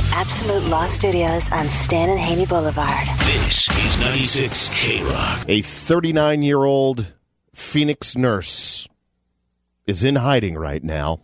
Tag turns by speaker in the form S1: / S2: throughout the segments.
S1: Absolute Law Studios on Stan and Haney Boulevard.
S2: This is 96 K-Rock.
S3: A 39-year-old Phoenix nurse is in hiding right now.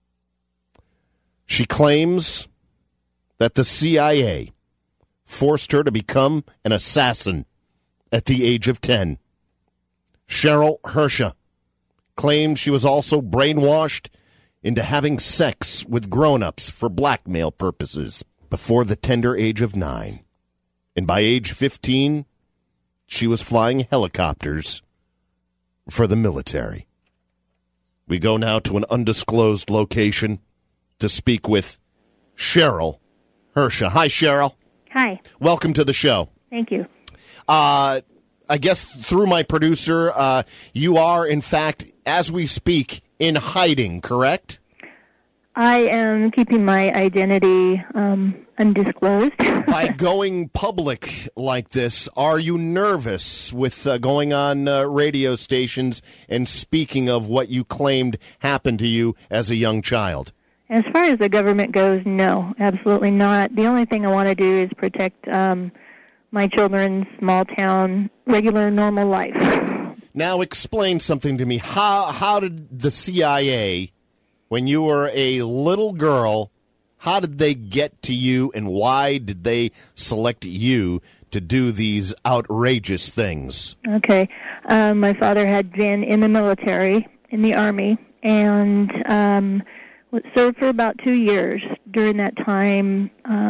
S3: She claims that the CIA forced her to become an assassin at the age of 10. Cheryl Hersha claimed she was also brainwashed into having sex with grown-ups for blackmail purposes before the tender age of 9. And by age 15, she was flying helicopters for the military. We go now to an undisclosed location to speak with Cheryl Hersha. Hi, Cheryl.
S4: Hi.
S3: Welcome to the show.
S4: Thank you.
S3: I guess through my producer, you are, in fact, as we speak, in hiding, correct?
S4: I am keeping my identity undisclosed.
S3: By going public like this, are you nervous with going on radio stations and speaking of what you claimed happened to you as a young child?
S4: As far as the government goes, no, absolutely not. The only thing I want to do is protect my children's small town, regular, normal life.
S3: Now explain something to me. How did the CIA, when you were a little girl, how did they get to you, and why did they select you to do these outrageous things?
S4: Okay. My father had been in the military, in the Army, and served for about 2 years. During that time,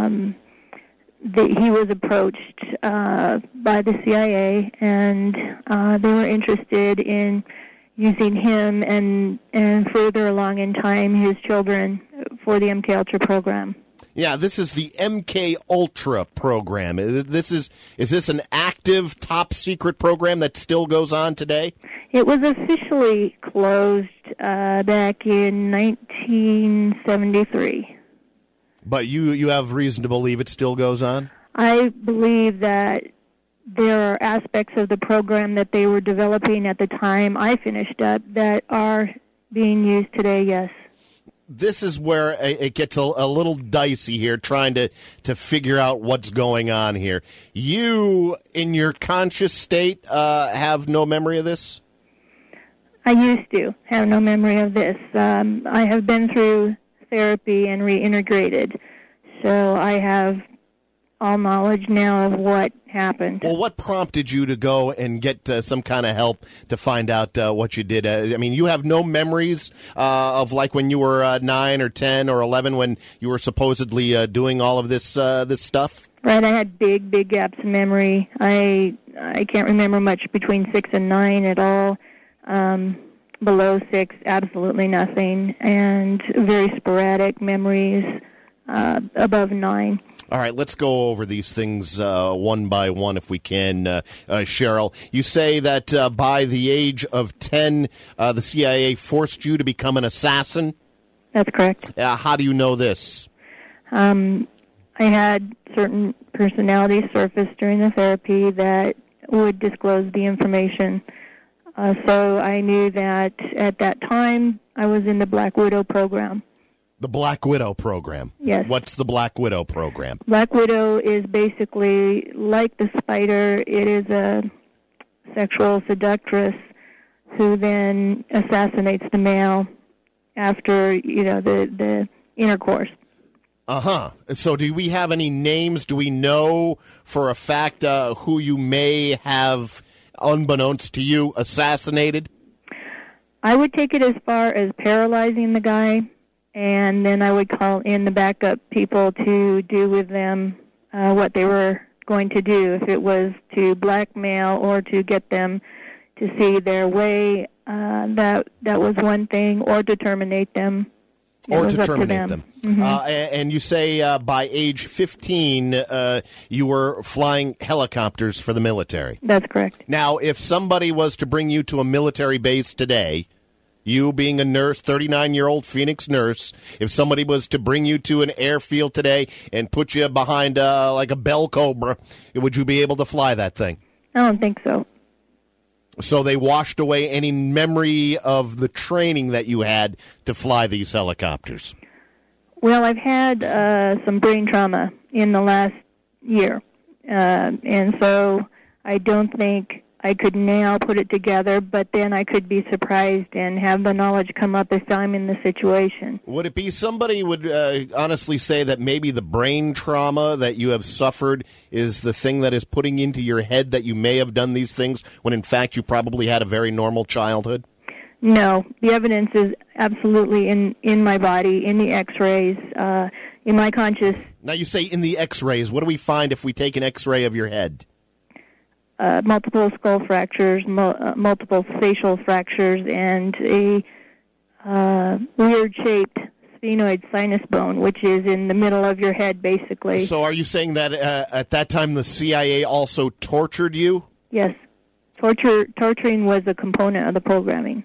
S4: he was approached by the CIA, and they were interested in using him and further along in time his children for the MK Ultra program.
S3: Yeah, this is the MK Ultra program. Is this an active, top secret program that still goes on today?
S4: It was officially closed back in 1973.
S3: But you have reason to believe it still goes on?
S4: I believe that there are aspects of the program that they were developing at the time I finished up that are being used today, yes.
S3: This is where it gets a little dicey here, trying to figure out what's going on here. You, in your conscious state, have no memory of this?
S4: I used to have no memory of this. I have been through therapy and reintegrated, so I have all knowledge now of what happened.
S3: Well, what prompted you to go and get some kind of help to find out what you did? I mean, you have no memories of like when you were 9 or 10 or 11 when you were supposedly doing all of this stuff?
S4: Right, I had big gaps in memory. I can't remember much between 6 and 9 at all. Below 6, absolutely nothing, and very sporadic memories above 9.
S3: All right, let's go over these things one by one if we can, Cheryl. You say that by the age of 10, the CIA forced you to become an assassin?
S4: That's correct.
S3: How do you know this?
S4: I had certain personalities surface during the therapy that would disclose the information. So I knew that at that time I was in the Black Widow program.
S3: The Black Widow program?
S4: Yes.
S3: What's the Black Widow program?
S4: Black Widow is basically like the spider. It is a sexual seductress who then assassinates the male after, the intercourse.
S3: Uh-huh. So do we have any names? Do we know for a fact who you may have, unbeknownst to you, assassinated?
S4: I would take it as far as paralyzing the guy, and then I would call in the backup people to do with them what they were going to do. If it was to blackmail or to get them to see their way, that was one thing, or to terminate them.
S3: Or to terminate them.
S4: Mm-hmm.
S3: And you say by age 15, you were flying helicopters for the military.
S4: That's correct.
S3: Now, if somebody was to bring you to a military base today, you being a nurse, 39-year-old Phoenix nurse, if somebody was to bring you to an airfield today and put you behind like a Bell Cobra, would you be able to fly that thing?
S4: I don't think so.
S3: So they washed away any memory of the training that you had to fly these helicopters?
S4: Well, I've had some brain trauma in the last year, and so I don't think I could now put it together, but then I could be surprised and have the knowledge come up if I'm in the situation.
S3: Would it be somebody would honestly say that maybe the brain trauma that you have suffered is the thing that is putting into your head that you may have done these things when in fact you probably had a very normal childhood?
S4: No, the evidence is absolutely in my body, in the x-rays, in my conscious.
S3: Now you say in the x-rays. What do we find if we take an x-ray of your head?
S4: Multiple skull fractures, multiple facial fractures, and a weird-shaped sphenoid sinus bone, which is in the middle of your head, basically.
S3: So are you saying that at that time the CIA also tortured you?
S4: Yes. Torturing was a component of the programming.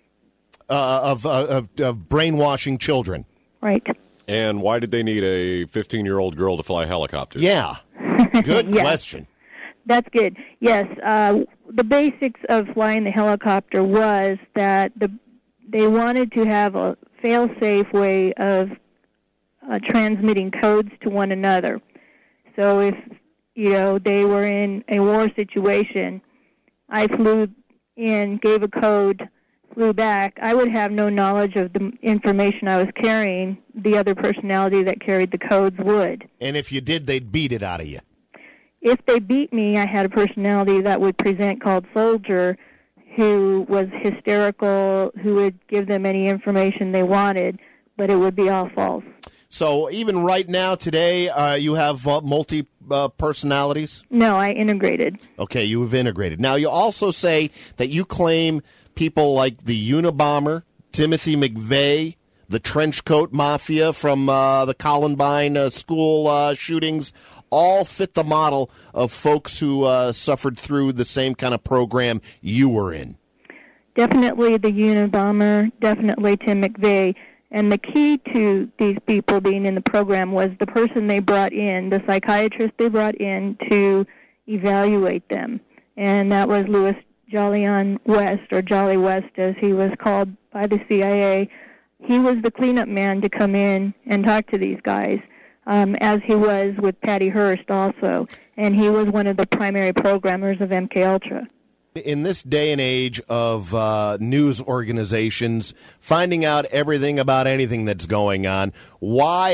S3: Of brainwashing children.
S4: Right.
S5: And why did they need a 15-year-old girl to fly helicopters?
S3: Yeah. Good
S4: Yes.
S3: question.
S4: That's good. Yes, the basics of flying the helicopter was that they wanted to have a fail-safe way of transmitting codes to one another. So if they were in a war situation, I flew in, gave a code, flew back, I would have no knowledge of the information I was carrying. The other personality that carried the codes would.
S3: And if you did, they'd beat it out of you.
S4: If they beat me, I had a personality that would present called Soldier, who was hysterical, who would give them any information they wanted, but it would be all false.
S3: So even right now, today, you have multi-personalities?
S4: No, I integrated.
S3: Okay, you have integrated. Now, you also say that you claim people like the Unabomber, Timothy McVeigh, the Trenchcoat Mafia from the Columbine school shootings, all fit the model of folks who suffered through the same kind of program you were in.
S4: Definitely the Unabomber, definitely Tim McVeigh. And the key to these people being in the program was the person they brought in, the psychiatrist they brought in to evaluate them. And that was Louis Jolyon West, or Jolly West as he was called by the CIA. He was the cleanup man to come in and talk to these guys, as he was with Patty Hearst also. And he was one of the primary programmers of MKUltra.
S3: In this day and age of news organizations finding out everything about anything that's going on, why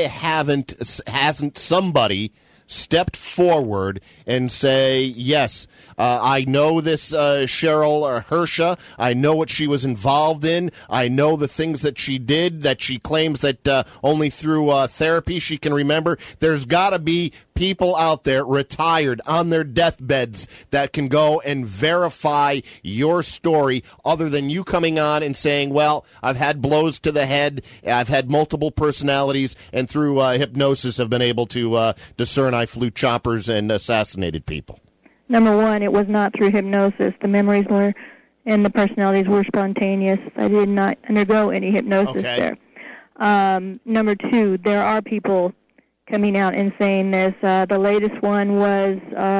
S3: hasn't somebody stepped forward and say, yes, I know this Cheryl Hersha. I know what she was involved in. I know the things that she did that she claims that only through therapy she can remember. There's got to be people out there retired on their deathbeds that can go and verify your story other than you coming on and saying, well, I've had blows to the head, I've had multiple personalities, and through hypnosis have been able to discern I flew choppers and assassinated people.
S4: Number one, it was not through hypnosis. The memories were, and the personalities were spontaneous. I did not undergo any hypnosis there. Number two, there are people coming out and saying this. The latest one was,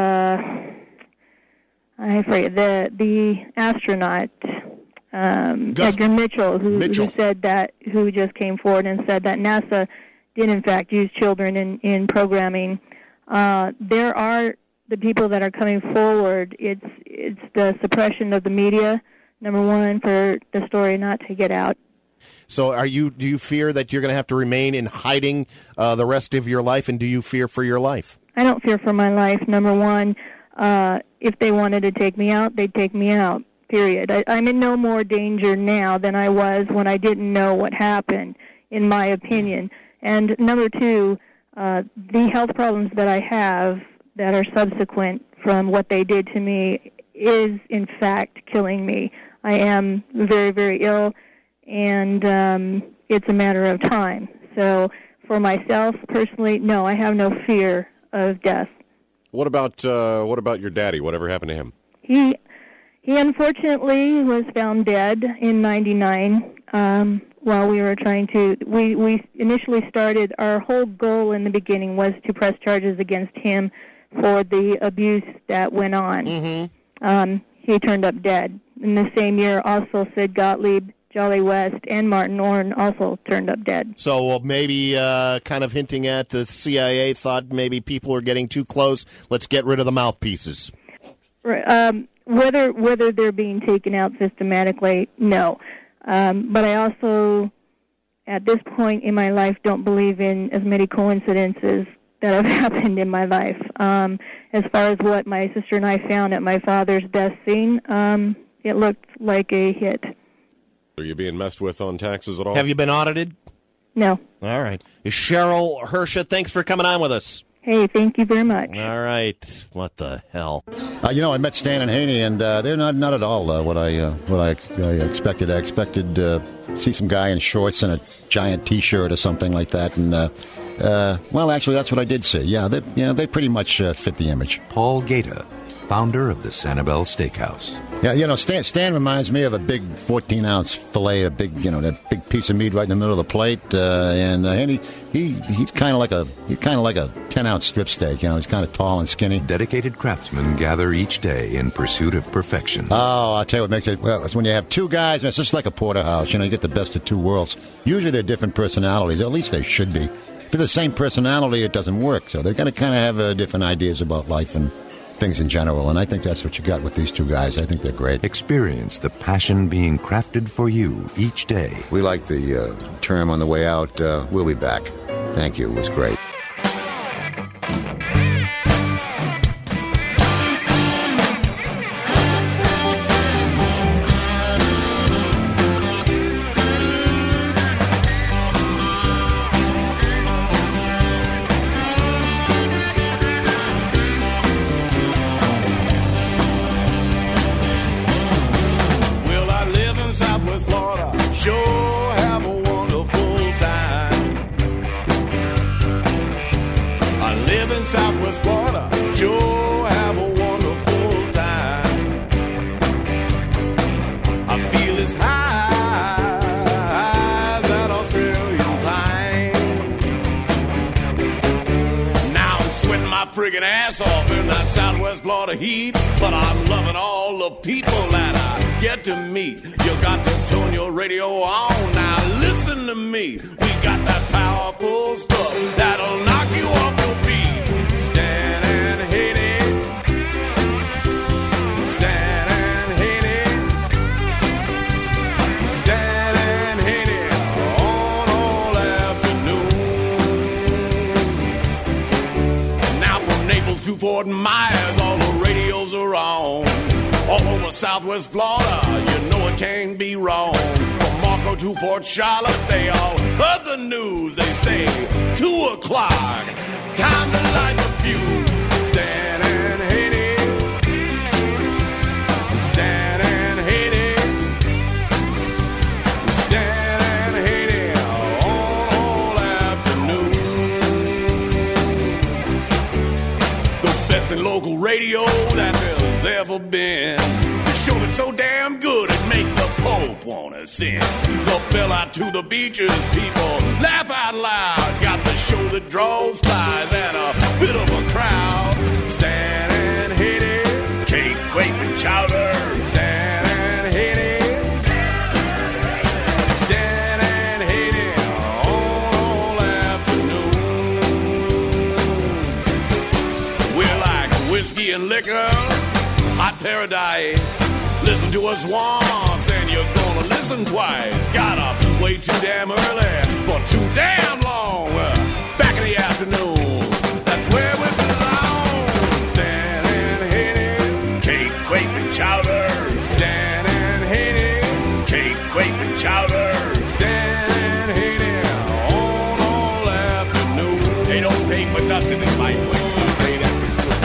S4: I forget, the astronaut, Edgar Mitchell, who said that, who just came forward and said that NASA did in fact use children in programming. There are the people that are coming forward. It's the suppression of the media, number one, for the story not to get out.
S3: So do you fear that you're going to have to remain in hiding the rest of your life, and do you fear for your life?
S4: I don't fear for my life. Number one, if they wanted to take me out, they'd take me out, period. I'm in no more danger now than I was when I didn't know what happened, in my opinion. And number two, the health problems that I have that are subsequent from what they did to me is, in fact, killing me. I am very, very ill, and it's a matter of time. So for myself, personally, no, I have no fear of death.
S5: What about your daddy? Whatever happened to him?
S4: He unfortunately was found dead in '99 while we were trying to. We initially started, our whole goal in the beginning was to press charges against him for the abuse that went on. Mm-hmm. He turned up dead. In the same year, also Sid Gottlieb, Jolly West and Martin Orr also turned up dead.
S3: So maybe kind of hinting at the CIA thought maybe people are getting too close. Let's get rid of the mouthpieces.
S4: Whether they're being taken out systematically, no. But I also, at this point in my life, don't believe in as many coincidences that have happened in my life. As far as what my sister and I found at my father's death scene, it looked like a hit.
S5: Are you being messed with on taxes at all?
S3: Have you been audited?
S4: No.
S3: All right. Cheryl Hersha, thanks for coming on with us.
S4: Hey, thank you very much.
S3: All right. What the hell?
S6: I met Stan and Haney, and they're not at all what I expected. I expected to see some guy in shorts and a giant T-shirt or something like that. And well, actually, that's what I did see. Yeah, they pretty much fit the image.
S7: Paul Gaeta, founder of the Sanibel Steakhouse.
S6: Yeah, Stan reminds me of a big 14-ounce fillet, that big piece of meat right in the middle of the plate, and he's kind of like a 10-ounce strip steak. He's kind of tall and skinny.
S7: Dedicated craftsmen gather each day in pursuit of perfection.
S6: Oh, I'll tell you what makes it. Well, it's when you have two guys. It's just like a porterhouse. You get the best of two worlds. Usually they're different personalities. At least they should be. If they're the same personality, it doesn't work. So they're going to kind of have different ideas about life and things in general, and I think that's what you got with these two guys. I think they're great.
S7: Experience the passion being crafted for you each day.
S6: We like the term on the way out, we'll be back. Thank you. It was great.
S8: Southwest Florida, sure have a wonderful time. I feel as high as that Australian pine. Now I'm sweating my friggin' ass off in that Southwest Florida heat, but I'm loving all the people that I get to meet. You got to turn your radio on, now listen to me. We got that powerful stuff that'll knock you off your feet. To Fort Myers, all the radios are on. All over Southwest Florida, you know it can't be wrong. From Marco to Port Charlotte, they all heard the news. They say 2 o'clock, time to light the fuse. Stan and Haney, Stan and Haney, Stan and Haney, all afternoon. Best in local radio that there's ever been. The show is so damn good it makes the Pope wanna sing. The bell out to the beaches, people laugh out loud. Got the show that draws flies and a bit of a crowd. Stan and Haney, cake, quape, and chowder. Stan and Haney, Stan and Haney, all afternoon. We're like whiskey and liquor, hot paradise. Listen to us once, then you're gonna listen twice. Got up way too damn early for too damn long. Back in the afternoon, that's where we belong. Stan and Haney, cake, quape, and chowder. Stan and Haney, cake, quape, and chowder. Stan and Haney, on all afternoon. They don't pay for nothing in my way. Say that for sure.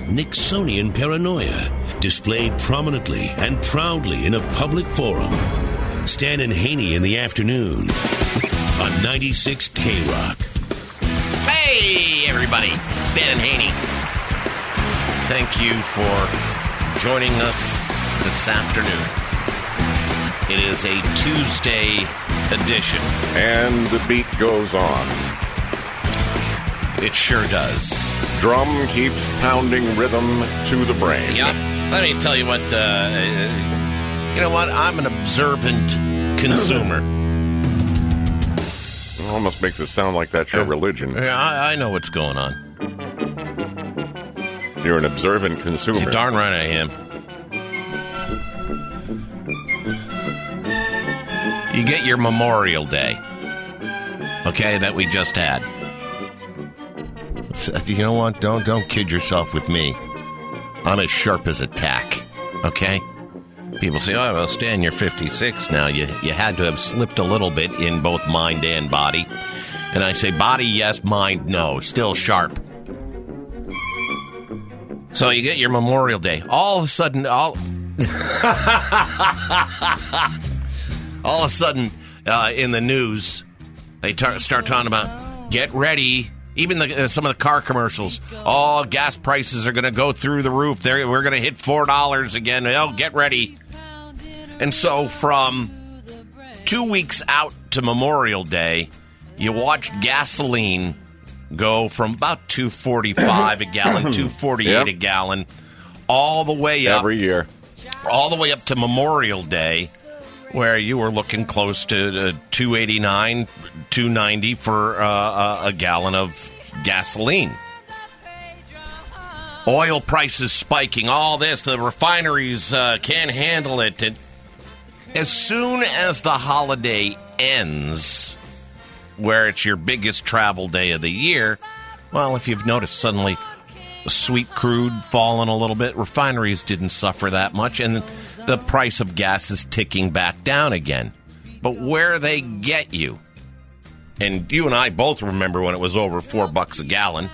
S2: Nixonian paranoia, displayed prominently and proudly in a public forum. Stan and Haney in the afternoon on 96 K-Rock.
S9: Hey, everybody. Stan and Haney. Thank you for joining us this afternoon. It is a Tuesday edition.
S5: And the beat goes on.
S9: It sure does.
S5: Drum keeps pounding rhythm to the brain.
S9: Yep. Let me tell you what, you know what? I'm an observant consumer.
S5: It almost makes it sound like that's your religion.
S9: Yeah, I know what's going on.
S5: You're an observant consumer.
S9: You're darn right I am. You get your Memorial Day, okay, that we just had. So, you know what? Don't kid yourself with me. I'm as sharp as a tack, okay? People say, oh, well, Stan, you're 56 now. You had to have slipped a little bit in both mind and body. And I say, body, yes, mind, no. Still sharp. So you get your Memorial Day. All of a sudden, all of a sudden, in the news, they start talking about, get ready. Even some of the car commercials. Oh, gas prices are going to go through the roof. We're going to hit $4 again. Oh, get ready. And so from 2 weeks out to Memorial Day, you watched gasoline go from about $2.45 a gallon, $2.48 a gallon, all the way up.
S5: Every year.
S9: All the way up to Memorial Day, where you were looking close to $2.89, $2.90 for a gallon of gasoline. Oil prices spiking, all this, the refineries can't handle it. And as soon as the holiday ends, where it's your biggest travel day of the year, well, if you've noticed suddenly sweet crude falling a little bit, refineries didn't suffer that much, and the price of gas is ticking back down again. But where they get you, and you and I both remember when it was over $4 a gallon,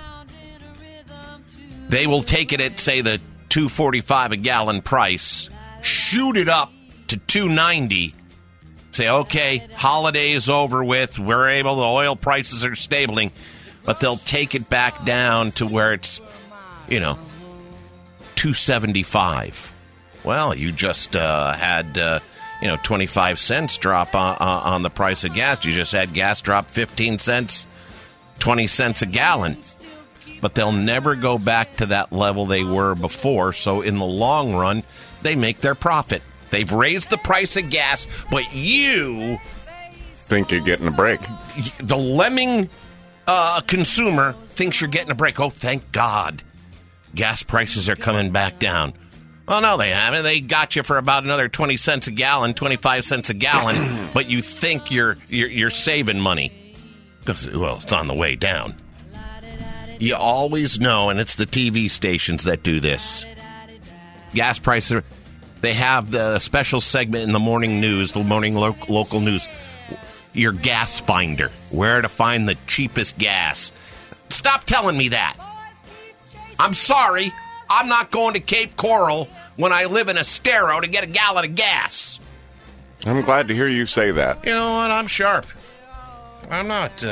S9: they will take it at, say, the $2.45 a gallon price, shoot it up to $2.90, say, okay, holiday is over with, the oil prices are stabling, but they'll take it back down to where it's, $2.75. Well, you just had, 25 cents drop on the price of gas. You just had gas drop 15 cents, 20 cents a gallon. But they'll never go back to that level they were before. So in the long run, they make their profit. They've raised the price of gas, but you
S5: think you're getting a break.
S9: The lemming consumer thinks you're getting a break. Oh, thank God. Gas prices are coming back down. Well, no, they haven't. They got you for about another 20 cents a gallon, 25 cents a gallon, but you think you're saving money. Well, it's on the way down. You always know, and it's the TV stations that do this. Gas prices, they have the special segment in the morning news, the morning local news, your gas finder, where to find the cheapest gas. Stop telling me that. I'm sorry. I'm not going to Cape Coral when I live in Estero to get a gallon of gas.
S5: I'm glad to hear you say that.
S9: You know what? I'm sharp. I'm not...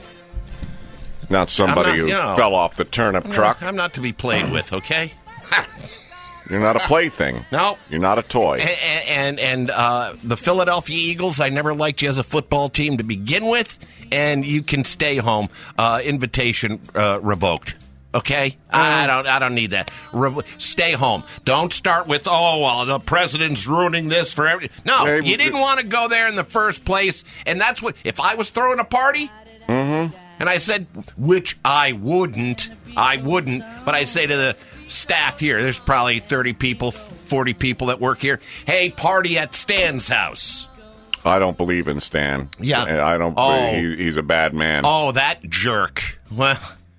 S5: not somebody who fell off the turnip truck.
S9: I'm not to be played with, okay?
S5: You're not a plaything.
S9: No.
S5: You're not a toy.
S9: And the Philadelphia Eagles, I never liked you as a football team to begin with, and you can stay home. Invitation revoked. Okay? I don't need that. Stay home. Don't start with, the president's ruining this for every... No, you didn't want to go there in the first place, and that's what... If I was throwing a party, and I said, which I wouldn't, but I say to the staff here, there's probably 30 people, 40 people that work here, hey, party at Stan's house.
S5: I don't believe in Stan.
S9: Yeah.
S5: I don't believe he's a bad man.
S9: Oh, that jerk. Well...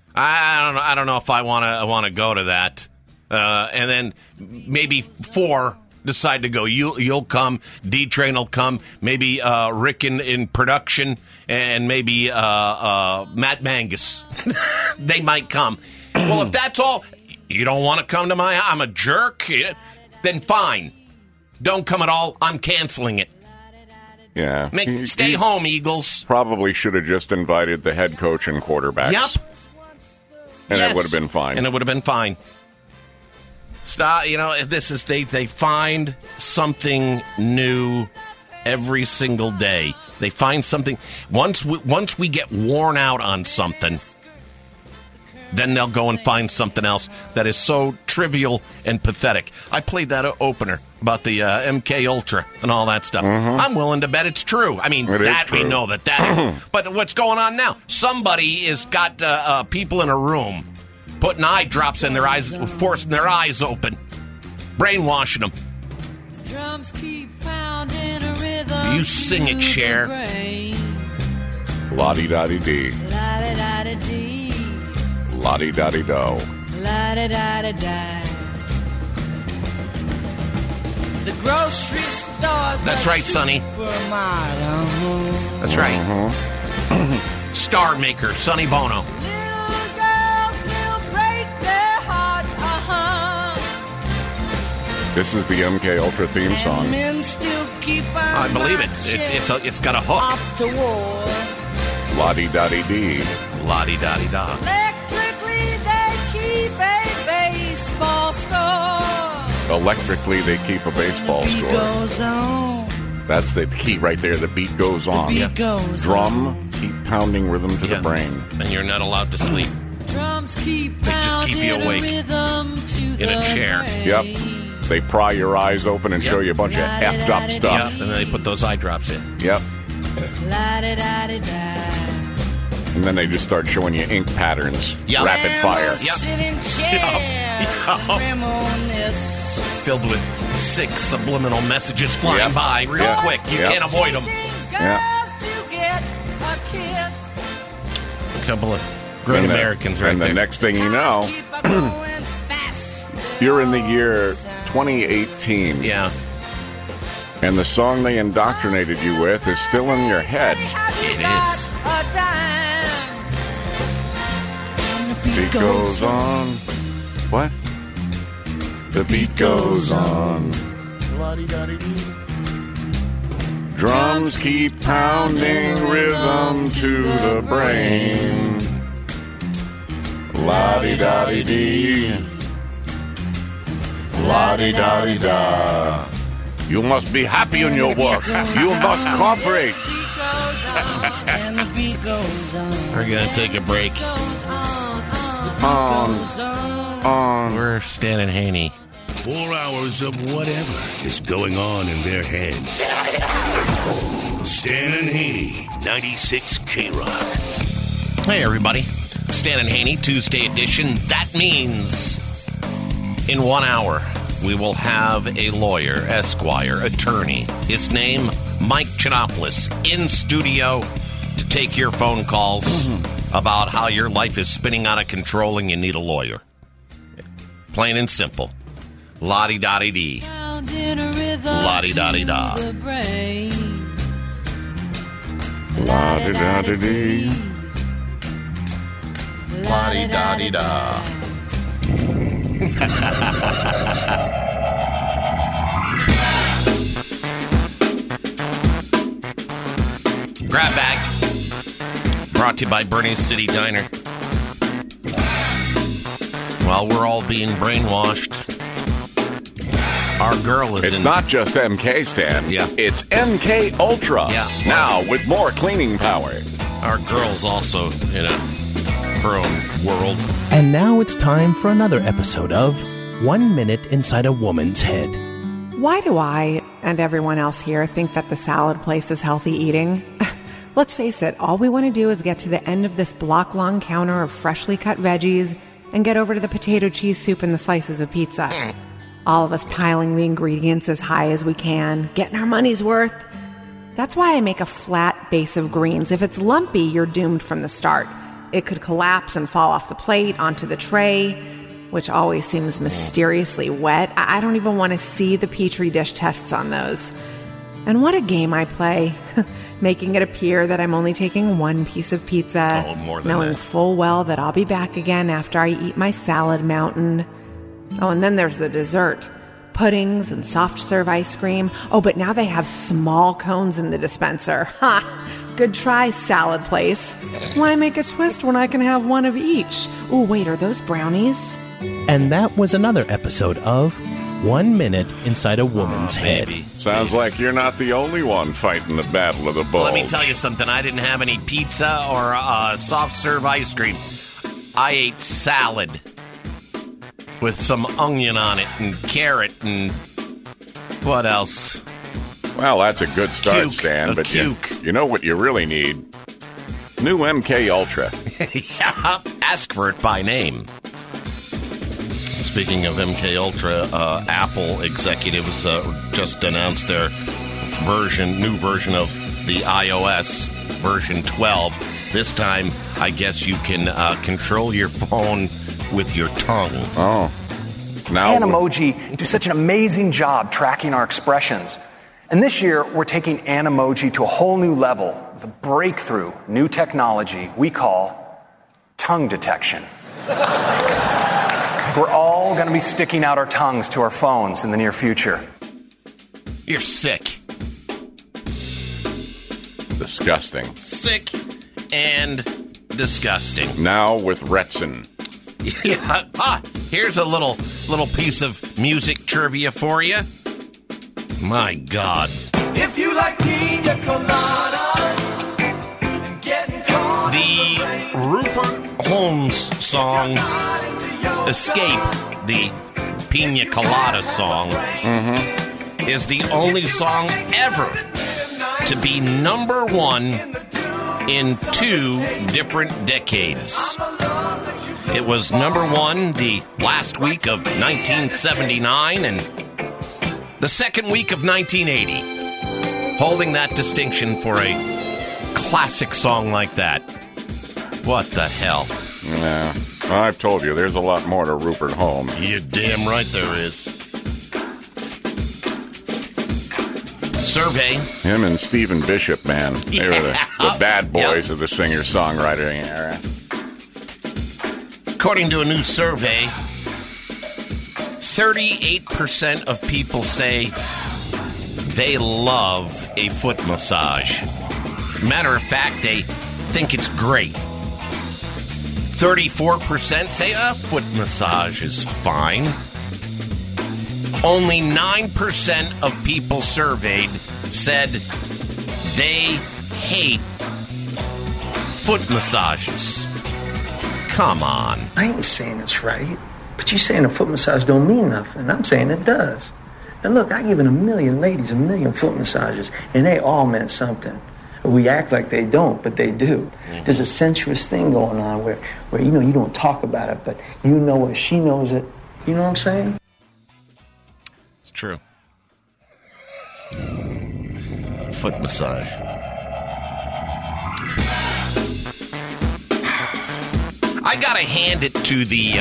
S9: I don't know if I want to go to that. And then maybe 4 decide to go. You'll come. D-Train will come. Maybe Rick in production, and maybe Matt Mangus. They might come. Well, if that's all, You don't want to come to my house? I'm a jerk? Then fine. Don't come at all. I'm canceling it.
S5: Yeah.
S9: Stay home, Eagles.
S5: Probably should have just invited the head coach and quarterbacks.
S9: Yep.
S5: And it would have been fine.
S9: And it would have been fine. Stop. This is they find something new every single day. They find something. Once we get worn out on something, then they'll go and find something else that is so trivial and pathetic. I played that opener about the MK Ultra and all that stuff. Mm-hmm. I'm willing to bet it's true. I mean, we know that. But what's going on now? Somebody has got people in a room putting eye drops in their eyes, forcing their eyes open, brainwashing them.
S10: Drums keep pounding a rhythm.
S9: You sing it, Cher.
S5: La-di-da-di-dee.
S10: La-di-da-di-dee.
S5: La-di-da-di-do.
S10: La-di-da-di-da. The grocery store.
S9: That's right, Sonny. That's right.
S5: Mm-hmm.
S9: Star maker, Sonny Bono.
S10: Little girls will break their hearts.
S5: This is the MK Ultra theme song.
S9: I believe it. It's got a hook.
S5: La-di-da-di-dee.
S9: La-di-da-di-da.
S10: Electrically, they keep a baseball score.
S5: Electrically, they keep a baseball score.
S10: Goes on.
S5: That's the key right there. The beat goes on.
S10: The beat goes
S5: Drum, keep pounding rhythm to the brain.
S9: And you're not allowed to sleep.
S10: Drums keep
S9: they just keep you awake in a chair.
S5: Yep. They pry your eyes open and show you a bunch of effed up stuff.
S9: Yep. And then they put those eye drops in.
S5: Yep.
S10: La-di-da-di-da.
S5: And then they just start showing you ink patterns.
S9: Yep.
S5: Rapid fire.
S9: Yep. Filled with 6 subliminal messages flying by real quick. You can't avoid them.
S5: Yeah.
S9: A couple of great Americans right
S5: there. And the next thing you know, you're in the year 2018.
S9: Yeah.
S5: And the song they indoctrinated you with is still in your head.
S9: It is.
S5: The beat goes on. What? The beat goes on. Drums keep pounding rhythm to the brain. La-di-da-di-dee. La-di-da-di-da. You must be happy in your work. You must cooperate.
S9: We're going to take a break. We're Stan and Haney.
S2: 4 hours of whatever is going on in their heads. Stan and Haney, 96 K-Rock.
S9: Hey, everybody. Stan and Haney, Tuesday edition. That means in 1 hour, we will have a lawyer, esquire, attorney. His name, Mike Chinopoulos, in studio to take your phone calls about how your life is spinning out of control and you need a lawyer. Plain and simple. La-di-da-di-dee. La-di-da-di-da.
S5: La-di-da-di-dee.
S9: La-di-da-di-da. Grab bag. Brought to you by Bernie's City Diner. While we're all being brainwashed, our girl is
S5: It's not just MK, Stan.
S9: Yeah.
S5: It's MK Ultra.
S9: Yeah.
S5: Now with more cleaning power.
S9: Our girl's also in her own world.
S11: And now it's time for another episode of 1 Minute Inside a Woman's Head.
S12: Why do I and everyone else here think that the salad place is healthy eating? Let's face it, all we want to do is get to the end of this block-long counter of freshly cut veggies and get over to the potato cheese soup and the slices of pizza. All of us piling the ingredients as high as we can, getting our money's worth. That's why I make a flat base of greens. If it's lumpy, you're doomed from the start. It could collapse and fall off the plate onto the tray, which always seems mysteriously wet. I don't even want to see the Petri dish tests on those. And what a game I play, making it appear that I'm only taking one piece of pizza,
S9: more than
S12: knowing
S9: that.
S12: full well that I'll be back again after I eat my salad mountain. Oh, and then there's the dessert. Puddings and soft serve ice cream. Oh, but now they have small cones in the dispenser. Ha! Good try, salad place. Why make a twist when I can have one of each? Ooh, wait, are those brownies?
S11: And that was another episode of 1 Minute Inside a Woman's Head.
S5: Sounds like you're not the only one fighting the battle of the bulge.
S9: Let me tell you something. I didn't have any pizza or soft serve ice cream. I ate salad with some onion on it and carrot and what else?
S5: Well, that's a good start, Stan, but you know what you really need? New MK Ultra.
S9: Yeah, ask for it by name. Speaking of MK Ultra, Apple executives just announced their new version of the iOS, version 12. This time, I guess you can control your phone with your tongue.
S5: Oh. Now
S13: Animoji do such an amazing job tracking our expressions. And this year, we're taking Animoji to a whole new level, the breakthrough new technology we call tongue detection. We're all going to be sticking out our tongues to our phones in the near future.
S9: You're sick.
S5: Disgusting.
S9: Sick and disgusting.
S5: Now with Retsin.
S9: Yeah. Here's a little piece of music trivia for you. My God.
S10: If you like pina coladas and getting caught
S9: the Rupert Holmes song Escape, the Pina Colada song, is the only song ever to be number one in 2 different decades. It was number one the last week of 1979 and the second week of 1980, holding that distinction for a classic song like that. What the hell?
S5: Yeah, well, I've told you, there's a lot more to Rupert Holmes.
S9: You're damn right there is. Survey.
S5: Him and Stephen Bishop, man. They were the bad boys of the singer-songwriter era.
S9: According to a new survey, 38% of people say they love a foot massage. Matter of fact, they think it's great. 34% say a foot massage is fine. Only 9% of people surveyed said they hate foot massages. Come on.
S14: I ain't saying it's right, but you saying a foot massage don't mean nothing. I'm saying it does. And look, I given 1 million ladies 1 million foot massages, and they all meant something. We act like they don't, but they do. There's a sensuous thing going on where you don't talk about it, but you know it, she knows it. You know what I'm saying?
S9: It's true. Foot massage. I gotta hand it to the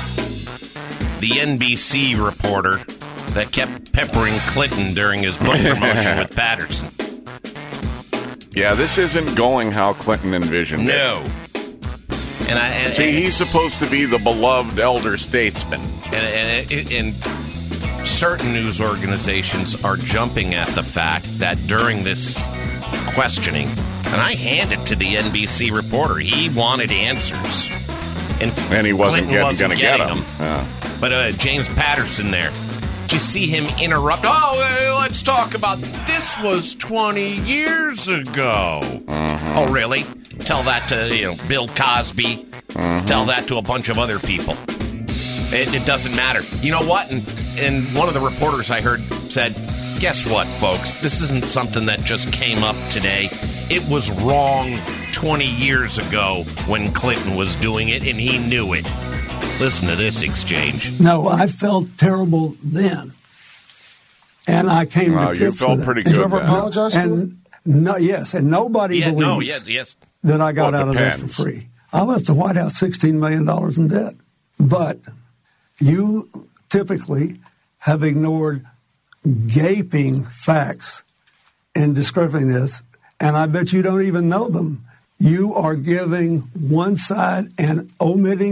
S9: NBC reporter that kept peppering Clinton during his book promotion with Patterson.
S5: Yeah, this isn't going how Clinton envisioned it.
S9: No.
S5: See, he's supposed to be the beloved elder statesman.
S9: And certain news organizations are jumping at the fact that during this questioning, and I hand it to the NBC reporter, he wanted answers. And
S5: he wasn't going to get them.
S9: But James Patterson there, did you see him interrupt? Oh, let's talk about this was 20 years ago. Oh, really? Tell that to Bill Cosby. Tell that to a bunch of other people. It doesn't matter. You know what? And one of the reporters I heard said, guess what, folks? This isn't something that just came up today. It was wrong 20 years ago when Clinton was doing it, and he knew it. Listen to this exchange.
S15: No, I felt terrible then. And I came to
S5: you felt pretty good.
S15: Did you ever
S5: then.
S15: apologize to him? Yes, and nobody believes that I got out of that for free. I left the White House $16 million in debt. But you typically have ignored gaping facts in describing this, and I bet you don't even know them. You are giving one side and omitting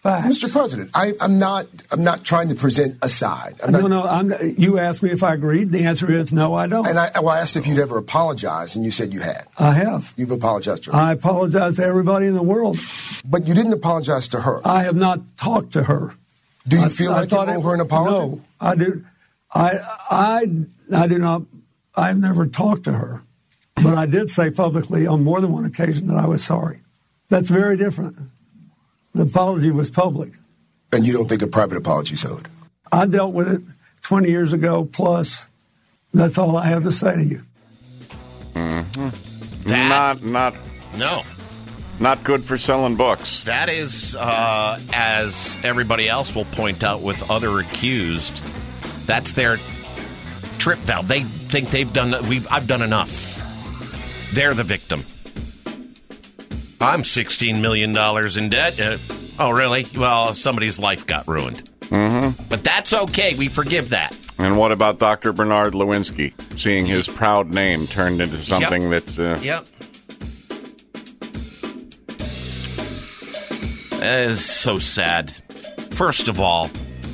S15: facts.
S16: Mr. President, I'm not trying to present a side.
S15: You asked me if I agreed. The answer is no, I don't.
S16: And I asked if you'd ever apologize, and you said you had.
S15: I have.
S16: You've apologized to her.
S15: I apologize to everybody in the world.
S16: But you didn't apologize to her.
S15: I have not talked to her.
S16: Do you feel like you owe her an apology?
S15: No, I do. I do not. I've never talked to her, but I did say publicly on more than one occasion that I was sorry. That's very different. The apology was public.
S16: And you don't think a private apology is owed?
S15: I dealt with it 20 years ago, plus. That's all I have to say to you.
S5: Mm-hmm.
S9: No.
S5: Not good for selling books.
S9: That is, as everybody else will point out with other accused, that's their trip valve. They think they've done. I've done enough. They're the victim. I'm $16 million in debt. Oh, really? Well, somebody's life got ruined.
S5: Mm-hmm.
S9: But that's okay. We forgive that.
S5: And what about Dr. Bernard Lewinsky, seeing his proud name turned into something that...
S9: Yep. That is so sad. First of all,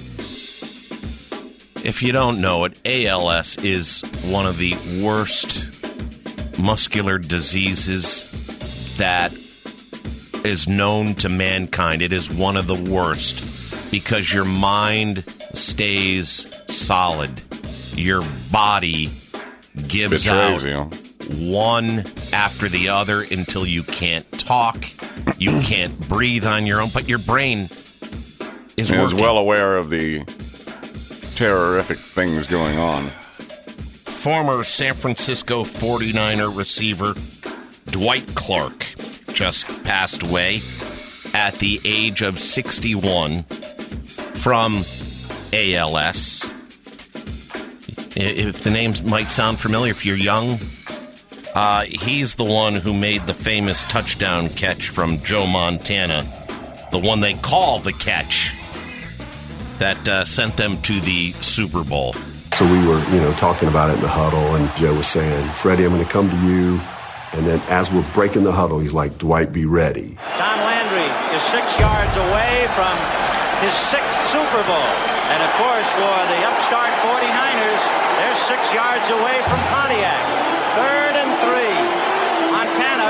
S9: if you don't know it, ALS is one of the worst muscular diseases that is known to mankind. It is one of the worst because your mind stays solid. Your body gives out one after the other until you can't talk, you can't breathe on your own, but your brain is working.
S5: Is well aware of the terrific things going on.
S9: Former San Francisco 49er receiver Dwight Clark just passed away at the age of 61 from ALS. If the names might sound familiar, if you're young, he's the one who made the famous touchdown catch from Joe Montana, the one they call the catch that sent them to the Super Bowl.
S17: So we were, talking about it in the huddle, and Joe was saying, Freddie, I'm going to come to you. And then as we're breaking the huddle, he's like, Dwight, be ready.
S18: Tom Landry is 6 yards away from his 6th Super Bowl. And, of course, for the upstart 49ers, they're 6 yards away from Pontiac. 3rd and 3. Montana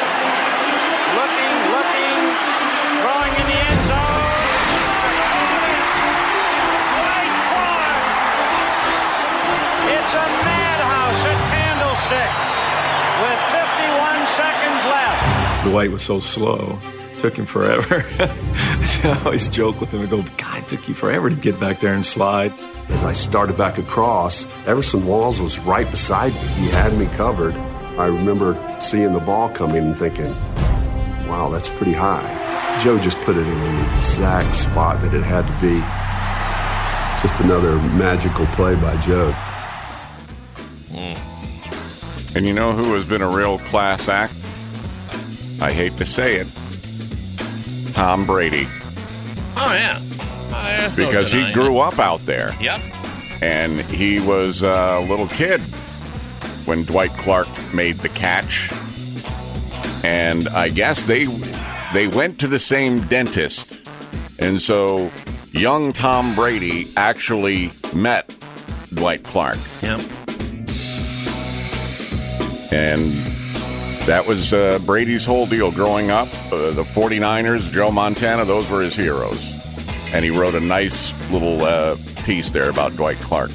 S18: looking, throwing in the end zone. Dwight Clark! It's a madhouse at Candlestick with 51 seconds left.
S19: Dwight was so slow. Took him forever. I always joke with him and go, God, it took you forever to get back there and slide.
S17: As I started back across, Everson Walls was right beside me. He had me covered. I remember seeing the ball coming and thinking, wow, that's pretty high. Joe just put it in the exact spot that it had to be. Just another magical play by Joe.
S5: And you know who has been a real class act? I hate to say it. Tom Brady.
S9: Oh, yeah.
S5: Because he grew up out there.
S9: Yep.
S5: And he was a little kid when Dwight Clark made the catch. And I guess they went to the same dentist. And so young Tom Brady actually met Dwight Clark.
S9: Yep.
S5: And that was Brady's whole deal growing up. The 49ers, Joe Montana, those were his heroes. And he wrote a nice little piece there about Dwight Clark.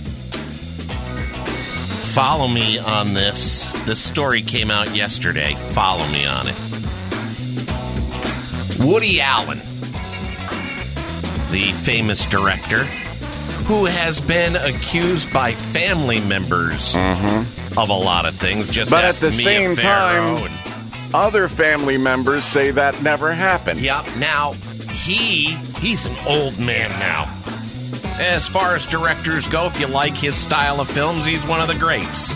S9: Follow me on this. This story came out yesterday. Follow me on it. Woody Allen, the famous director, who has been accused by family members of a lot of things.
S5: But at the same time, other family members say that never happened.
S9: Yep. Now, he's an old man now. As far as directors go, if you like his style of films, he's one of the greats.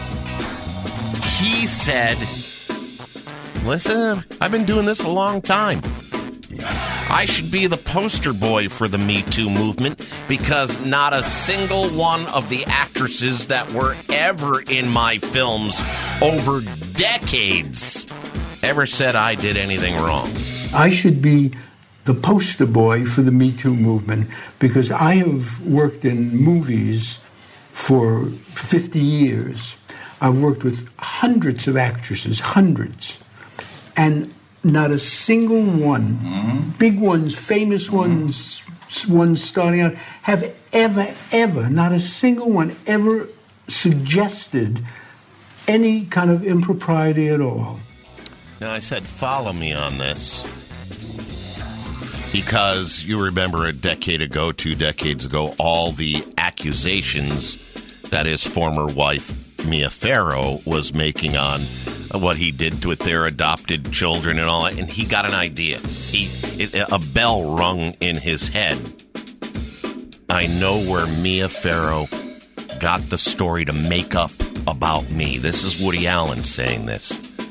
S9: He said, listen, I've been doing this a long time. I should be the poster boy for the Me Too movement because not a single one of the actresses that were ever in my films over decades ever said I did anything wrong.
S15: I should be
S20: the poster boy for the Me Too movement because I have worked in movies for 50 years. I've worked with hundreds of actresses, hundreds, and not a single one, big ones, famous ones starting out, have ever, not a single one ever suggested any kind of impropriety at all.
S9: Now, I said follow me on this because you remember a decade ago, 2 decades ago, all the accusations that his former wife, Mia Farrow, was making on what he did with their adopted children and all that, and he got an idea. A bell rung in his head. I know where Mia Farrow got the story to make up about me. This is Woody Allen saying this.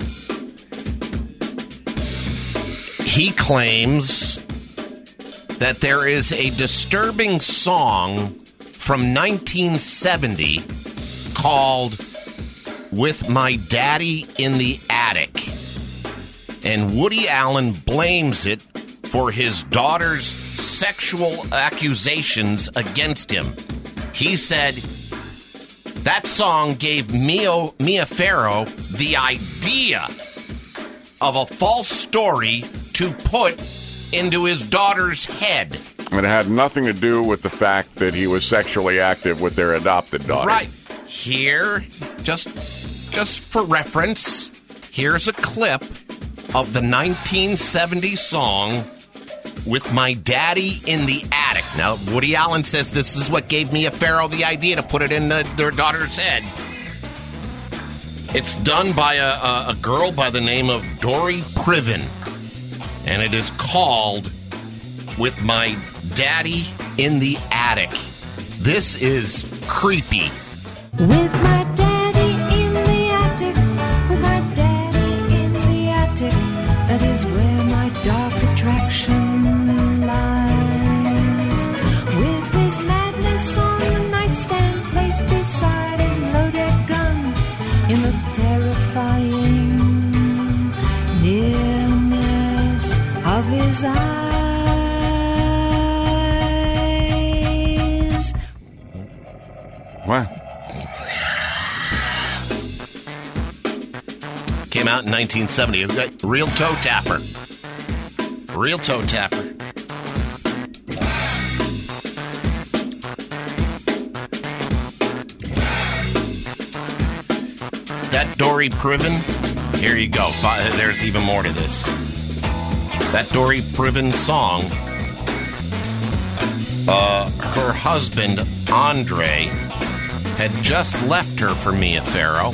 S9: He claims that there is a disturbing song from 1970 called With My Daddy in the Attic. And Woody Allen blames it for his daughter's sexual accusations against him. He said that song gave Mia Farrow the idea of a false story to put into his daughter's head.
S5: It had nothing to do with the fact that he was sexually active with their adopted daughter.
S9: Right. Here, just for reference, here's a clip of the 1970 song With My Daddy in the Attic. Now, Woody Allen says this is what gave Mia Farrow the idea to put it in their daughter's head. It's done by a girl by the name of Dory Priven, and it is called With My Daddy in the Attic. This is creepy.
S10: With my daddy in the attic, with my daddy in the attic, that is where my dark attraction lies. With his madness on the nightstand placed beside his loaded gun, in the terrifying nearness of his eyes.
S5: What?
S9: Came out in 1970. Real toe tapper. Real toe tapper. That Dory Priven, here you go. There's even more to this. That Dory Priven song, her husband, Andre, had just left her for Mia Farrow.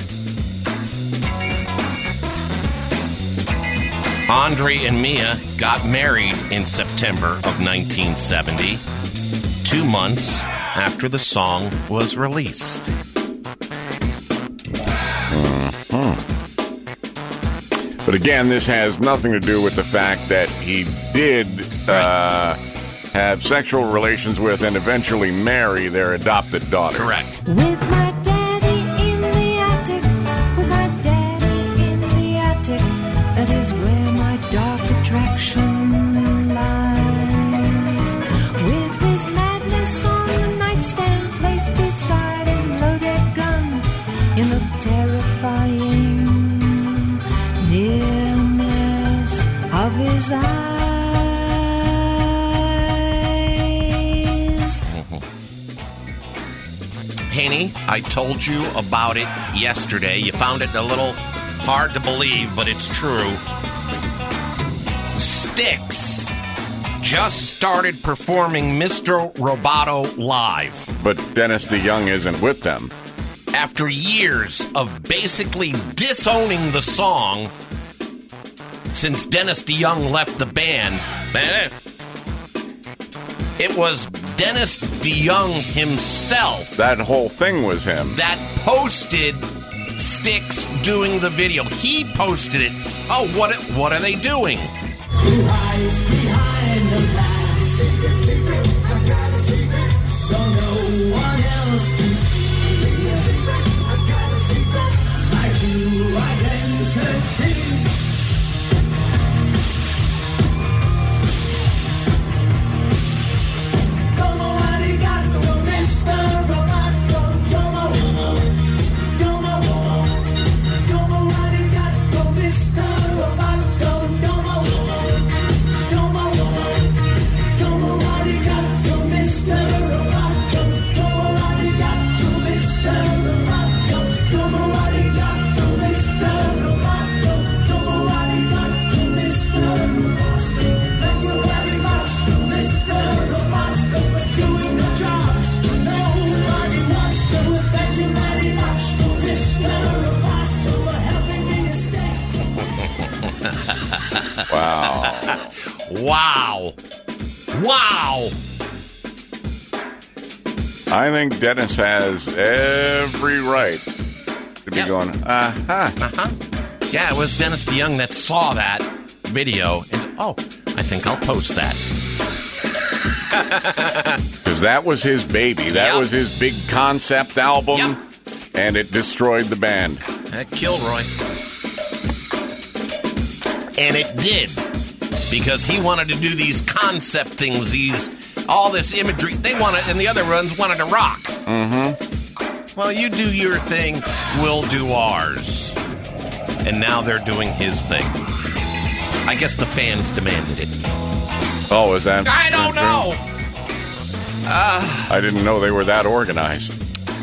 S9: Andre and Mia got married in September of 1970, 2 months after the song was released.
S5: But again, this has nothing to do with the fact that he did have sexual relations with and eventually marry their adopted daughter.
S9: Correct.
S10: With my daddy in the attic, with my daddy in the attic, that is where my dark attraction lies. With his madness on the nightstand placed beside his loaded gun, in the terrifying nearness of his eyes.
S9: Haney, I told you about it yesterday. You found it a little hard to believe, but it's true. Styx just started performing Mr. Roboto live.
S5: But Dennis DeYoung isn't with them.
S9: After years of basically disowning the song since Dennis DeYoung left the band, it was Dennis DeYoung himself.
S5: That whole thing was him.
S9: That posted Styx doing the video. He posted it. Oh, what are they doing?
S10: Who hides behind the mask? I got a secret, so no one else can see. I got a secret, my true identity.
S9: Wow.
S5: I think Dennis has every right to be going,
S9: Yeah, it was Dennis DeYoung that saw that video and, I think I'll post that.
S5: Because that was his baby. That was his big concept album, and it destroyed the band.
S9: That killed Roy. And it did. Because he wanted to do these concept things, all this imagery. They wanted, and the other ones wanted to rock.
S5: Mm-hmm.
S9: Well, you do your thing, we'll do ours. And now they're doing his thing. I guess the fans demanded it.
S5: Oh, is that?
S9: I don't know.
S5: I didn't know they were that organized.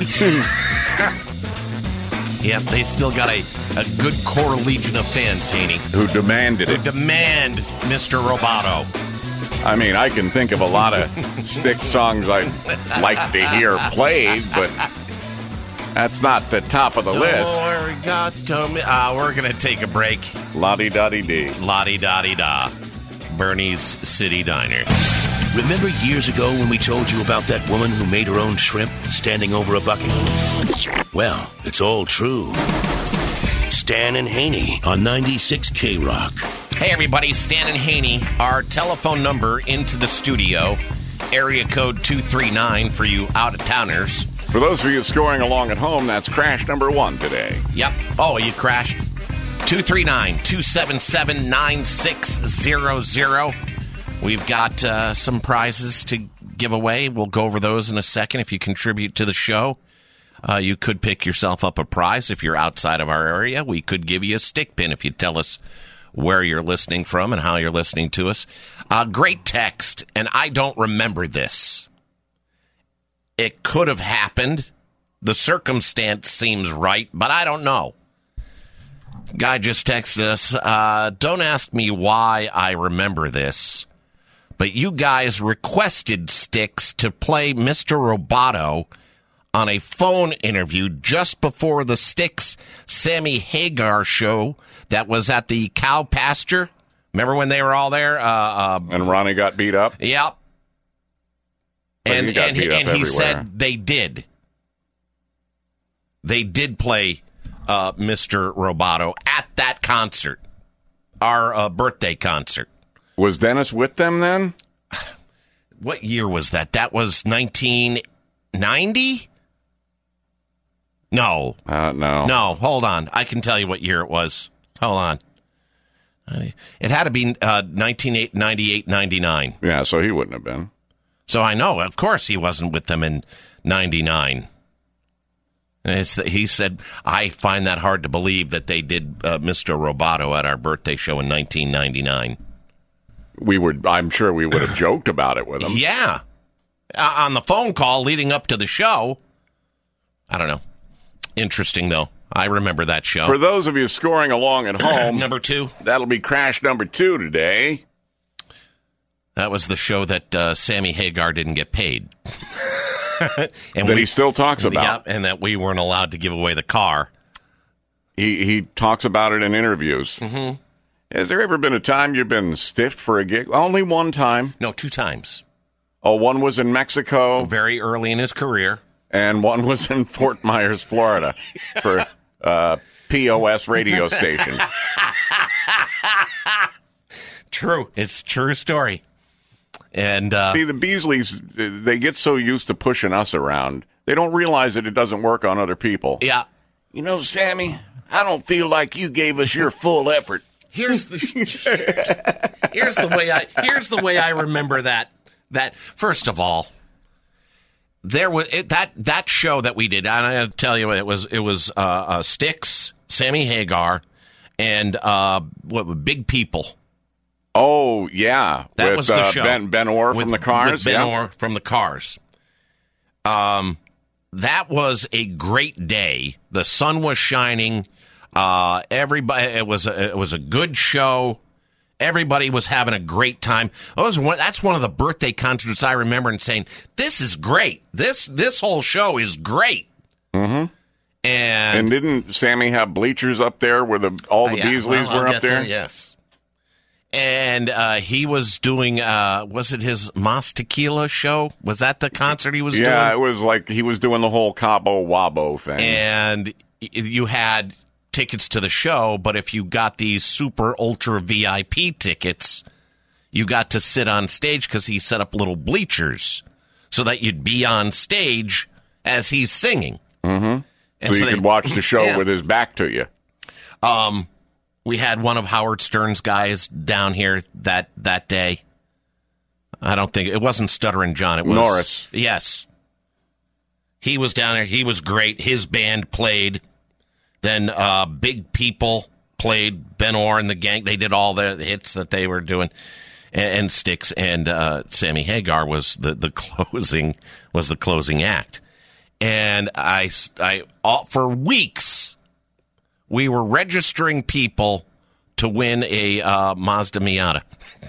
S9: Yep, they still got a good core legion of fans, Haney.
S5: Who demanded it.
S9: Who demand Mr. Roboto.
S5: I mean, I can think of a lot of Styx songs I'd like to hear played, but that's not the top of the list.
S9: We're going to take a break.
S5: La-di-da-di-dee.
S9: La-di-da-di-da. Bernie's City Diner.
S2: Remember years ago when we told you about that woman who made her own shrimp standing over a bucket? Well, it's all true. Stan and Haney on 96 K-Rock.
S9: Hey, everybody, Stan and Haney. Our telephone number into the studio, area code 239 for you out-of-towners.
S5: For those of you scoring along at home, that's crash number 1 today.
S9: Yep. Oh, you crashed. 239-277-9600. We've got some prizes to give away. We'll go over those in a second. If you contribute to the show, you could pick yourself up a prize. If you're outside of our area, we could give you a stick pin if you tell us where you're listening from and how you're listening to us. Great text, and I don't remember this. It could have happened. The circumstance seems right, but I don't know. Guy just texted us, don't ask me why I remember this, but you guys requested Styx to play Mr. Roboto on a phone interview just before the Styx Sammy Hagar show that was at the cow pasture. Remember when they were all there?
S5: And Ronnie got beat up?
S9: Yep. And he said they did. They did play Mr. Roboto at that concert, our birthday concert.
S5: Was Dennis with them then?
S9: What year was that? That was 1990? No.
S5: No.
S9: No, hold on. I can tell you what year it was. Hold on. It had to be 1998, 99.
S5: Yeah, so he wouldn't have been.
S9: So I know, of course he wasn't with them in 99. He said, I find that hard to believe that they did Mr. Roboto at our birthday show in 1999.
S5: I'm sure we would have joked about it with him.
S9: Yeah. On the phone call leading up to the show. I don't know. Interesting, though. I remember that show.
S5: For those of you scoring along at home.
S9: Number 2.
S5: That'll be crash number 2 today.
S9: That was the show that Sammy Hagar didn't get paid.
S5: And he still talks about.
S9: Yeah, and that we weren't allowed to give away the car.
S5: He talks about it in interviews.
S9: Mm-hmm.
S5: Has there ever been a time you've been stiffed for a gig? Only one time.
S9: No, 2 times.
S5: Oh, one was in Mexico.
S9: Very early in his career.
S5: And one was in Fort Myers, Florida for POS radio station.
S9: True. It's a true story. And
S5: see, the Beasleys, they get so used to pushing us around, they don't realize that it doesn't work on other people.
S9: Yeah.
S21: You know, Sammy, I don't feel like you gave us your full effort.
S9: Here's the way I remember that first of all, there was that show that we did, and I got to tell you, it was Styx, Sammy Hagar, and Big People.
S5: Oh yeah,
S9: that was the show.
S5: Ben Orr from the Cars.
S9: With Ben Orr from the Cars. That was a great day. The sun was shining. Everybody, it was a good show. Everybody was having a great time. That's one of the birthday concerts I remember and saying, "This is great. This whole show is great."
S5: Mm-hmm.
S9: And
S5: didn't Sammy have bleachers up there where all the Beasleys were up there?
S9: Yes. And he was doing, was it his Mas Tequila show? Was that the concert he was doing?
S5: Yeah, it was like he was doing the whole Cabo Wabo thing.
S9: And you had tickets to the show, but if you got these super ultra VIP tickets, you got to sit on stage because he set up little bleachers so that you'd be on stage as he's singing.
S5: Mm-hmm. So you could watch the show with his back to you.
S9: We had one of Howard Stern's guys down here that day. I don't think it wasn't Stuttering John. It was
S5: Norris.
S9: Yes. He was down there. He was great. His band played. Then Big People played. Ben Orr and the gang. They did all the hits that they were doing. And Styx and Sammy Hagar was the closing act. And I for weeks, we were registering people to win a Mazda Miata.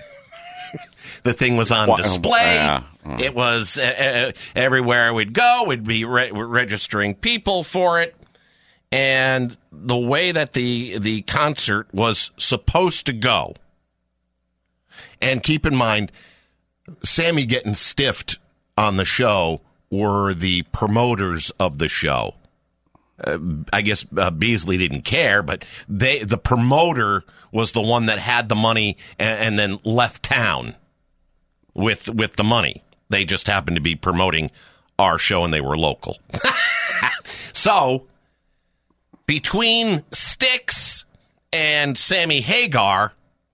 S9: The thing was on display.
S5: Yeah.
S9: It was everywhere we'd go. We'd be registering people for it. And the way that the concert was supposed to go, and keep in mind, Sammy getting stiffed on the show were the promoters of the show. I guess Beasley didn't care, but the promoter was the one that had the money and then left town with the money. They just happened to be promoting our show, and they were local. So, between Styx and Sammy Hagar,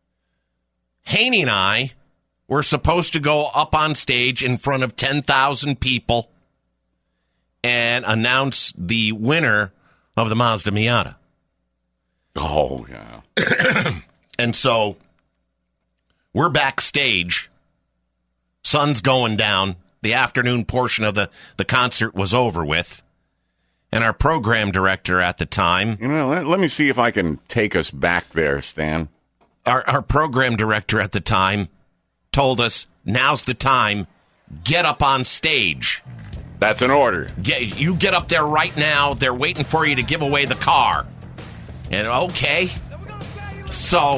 S9: Haney and I were supposed to go up on stage in front of 10,000 people and announce the winner of the Mazda Miata.
S5: Oh, yeah.
S9: And so we're backstage. Sun's going down. The afternoon portion of the concert was over with. And our program director at the time...
S5: let me see if I can take us back there, Stan.
S9: Our program director at the time told us, now's the time, get up on stage.
S5: That's an order.
S9: You get up there right now. They're waiting for you to give away the car. And okay. So,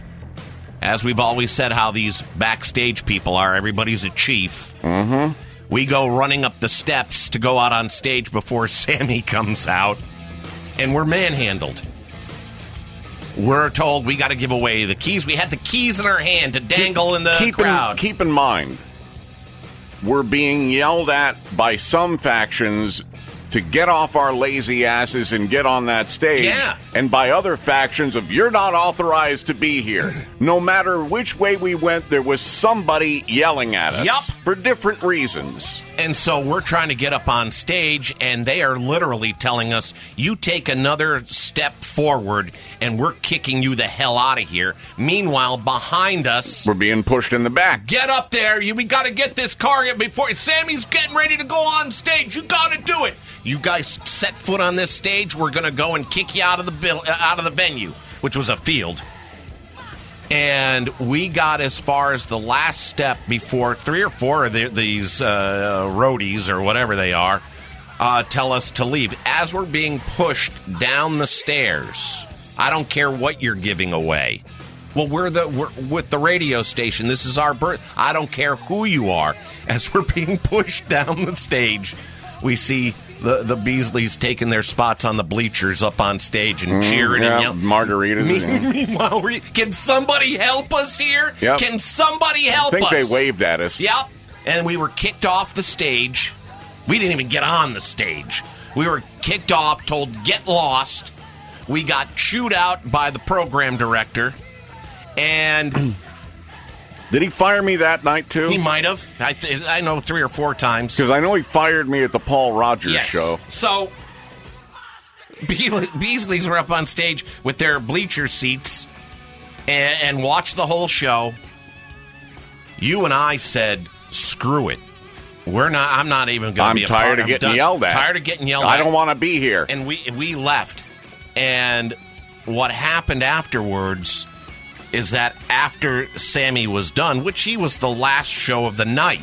S9: as we've always said how these backstage people are, everybody's a chief.
S5: Mm-hmm.
S9: We go running up the steps to go out on stage before Sammy comes out, and we're manhandled. We're told we got to give away the keys. We had the keys in our hand to dangle in the crowd.
S5: Keep in mind, we're being yelled at by some factions to get off our lazy asses and get on that stage.
S9: Yeah.
S5: And by other factions of, you're not authorized to be here. No matter which way we went, there was somebody yelling at us.
S9: Yup.
S5: For different reasons.
S9: And so we're trying to get up on stage, and they are literally telling us, you take another step forward, and we're kicking you the hell out of here. Meanwhile, behind us...
S5: we're being pushed in the back.
S9: Get up there. We got to get this car before... Sammy's getting ready to go on stage. You got to do it. You guys set foot on this stage, we're going to go and kick you out of the venue, which was a field. And we got as far as the last step before 3 or 4 of these roadies or whatever they are tell us to leave. As we're being pushed down the stairs, I don't care what you're giving away. Well, we're with the radio station. This is our birth. I don't care who you are. As we're being pushed down the stage, we see the Beasleys taking their spots on the bleachers up on stage and cheering and yelling.
S5: Margaritas.
S9: Meanwhile, can somebody help us here?
S5: Yep.
S9: Can somebody help us?
S5: I think they waved at us.
S9: Yep. And we were kicked off the stage. We didn't even get on the stage. We were kicked off, told, get lost. We got chewed out by the program director. And...
S5: did he fire me that night, too?
S9: He might have. I know 3 or 4 times.
S5: Because I know he fired me at the Paul Rogers show.
S9: So, Beasleys were up on stage with their bleacher seats and watched the whole show. You and I said, screw it. I'm not even going to be a part.
S5: I'm tired of getting yelled at.
S9: Tired of getting yelled at.
S5: I don't want to be here.
S9: And we left. And what happened afterwards... is that after Sammy was done, which he was the last show of the night,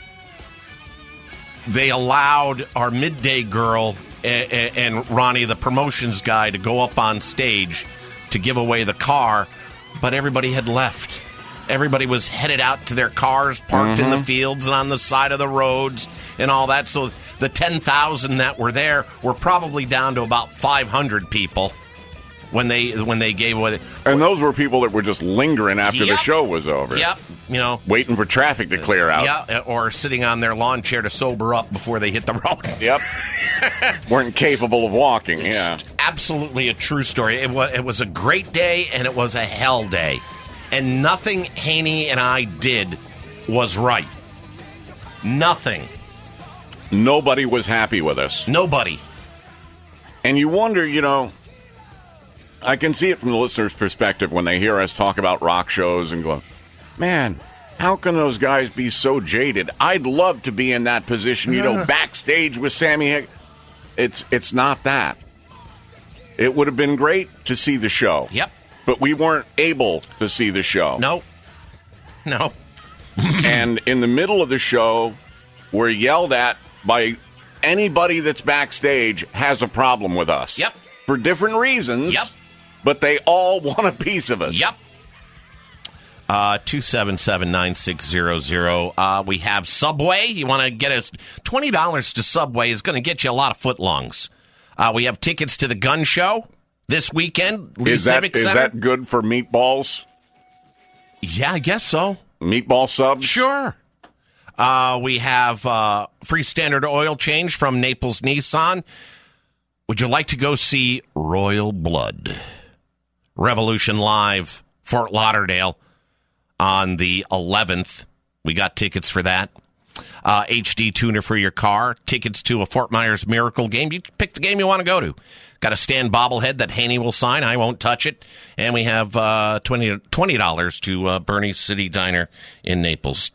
S9: they allowed our midday girl and Ronnie, the promotions guy, to go up on stage to give away the car but everybody had left. Everybody was headed out to their cars, parked in the fields and on the side of the roads and all that. So the 10,000 that were there were probably down to about 500 people when they gave away.
S5: And those were people that were just lingering after the show was over.
S9: Yep. You know,
S5: waiting for traffic to clear out.
S9: Yeah, or sitting on their lawn chair to sober up before they hit the road.
S5: Yep. Weren't capable of walking.
S9: It's absolutely a true story. It was a great day, and it was a hell day. And nothing Haney and I did was right. Nothing.
S5: Nobody was happy with us.
S9: Nobody.
S5: And you wonder, you know, I can see it from the listener's perspective when they hear us talk about rock shows and go, man, how can those guys be so jaded? I'd love to be in that position, you know, backstage with Sammy Hagar. It's not that. It would have been great to see the show.
S9: Yep.
S5: But we weren't able to see the show.
S9: No.
S5: And in the middle of the show, we're yelled at by anybody that's backstage has a problem with us.
S9: Yep.
S5: For different reasons.
S9: Yep.
S5: But they all want a piece of us.
S9: Yep. 277-9600. We have Subway. You want to get us $20 to Subway is going to get you a lot of footlongs. We have tickets to the gun show this weekend.
S5: Is that good for meatballs?
S9: Yeah, I guess so.
S5: Meatball subs?
S9: Sure. We have free standard oil change from Naples Nissan. Would you like to go see Royal Blood? Revolution Live, Fort Lauderdale on the 11th. We got tickets for that. HD tuner for your car. Tickets to a Fort Myers Miracle game. You pick the game you want to go to. Got a Stan bobblehead that Haney will sign. I won't touch it. And we have $20 to Bernie's City Diner in Naples.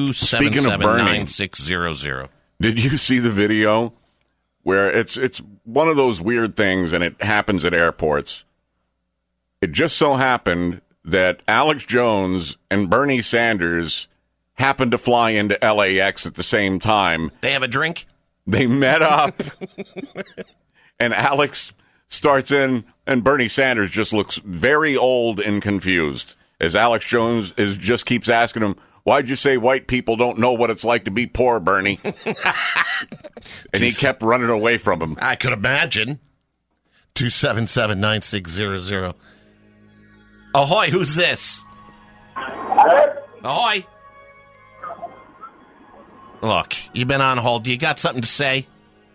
S9: 277-9600.
S5: Did you see the video where it's one of those weird things, and it happens at airports? It just so happened that Alex Jones and Bernie Sanders happened to fly into LAX at the same time.
S9: They have a drink?
S5: They met up, and Alex starts in, and Bernie Sanders just looks very old and confused as Alex Jones just keeps asking him, why'd you say white people don't know what it's like to be poor, Bernie? And he kept running away from him.
S9: I could imagine. 277-9600. Ahoy, who's this? Ahoy. Look, you've been on hold. You got something to say?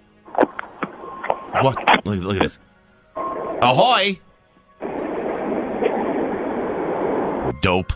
S9: What? Look at this. Ahoy. Dope.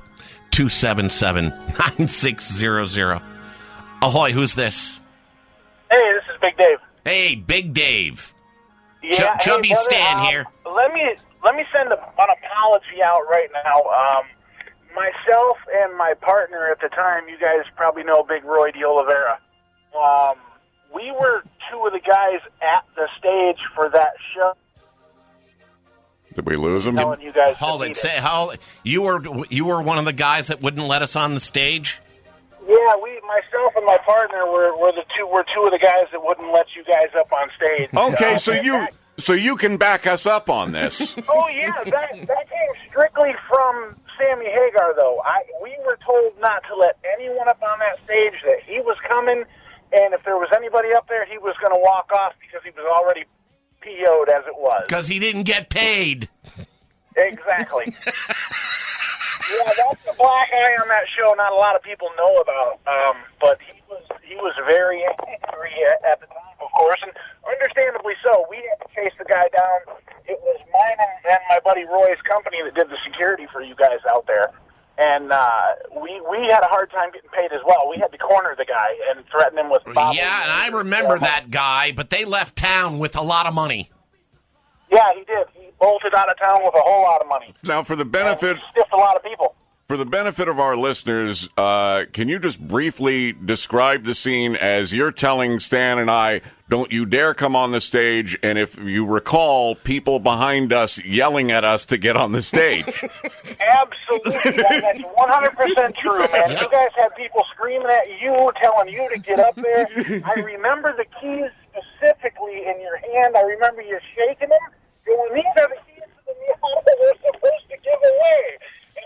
S9: 277-9600. Ahoy, who's this?
S1: Hey, this is Big Dave.
S9: Hey, Big Dave.
S1: Yeah,
S9: Chubby
S1: brother,
S9: Stan here.
S1: Let me send an apology out right now. Myself and my partner at the time, you guys probably know Big Roy de Oliveira. We were two of the guys at the stage for that show.
S5: Did we lose him?
S1: Telling you guys
S9: hold it. Say how you were one of the guys that wouldn't let us on the stage.
S1: Yeah, myself and my partner were two of the guys that wouldn't let you guys up on stage.
S5: Okay, so you can back us up on this.
S1: Oh yeah, that came strictly from Sammy Hagar, though. We were told not to let anyone up on that stage, that he was coming, and if there was anybody up there, he was going to walk off because he was already PO'd as it was.
S9: Because he didn't get paid.
S1: Exactly. Yeah, that's the black eye on that show not a lot of people know about, but he was very angry at the time, of course, and understandably so. We had to chase the guy down. It was mine and my buddy Roy's company that did the security for you guys out there, and we had a hard time getting paid as well. We had to corner the guy and threaten him with bottles.
S9: Yeah, and I remember that guy, but they left town with a lot of money.
S1: Yeah, he did. He bolted out of town with a whole lot of money.
S5: Now, for the benefit...
S1: stiffed a lot of people.
S5: For the benefit of our listeners, can you just briefly describe the scene as you're telling Stan and I, don't you dare come on the stage, and if you recall, people behind us yelling at us to get on the stage.
S1: Absolutely. That's 100% true, man. You guys had people screaming at you, telling you to get up there. I remember the keys specifically in your hand. I remember you shaking them. Going, these are the keys to the meal we're supposed to give away.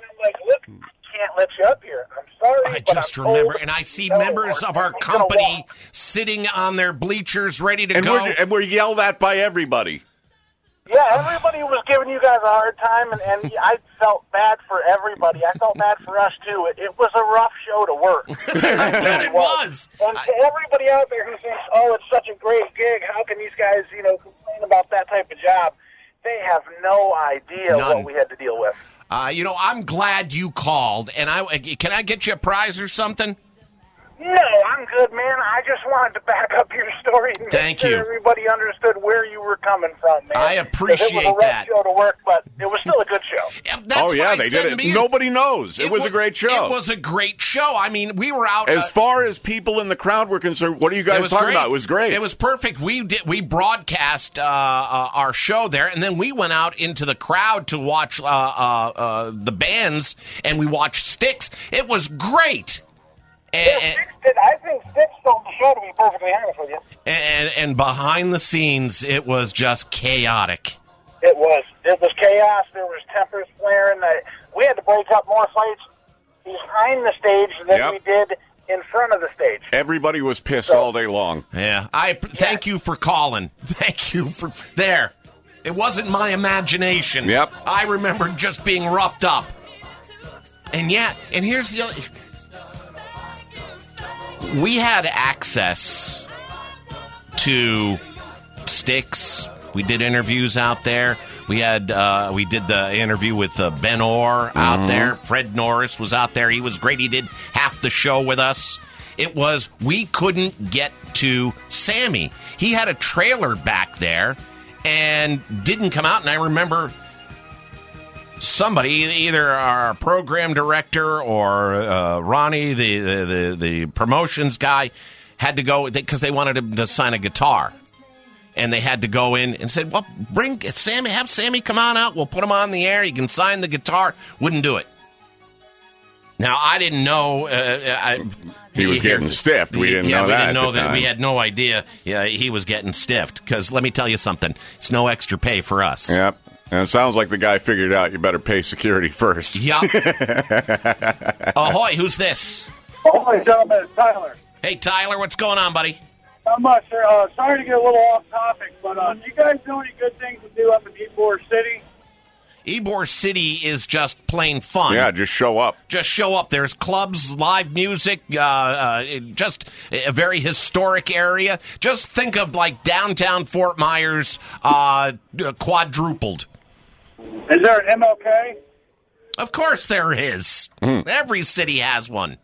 S9: just remember, and I see members of our company sitting on their bleachers ready to go.
S5: And we're yelled at by everybody.
S1: Yeah, everybody was giving you guys a hard time, and I felt bad for everybody. I felt bad for us, too. It was a rough show to work.
S9: It was.
S1: And to everybody out there who thinks, oh, it's such a great gig, how can these guys, complain about that type of job? They have no idea what we had to deal with.
S9: I'm glad you called, and can I get you a prize or something?
S1: No, I'm good, man. I just wanted to back up your story and make sure everybody understood where you were coming from, man.
S9: I appreciate
S1: it was a rough
S9: that.
S1: show to work, but it was still a good show.
S5: They did it. Nobody knows. It was a great show.
S9: It was a great show. I mean, we were out.
S5: As far as people in the crowd were concerned, what are you guys talking about? It was great.
S9: It was perfect. We broadcast our show there, and then we went out into the crowd to watch the bands, and we watched Styx. It was great.
S1: I think Styx stole the show, to be perfectly honest with you.
S9: And behind the scenes, it was just chaotic.
S1: It was chaos. There was tempers flaring. We had to break up more fights behind the stage than we did in front of the stage.
S5: Everybody was pissed all day long.
S9: Yeah. Thank you for calling. Thank you for there. It wasn't my imagination.
S5: Yep.
S9: I remember just being roughed up. And here's the other. We had access to Styx. We did interviews out there. We did the interview with Ben Orr out there. Fred Norris was out there. He was great. He did half the show with us. We couldn't get to Sammy. He had a trailer back there and didn't come out. And I remember somebody, either our program director or Ronnie, the promotions guy, had to go because they wanted him to sign a guitar. And they had to go in and said, well, have Sammy come on out. We'll put him on the air. He can sign the guitar. Wouldn't do it. Now, I didn't know.
S5: He was getting stiffed. We didn't know that.
S9: We didn't know that. We had no idea he was getting stiffed. Because let me tell you something. It's no extra pay for us.
S5: Yep. And it sounds like the guy figured out you better pay security first.
S9: Yup. Ahoy, who's this?
S4: Ahoy, gentlemen, it's Tyler.
S9: Hey, Tyler, what's going on, buddy?
S4: Not much, sir. Sorry to get a little off topic, but do you guys know any good things to do up in Ybor City?
S9: Ybor City is just plain fun.
S5: Yeah, just show up.
S9: Just show up. There's clubs, live music, just a very historic area. Just think of like downtown Fort Myers quadrupled.
S4: Is there an MLK?
S9: Of course there is. Every city has one.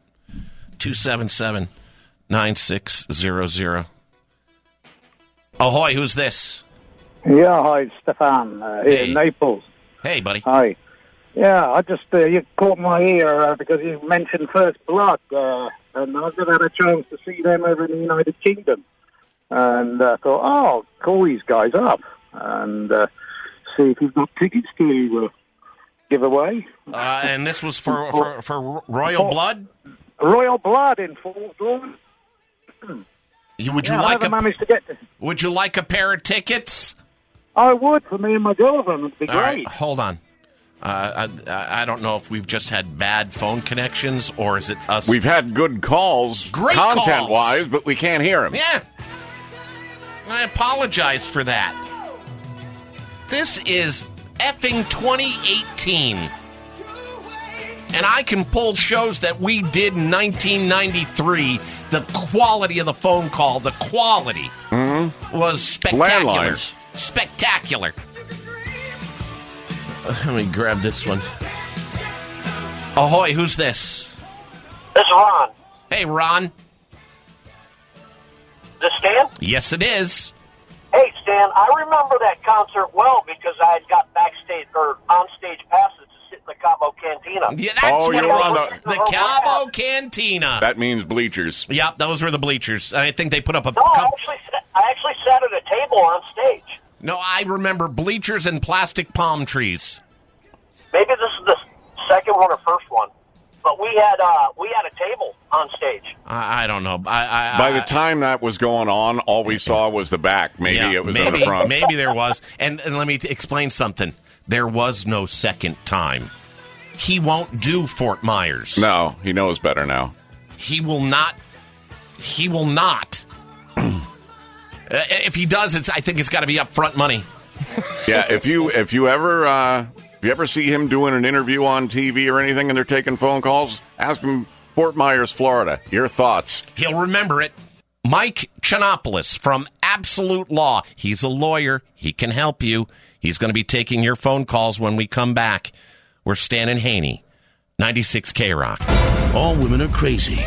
S9: 277-9600. Ahoy, who's this?
S22: Yeah, hi, it's Stefan here in Naples.
S9: Hey, buddy.
S22: Hi. Yeah, I just, you caught my ear because you mentioned First Blood, and I've never had a chance to see them over in the United Kingdom. And I thought, call these guys up and see if you've got tickets to give away.
S9: And this was for Royal Blood?
S22: Royal Blood in Fort Lauderdale.
S9: Would you like a pair of tickets?
S22: I would, for me and my girlfriend. It'd be great.
S9: All right, hold on. I don't know if we've just had bad phone connections or is it us?
S5: We've had good calls,
S9: great
S5: content-wise, but we can't hear them.
S9: Yeah. I apologize for that. This is effing 2018. And I can pull shows that we did in 1993. The quality of the phone call, the quality was spectacular.
S5: Landlines.
S9: Spectacular. Let me grab this one. Ahoy, who's this?
S1: This is Ron.
S9: Hey, Ron.
S1: This Stan?
S9: Yes, it is.
S1: Hey, Stan, I remember that concert well because I had got backstage or on-stage passes to sit in the Cabo Cantina.
S9: Yeah, that's what it was. The Cabo Cantina.
S5: That means bleachers.
S9: Yep, those were the bleachers. I think they put up a...
S1: No, I actually sat at a table on stage.
S9: No, I remember bleachers and plastic palm trees.
S1: Maybe this is the second one or first one, but we had a table on stage.
S9: I don't know.
S5: By the time that was going on, all we saw was the back. Maybe it was in the front.
S9: Maybe there was. And let me explain something. There was no second time. He won't do Fort Myers.
S5: No, he knows better now.
S9: He will not. He will not. If he does, I think it's got to be upfront money.
S5: Yeah, if you ever see him doing an interview on TV or anything and they're taking phone calls, ask him Fort Myers, Florida. Your thoughts.
S9: He'll remember it. Mike Chernopoulos from Absolute Law. He's a lawyer. He can help you. He's going to be taking your phone calls when we come back. We're Stan and Haney, 96 K-Rock.
S2: All women are crazy.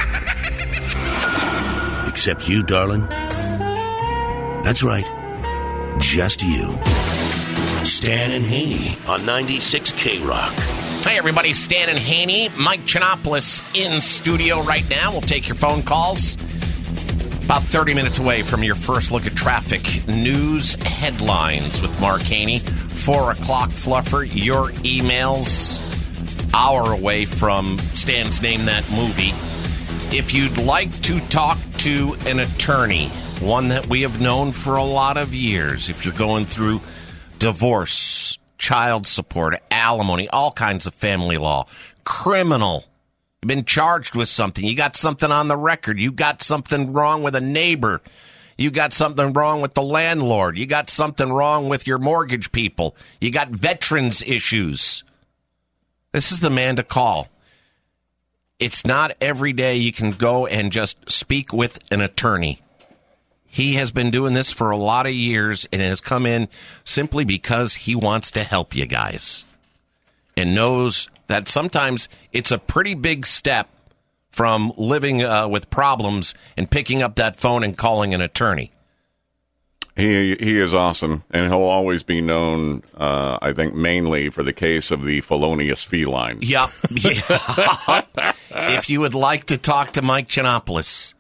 S2: Except you, darling. That's right. Just you. Stan and Haney on 96 K-Rock.
S9: Hey, everybody. Stan and Haney. Mike Chernopoulos in studio right now. We'll take your phone calls. About 30 minutes away from your first look at traffic news headlines with Mark Haney. 4 o'clock fluffer. Your emails. Hour away from Stan's Name That Movie. If you'd like to talk to an attorney, one that we have known for a lot of years, if you're going through divorce, child support, alimony, all kinds of family law, criminal, you've been charged with something, you got something on the record, you got something wrong with a neighbor, you got something wrong with the landlord, you got something wrong with your mortgage people, you got veterans issues, this is the man to call. It's not every day you can go and just speak with an attorney. He has been doing this for a lot of years and has come in simply because he wants to help you guys and knows that sometimes it's a pretty big step from living with problems and picking up that phone and calling an attorney.
S5: He is awesome, and he'll always be known, I think, mainly for the case of the felonious feline.
S9: Yep. Yeah. If you would like to talk to Mike Chernopoulos,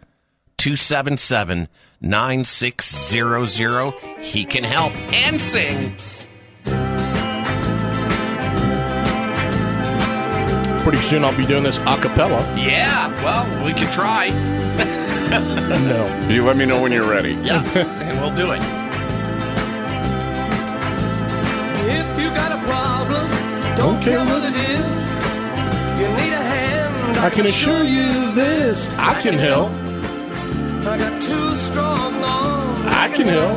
S9: 277-9600. He can help and sing.
S3: Pretty soon I'll be doing this a cappella.
S9: Yeah, well, we could try.
S3: No.
S5: You let me know when you're ready.
S9: Yeah, and we'll do it.
S7: If you got a problem, don't care what it is. You need a hand.
S3: I can assure you this. I can help.
S7: I got 2 strong arms.
S3: I can help.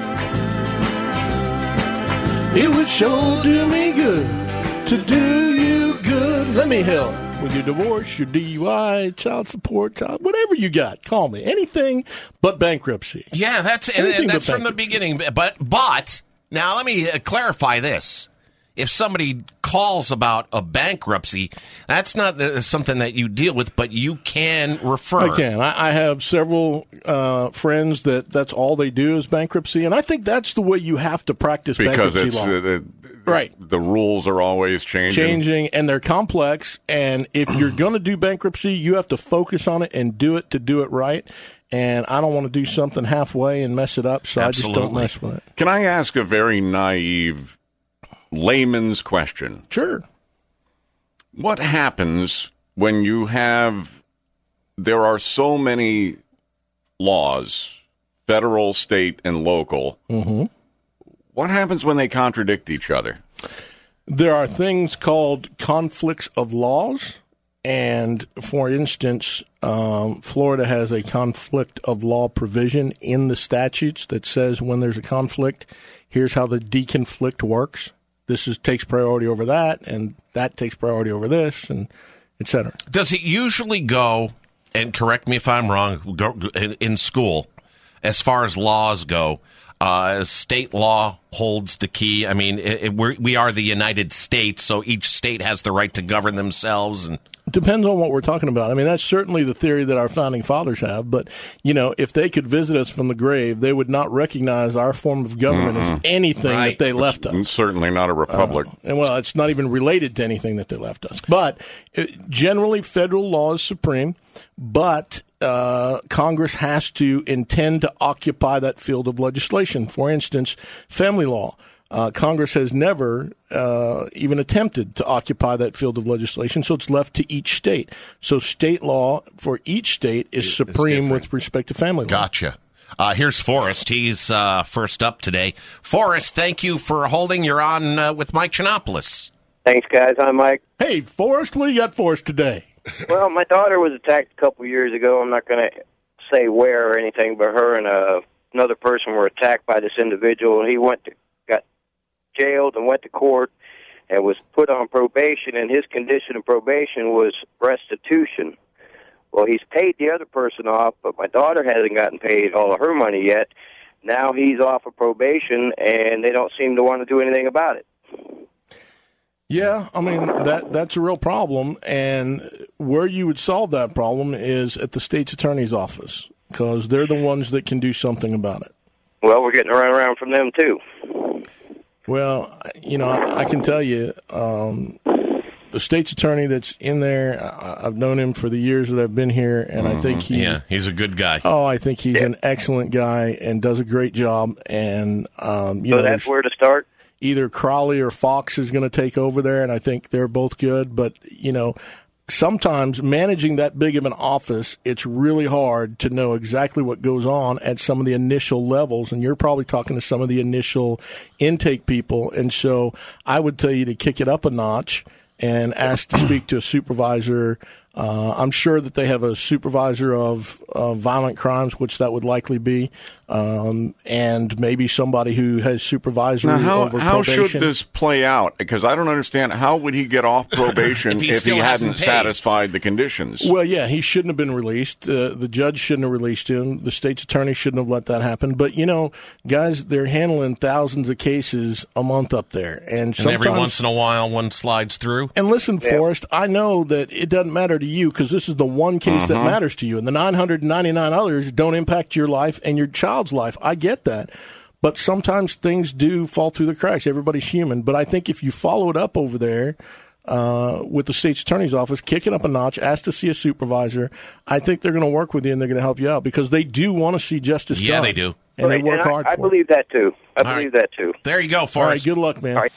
S3: It would sure do me good to do you good. Let me help with your divorce, your DUI, child support, whatever you got. Call me. Anything but bankruptcy.
S9: Yeah, that's from the beginning. But now let me clarify this. If somebody calls about a bankruptcy, that's not something that you deal with, but you can refer.
S3: I can. I have several friends that's all they do is bankruptcy, and I think that's the way you have to practice bankruptcy law. Right.
S5: The rules are always changing,
S3: and they're complex, and if you're going to do bankruptcy, you have to focus on it and do it right. And I don't want to do something halfway and mess it up, so
S9: Absolutely.
S3: I just don't mess with it.
S5: Can I ask a very naive layman's question?
S3: Sure.
S5: What happens when there are so many laws, federal, state, and local?
S3: Mm-hmm.
S5: What happens when they contradict each other?
S3: There are things called conflicts of laws. And, for instance, Florida has a conflict of law provision in the statutes that says when there's a conflict, here's how the deconflict works. This takes priority over that, and that takes priority over this, and et cetera.
S9: Does it usually go, and correct me if I'm wrong, in school, as far as laws go, state law holds the key? I mean, we are the United States, so each state has the right to govern themselves, and
S3: depends on what we're talking about. I mean, that's certainly the theory that our founding fathers have. But, if they could visit us from the grave, they would not recognize our form of government as anything that they left us.
S5: Certainly not a republic.
S3: It's not even related to anything that they left us. But generally, federal law is supreme. But Congress has to intend to occupy that field of legislation. For instance, family law. Congress has never even attempted to occupy that field of legislation, so it's left to each state. So state law for each state is supreme with respect to family law.
S9: Gotcha. Here's Forrest. He's first up today. Forrest, thank you for holding. You're on with Mike Chernopoulos.
S23: Thanks, guys. I'm Mike.
S3: Hey, Forrest, what do you got for us today?
S6: Well, my daughter was attacked a couple years ago. I'm not going to say where or anything, but her and another person were attacked by this individual. He got jailed and went to court and was put on probation, and his condition of probation was restitution. Well, he's paid the other person off, but my daughter hasn't gotten paid all of her money yet. Now he's off of probation, and they don't seem to want to do anything about it.
S3: Yeah, I mean, that's a real problem, and where you would solve that problem is at the state's attorney's office, because they're the ones that can do something about it.
S6: Well, we're getting a runaround from them, too.
S3: Well, I can tell you, the state's attorney that's in there, I've known him for the years that I've been here, and I think
S9: he's a good guy.
S3: Oh, I think he's an excellent guy and does a great job. And
S6: so that's where to start?
S3: Either Crowley or Fox is going to take over there, and I think they're both good. But, sometimes managing that big of an office, it's really hard to know exactly what goes on at some of the initial levels, and you're probably talking to some of the initial intake people. And so I would tell you to kick it up a notch and ask to speak to a supervisor. I'm sure that they have a supervisor of violent crimes, which that would likely be, and maybe somebody who has supervisory over probation.
S5: How should this play out? Because I don't understand. How would he get off probation if he hadn't satisfied the conditions?
S3: Well, yeah, he shouldn't have been released. The judge shouldn't have released him. The state's attorney shouldn't have let that happen. But, guys, they're handling thousands of cases a month up there. And
S9: every once in a while, one slides through.
S3: And listen, Forrest, I know that it doesn't matter to you because this is the one case that matters to you. And the 999 others don't impact your life and your child's life. I get that. But sometimes things do fall through the cracks. Everybody's human. But I think if you follow it up over there with the state's attorney's office, kick it up a notch, ask to see a supervisor, I think they're going to work with you and they're going to help you out because they do want to see justice done.
S9: Yeah, they do.
S3: And they work hard for it.
S6: I believe that, too. I believe that, too.
S9: There you go, Forrest.
S3: All right, good luck, man.
S6: All right.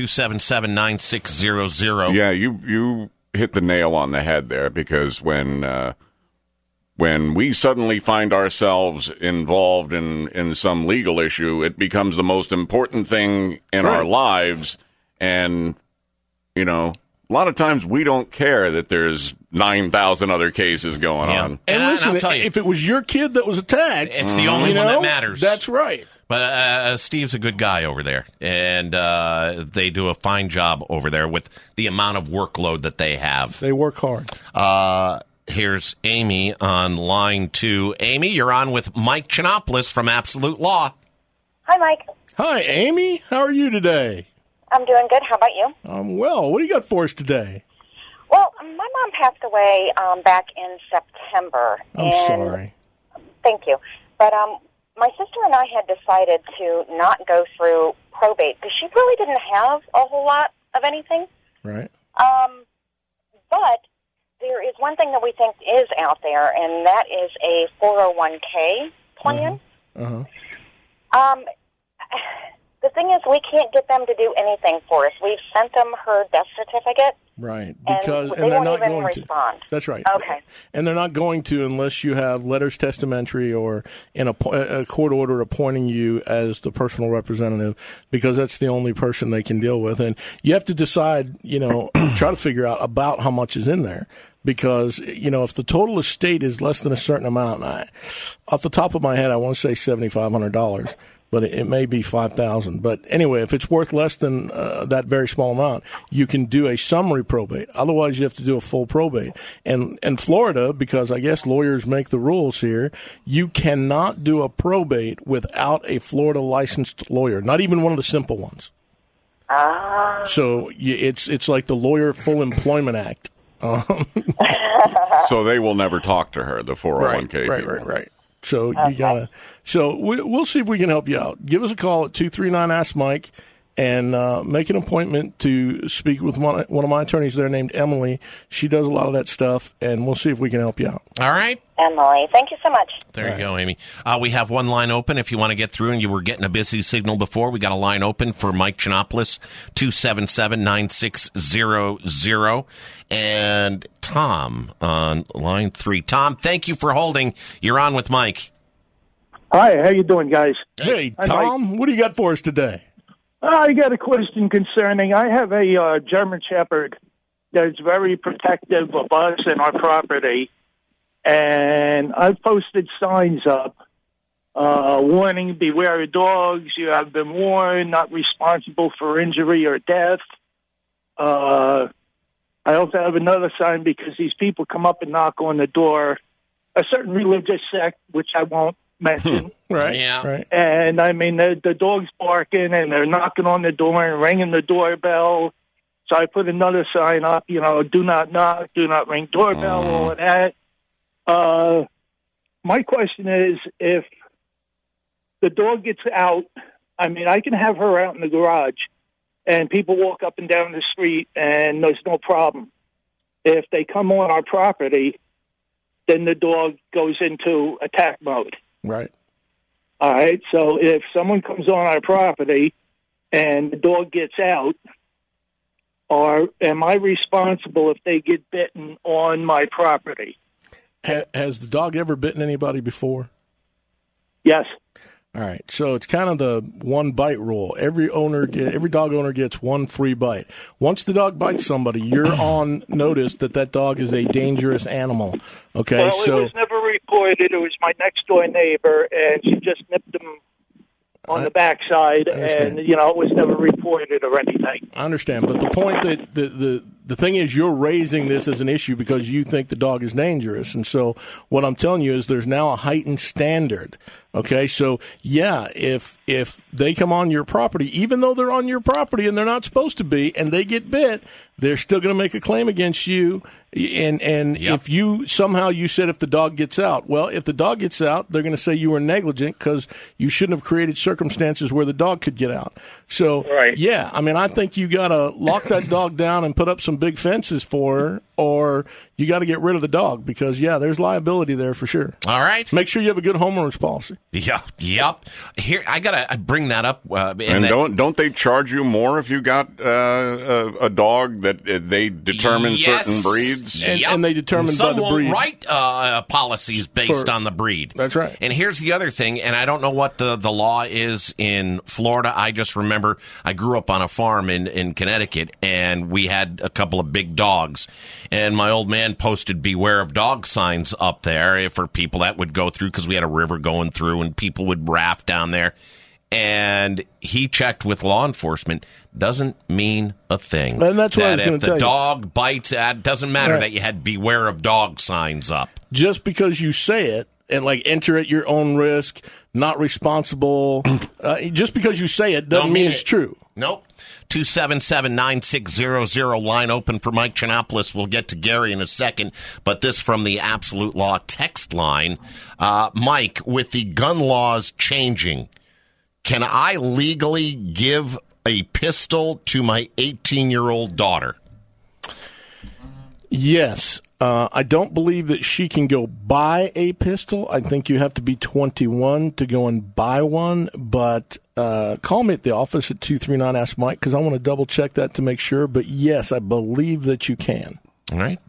S9: 277-9600.
S5: Yeah, you hit the nail on the head there because when we suddenly find ourselves involved in some legal issue, it becomes the most important thing in our lives. And, a lot of times we don't care that there's 9,000 other cases going on.
S3: And listen,
S9: I'll tell you,
S3: if it was your kid that was attacked,
S9: it's the only one that matters.
S3: That's right.
S9: But Steve's a good guy over there, and they do a fine job over there with the amount of workload that they have.
S3: They work hard.
S9: Here's Amy on line 2. Amy, you're on with Mike Chinopoulos from Absolute Law.
S8: Hi, Mike.
S3: Hi, Amy. How are you today?
S8: I'm doing good. How about you?
S3: I'm well. What do you got for us today?
S8: Well, my mom passed away back in September.
S3: I'm sorry.
S8: Thank you. But my sister and I had decided to not go through probate because she really didn't have a whole lot of anything.
S3: Right.
S8: But there is one thing that we think is out there, and that is a 401k plan. The thing is, we can't get them to do anything for us. We've sent them her death certificate.
S3: Right.
S8: Because they won't even respond.
S3: That's right.
S8: Okay.
S3: And they're not going to unless you have letters testamentary or in a court order appointing you as the personal representative, because that's the only person they can deal with. And you have to decide, try to figure out about how much is in there. Because, if the total estate is less than a certain amount, off the top of my head, I want to say $7,500. But it may be $5,000. But anyway, if it's worth less than that very small amount, you can do a summary probate. Otherwise, you have to do a full probate. And in Florida, because I guess lawyers make the rules here, you cannot do a probate without a Florida licensed lawyer, not even one of the simple ones. So it's like the Lawyer Full Employment Act.
S5: So they will never talk to her, the 401k.
S3: Right. So you gotta. So we'll see if we can help you out. Give us a call at 239-ASK-MIKE and make an appointment to speak with one of my attorneys there named Emily. She does a lot of that stuff, and we'll see if we can help you out.
S9: All right.
S8: Emily, thank you so much.
S9: There you go, Amy. We have one line open if you want to get through, and you were getting a busy signal before. We got a line open for Mike Chinopoulos, 277-9600. And Tom on line 3. Tom, thank you for holding. You're on with Mike.
S23: Hi, how you doing, guys?
S3: Hey, Tom, what do you got for us today?
S23: I got a question concerning, I have a German Shepherd, that's very protective of us and our property. And I've posted signs up, warning, beware of dogs, you have been warned, not responsible for injury or death. I also have another sign because these people come up and knock on the door, a certain religious sect, which I won't mention.
S3: Right. Yeah. Right.
S23: And I mean, the dog's barking and they're knocking on the door and ringing the doorbell. So I put another sign up, do not knock, do not ring doorbell, all of that. My question is, if the dog gets out, I mean, I can have her out in the garage and people walk up and down the street and there's no problem. If they come on our property, then the dog goes into attack mode.
S3: Right.
S23: All right. So if someone comes on our property and the dog gets out, am I responsible if they get bitten on my property?
S3: Has the dog ever bitten anybody before?
S23: Yes.
S3: All right. So it's kind of the one bite rule. Every dog owner gets one free bite. Once the dog bites somebody, you're on notice that dog is a dangerous animal. Okay.
S23: Well, it was never reported. It was my next door neighbor, and she just nipped him on the backside, and it was never reported or anything.
S3: I understand, but the point that the thing is, you're raising this as an issue because you think the dog is dangerous, and so what I'm telling you is there's now a heightened standard. Okay, so yeah, if they come on your property, even though they're on your property and they're not supposed to be, and they get bit, they're still going to make a claim against you. And if you somehow you said if the dog gets out, well, if the dog gets out, they're going to say you were negligent because you shouldn't have created circumstances where the dog could get out. So yeah, I mean, I think you got to lock that dog down and put up some big fences for her, or you got to get rid of the dog because there's liability there for sure.
S9: All right,
S3: make sure you have a good homeowner's policy.
S9: Yep. Here, I gotta bring that up.
S5: And don't they charge you more if you got a dog that they determine certain breeds?
S3: And they determine
S9: some
S3: by the breed.
S9: Some won't write policies based on the breed.
S3: That's right.
S9: And here's the other thing, and I don't know what the law is in Florida. I just remember I grew up on a farm in Connecticut, and we had a couple of big dogs. And my old man posted beware of dog signs up there for people that would go through because we had a river going through and people would raft down there. And he checked with law enforcement. Doesn't mean a thing.
S3: And that's what I was going to tell you.
S9: If the dog bites, it doesn't matter that you had beware of dog signs up.
S3: Just because you say it and enter at your own risk, not responsible, just because you say it doesn't mean it's true.
S9: Nope. 277-9600, line open for Mike Chinopoulos. We'll get to Gary in a second, but this from the Absolute Law text line. Mike, with the gun laws changing, can I legally give a pistol to my 18-year-old daughter?
S3: Yes. I don't believe that she can go buy a pistol. I think you have to be 21 to go and buy one. But call me at the office at 239-ASK-MIKE because I want to double-check that to make sure. But, yes, I believe that you can.
S9: All right,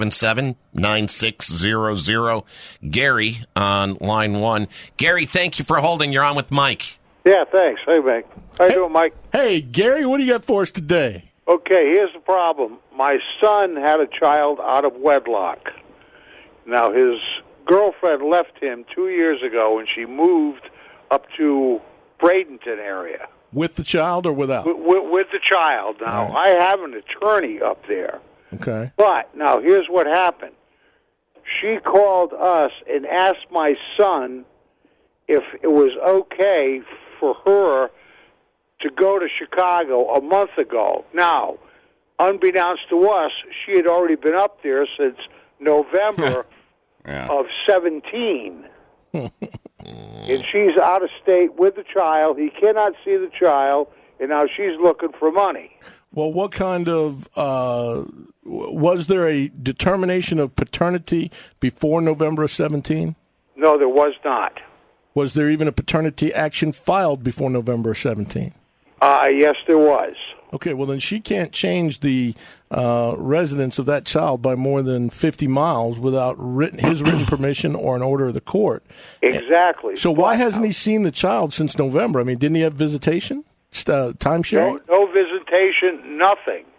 S9: 277-9600. Gary on line 1. Gary, thank you for holding. You're on with Mike.
S23: Yeah, thanks. Hey, Mike. How you doing, Mike?
S3: Hey, Gary, what do you got for us today?
S23: Okay, here's the problem. My son had a child out of wedlock. Now, his girlfriend left him 2 years ago, and she moved up to Bradenton area.
S3: With the child or without?
S23: With the child. Now, I have an attorney up there.
S3: Okay.
S23: But, now, here's what happened. She called us and asked my son if it was okay for her to go to Chicago a month ago. Now, unbeknownst to us, she had already been up there since November of 17. And she's out of state with the child. He cannot see the child, and now she's looking for money.
S3: Well, what kind of, was there a determination of paternity before November of 17?
S23: No, there was not.
S3: Was there even a paternity action filed before November of 17?
S23: Yes, there was.
S3: Okay, well, then she can't change the residence of that child by more than 50 miles without his written permission or an order of the court.
S23: Exactly.
S3: So why hasn't he seen the child since November? I mean, didn't he have visitation? Timeshare?
S23: No visitation, nothing.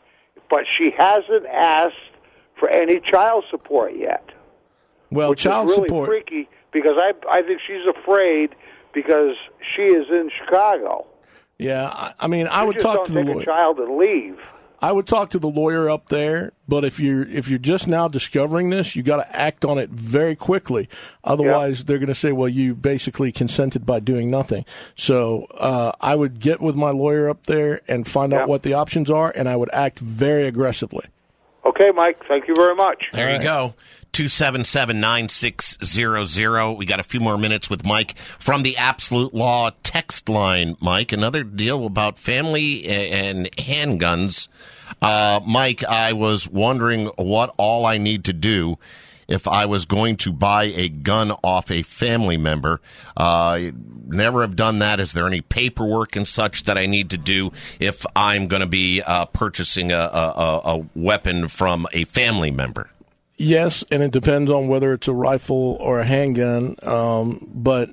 S23: but she hasn't asked for any child support yet.
S3: Well,
S23: which
S3: child
S23: is really
S3: support
S23: freaky because I think she's afraid because she is in Chicago.
S3: Yeah, I mean, I would talk to the lawyer.
S23: Take a child and leave.
S3: I would talk to the lawyer up there, but if you're just now discovering this, you got to act on it very quickly. Otherwise, they're going to say, "Well, you basically consented by doing nothing." So I would get with my lawyer up there and find out what the options are, and I would act very aggressively.
S23: Okay, Mike. Thank you very much.
S9: There you go. 277-9600. We got a few more minutes with Mike from the Absolute Law text line. Mike, another deal about family and handguns. Mike, I was wondering what all I need to do if I was going to buy a gun off a family member. Never have done that. Is there any paperwork and such that I need to do if I'm going to be purchasing a weapon from a family member?
S3: Yes, and it depends on whether it's a rifle or a handgun. But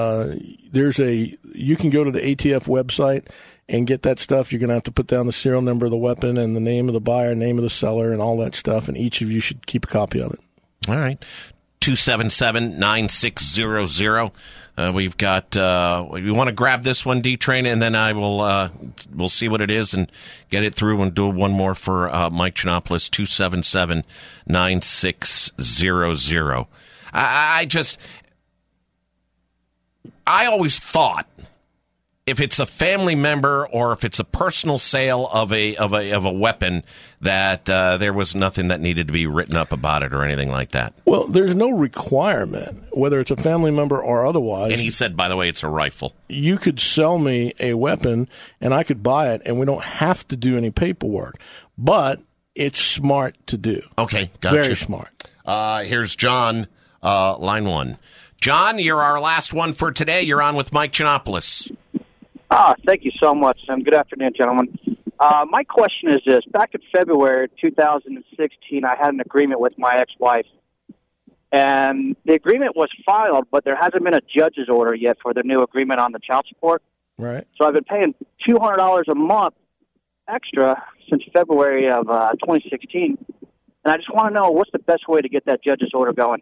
S3: you can go to the ATF website and get that stuff. You're going to have to put down the serial number of the weapon and the name of the buyer, name of the seller, and all that stuff. And each of you should keep a copy of it.
S9: All right. 277-9600. We've got, we want to grab this one, D-Train, and then I will, we'll see what it is and get it through and do one more for, Mike Chinopoulos, 277-9600. I always thought if it's a family member or if it's a personal sale of a weapon that there was nothing that needed to be written up about it or anything like that.
S3: Well, there's no requirement, whether it's a family member or otherwise.
S9: And he said, by the way, it's a rifle.
S3: You could sell me a weapon and I could buy it, and we don't have to do any paperwork. But it's smart to do.
S9: Okay, gotcha.
S3: Very smart.
S9: Here's John, line one. John, you're our last one for today. You're on with Mike Chinopoulos.
S11: Thank you so much, Sam. Good afternoon, gentlemen. My question is this. Back in February 2016, I had an agreement with my ex-wife. And the agreement was filed, but there hasn't been a judge's order yet for the new agreement on the child support.
S3: Right.
S11: So I've been paying $200 a month extra since February of 2016. And I just want to know, what's the best way to get that judge's order going?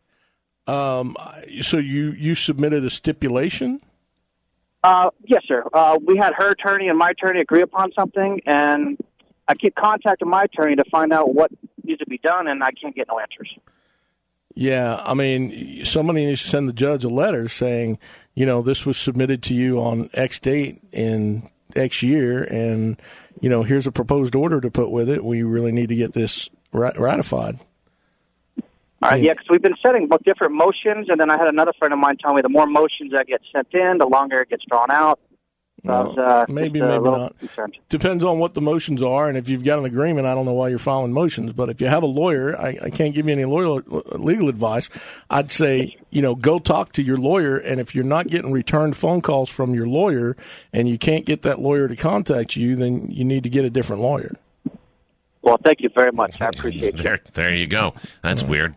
S3: So you submitted a stipulation?
S11: Yes, sir. We had her attorney and my attorney agree upon something, and I keep contacting my attorney to find out what needs to be done, and I can't get no answers.
S3: Yeah, I mean, somebody needs to send the judge a letter saying, this was submitted to you on X date in X year, and, here's a proposed order to put with it. We really need to get this ratified.
S11: All right, yeah, because we've been setting different motions, and then I had another friend of mine tell me the more motions that get sent in, the longer it gets drawn out. So
S3: maybe not.
S11: Concerned.
S3: Depends on what the motions are, and if you've got an agreement, I don't know why you're filing motions. But if you have a lawyer, I can't give you any legal advice. I'd say, go talk to your lawyer, and if you're not getting returned phone calls from your lawyer and you can't get that lawyer to contact you, then you need to get a different lawyer.
S11: Well, thank you very much. I appreciate it.
S9: There you go. That's weird.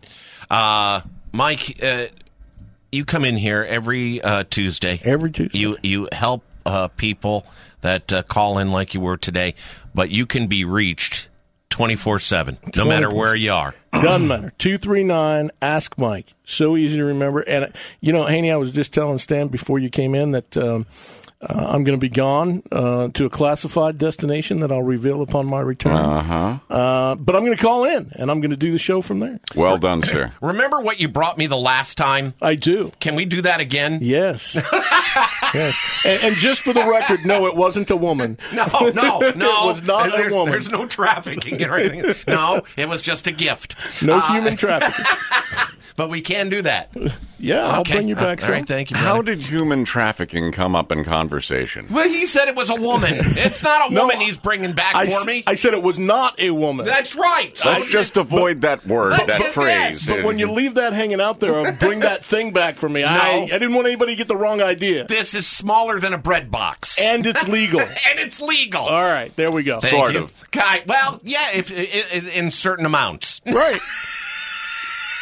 S9: Mike, you come in here every Tuesday.
S3: Every Tuesday.
S9: You help people that call in like you were today, but you can be reached 24/7, no matter where you are.
S3: Doesn't matter. 239, Ask Mike. So easy to remember. And, Haney, I was just telling Stan before you came in that I'm going to be gone to a classified destination that I'll reveal upon my return. But I'm going to call in, and I'm going to do the show from there.
S5: Well done, sir.
S9: Remember what you brought me the last time?
S3: I do.
S9: Can we do that again?
S3: Yes. Yes. And just for the record, no, it wasn't a woman.
S9: No.
S3: It was not a woman.
S9: There's no trafficking or anything. No, it was just a gift.
S3: No human trafficking.
S9: But we can do that.
S3: Yeah, I'll bring you back.
S9: All right, thank you, brother.
S5: How did human trafficking come up in conversation?
S9: Well, he said it was a woman. It's not a woman he's bringing back for me.
S3: I said it was not a woman.
S9: That's right.
S5: Let's just avoid that word, that phrase.
S3: But when you leave that hanging out there, bring that thing back for me. I didn't want anybody to get the wrong idea.
S9: This is smaller than a bread box.
S3: And it's legal.
S9: All
S3: right, there we go.
S9: Sort of. Well, yeah, if in certain amounts.
S3: Right.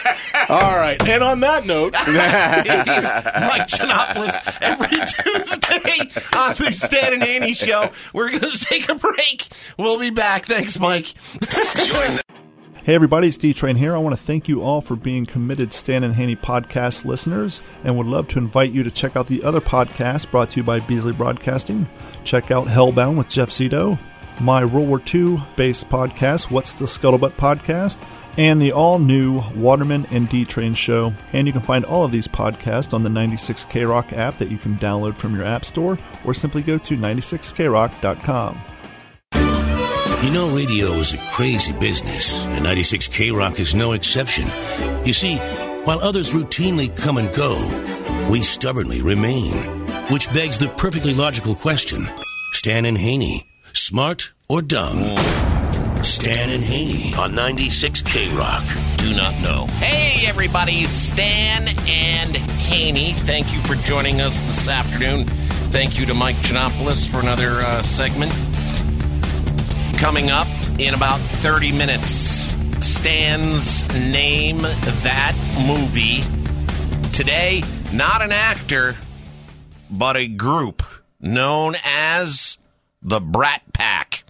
S3: All right. And on that note,
S9: He's Mike Giannopoulos every Tuesday on the Stan and Haney Show. We're going to take a break. We'll be back. Thanks, Mike.
S12: Hey everybody, it's D-Train here. I want to thank you all for being committed Stan and Haney podcast listeners and would love to invite you to check out the other podcasts brought to you by Beasley Broadcasting. Check out Hellbound with Jeff Zito, my World War II based podcast, What's the Scuttlebutt podcast, and the all-new Waterman and D-Train Show. And you can find all of these podcasts on the 96KROC app that you can download from your app store or simply go to 96krock.com.
S2: You know, radio is a crazy business, and 96 K-Rock is no exception. You see, while others routinely come and go, we stubbornly remain. Which begs the perfectly logical question, Stan and Haney, smart or dumb? Stan and Haney on 96 K-Rock.
S9: Do not know. Hey, everybody, Stan and Haney. Thank you for joining us this afternoon. Thank you to Mike Giannopoulos for another segment. Coming up in about 30 minutes, Stan's Name That Movie. Today, not an actor, but a group known as the Brat Pack.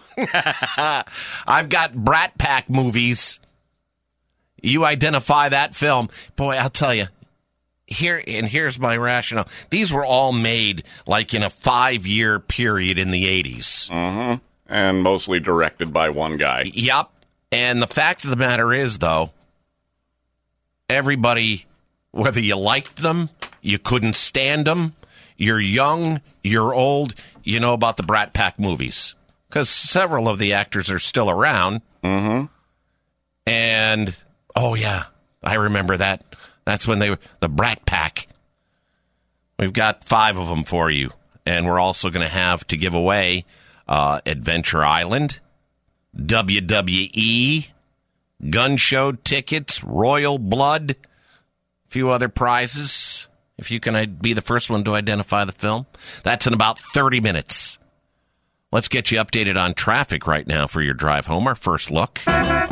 S9: I've got Brat Pack movies. You identify that film. Boy, I'll tell you. Here's my rationale. These were all made like in a 5-year period in the 80s.
S5: Mm-hmm. And mostly directed by one guy.
S9: Yep. And the fact of the matter is, though, everybody, whether you liked them, you couldn't stand them, you're young, you're old, you know about the Brat Pack movies. Because several of the actors are still around.
S5: Mm-hmm.
S9: And, oh, yeah, I remember that. That's when they were the Brat Pack. We've got 5 of them for you. And we're also going to have to give away Adventure Island, WWE, gun show tickets, Royal Blood, a few other prizes. If you can be the first one to identify the film. That's in about 30 minutes. Let's get you updated on traffic right now for your drive home. Our first look.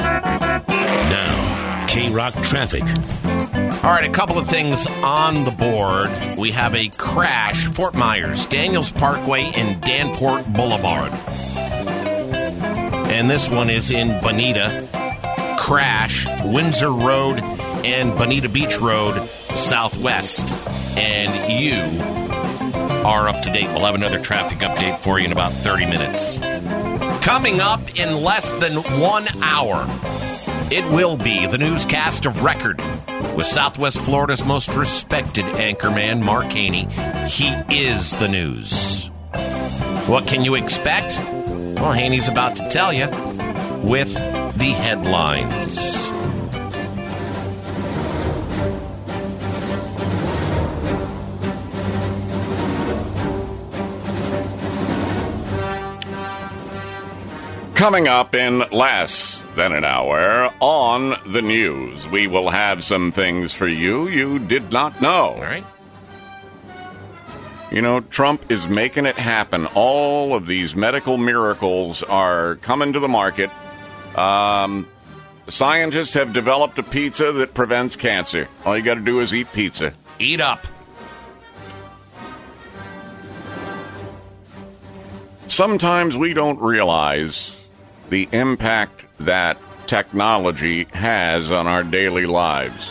S2: Now, K-Rock traffic.
S9: All right, a couple of things on the board. We have a crash, Fort Myers, Daniels Parkway, and Danport Boulevard. And this one is in Bonita. Crash, Windsor Road and Bonita Beach Road, southwest. And you are up to date. We'll have another traffic update for you in about 30 minutes. Coming up in less than 1 hour, it will be the newscast of record with Southwest Florida's most respected anchorman, Mark Haney. He is the news. What can you expect? Well, Haney's about to tell you with the headlines.
S5: Coming up in less than an hour on the news, we will have some things for you did not know.
S9: All right.
S5: You know, Trump is making it happen. All of these medical miracles are coming to the market. Scientists have developed a pizza that prevents cancer. All you got to do is eat pizza.
S9: Eat up.
S5: Sometimes we don't realize the impact that technology has on our daily lives.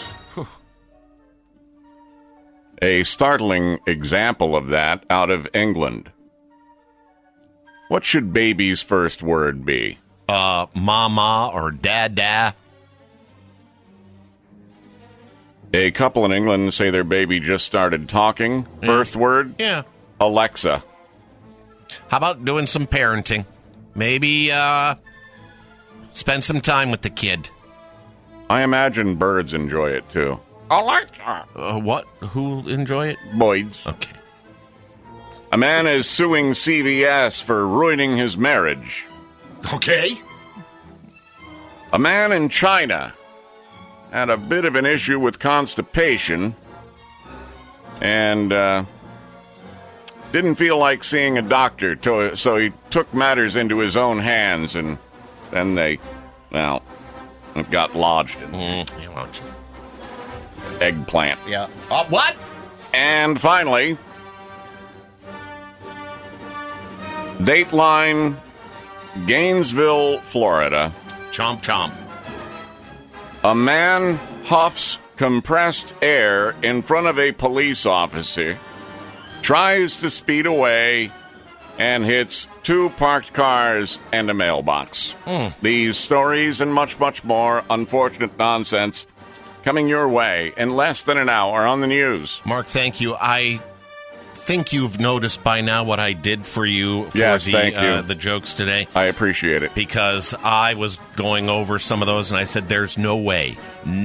S5: A startling example of that out of England. What should baby's first word be?
S9: Mama or dada.
S5: A couple in England say their baby just started talking. First word?
S9: Yeah.
S5: Alexa.
S9: How about doing some parenting? Maybe spend some time with the kid.
S5: I imagine birds enjoy it, too.
S9: Alexa. What? Who enjoy it?
S5: Boys.
S9: Okay.
S5: A man is suing CVS for ruining his marriage.
S9: Okay.
S5: A man in China had a bit of an issue with constipation and didn't feel like seeing a doctor, so he took matters into his own hands, and then they, well, It got lodged in eggplant.
S9: Yeah. What?
S5: And finally, Dateline, Gainesville, Florida.
S9: Chomp, chomp.
S5: A man huffs compressed air in front of a police officer, tries to speed away, and hits 2 parked cars and a mailbox. These stories and much, much more unfortunate nonsense coming your way in less than an hour on the news.
S9: Mark, thank you. I think you've noticed by now what I did for you for the jokes today.
S5: I appreciate it.
S9: Because I was going over some of those, and I said, there's no way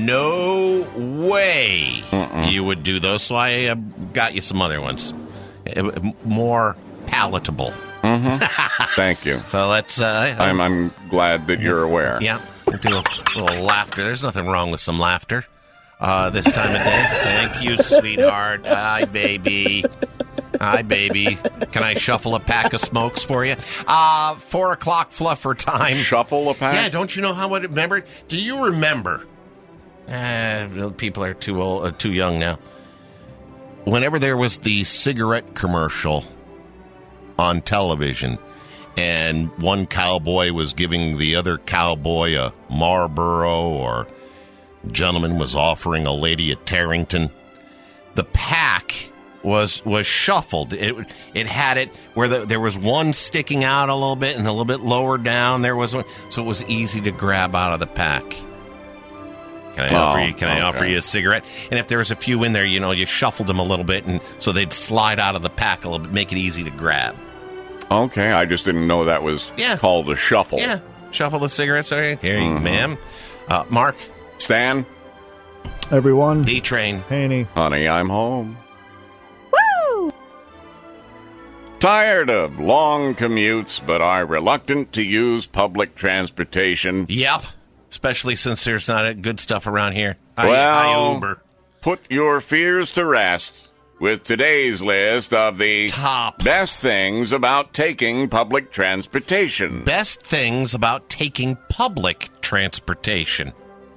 S9: you would do those. So I got you some other ones. More palatable.
S5: Thank you.
S9: So let's...
S5: I'm glad that you're aware.
S9: Yeah. Do a little laughter. There's nothing wrong with some laughter this time of day. Thank you, sweetheart. Hi, baby. Hi, baby. Can I shuffle a pack of smokes for you? 4 o'clock fluffer time.
S5: Shuffle a pack?
S9: Yeah, don't you know how I remember? Do you remember? People are too old, too young now. Whenever there was the cigarette commercial on television, and one cowboy was giving the other cowboy a Marlboro, or a gentleman was offering a lady a Tarrington, the pack was shuffled. It had it where there was one sticking out a little bit, and a little bit lower down there was one, so it was easy to grab out of the pack. Can I offer you a cigarette? And if there was a few in there, you shuffled them a little bit, and so they'd slide out of the pack a little bit, make it easy to grab.
S5: Okay, I just didn't know that was called a shuffle.
S9: Yeah, shuffle the cigarettes. Here you ma'am. Mark.
S5: Stan.
S12: Everyone.
S9: D-Train.
S12: Haney.
S5: Honey, I'm home. Woo! Tired of long commutes, but are reluctant to use public transportation.
S9: Yep. Especially since there's not good stuff around here.
S5: I
S9: Uber.
S5: Put your fears to rest with today's list of the
S9: top
S5: best things about taking public transportation.
S9: Best things about taking public transportation.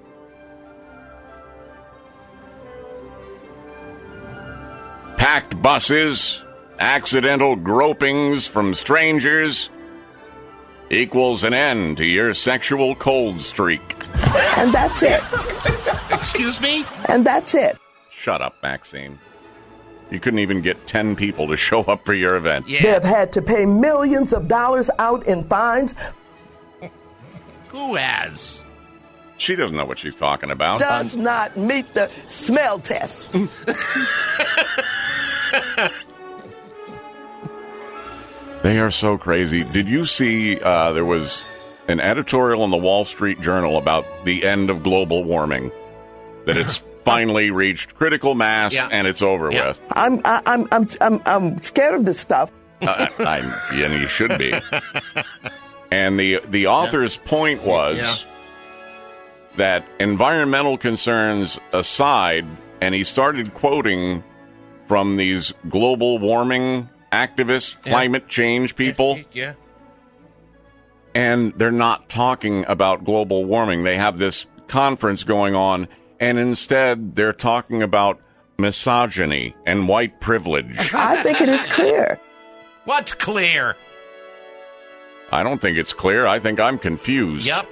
S5: Packed buses, accidental gropings from strangers equals an end to your sexual cold streak.
S13: And that's it.
S9: Excuse me?
S13: And that's it.
S5: Shut up, Maxine. You couldn't even get 10 people to show up for your event.
S13: Yeah. They have had to pay millions of dollars out in fines.
S9: Who has?
S5: She doesn't know what she's talking about.
S13: Does not meet the smell test.
S5: They are so crazy. Did you see there was an editorial in the Wall Street Journal about the end of global warming? That it's finally reached critical mass and it's over with.
S13: I'm scared of this stuff.
S5: And you should be. And the author's point was that environmental concerns aside, and he started quoting from these global warming activists, climate change people.
S9: Yeah.
S5: And they're not talking about global warming. They have this conference going on, and instead they're talking about misogyny and white privilege.
S13: I think it is clear.
S9: What's clear?
S5: I don't think it's clear. I think I'm confused.
S9: Yep.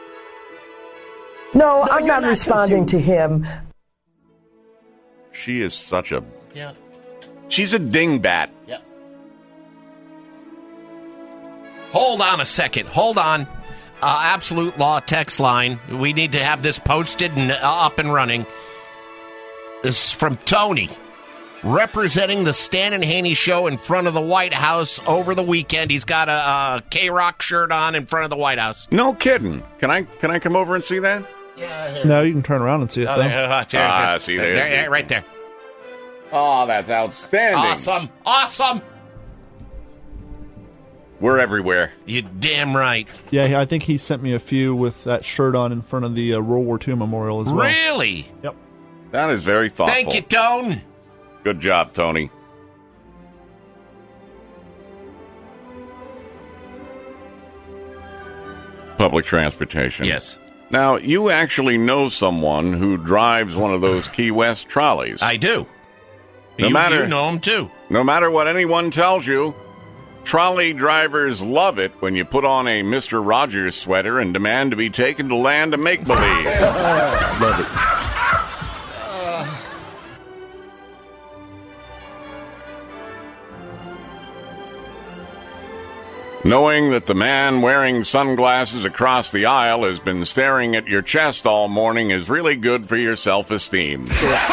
S13: No, I'm not responding to him.
S5: She is such a...
S9: Yeah.
S5: She's a dingbat.
S9: Yep. Hold on a second. Hold on. Absolute Law text line. We need to have this posted and up and running. This is from Tony, representing the Stan and Haney show in front of the White House over the weekend. He's got a K-Rock shirt on in front of the White House.
S5: No kidding. Can I come over and see that?
S9: Yeah.
S12: No, you can turn around and see it, though.
S5: See there.
S9: Right there.
S5: Oh, that's outstanding.
S9: Awesome.
S5: We're everywhere.
S9: You damn right.
S12: Yeah, I think he sent me a few with that shirt on in front of the World War II memorial as well.
S9: Really?
S12: Yep.
S5: That is very thoughtful.
S9: Thank you, Tone.
S5: Good job, Tony. Public transportation.
S9: Yes.
S5: Now, you actually know someone who drives one of those Key West trolleys.
S9: I do.
S5: You
S9: know him, too.
S5: No matter what anyone tells you, trolley drivers love it when you put on a Mr. Rogers sweater and demand to be taken to land of make-believe.
S3: Love it.
S5: Knowing that the man wearing sunglasses across the aisle has been staring at your chest all morning is really good for your self-esteem.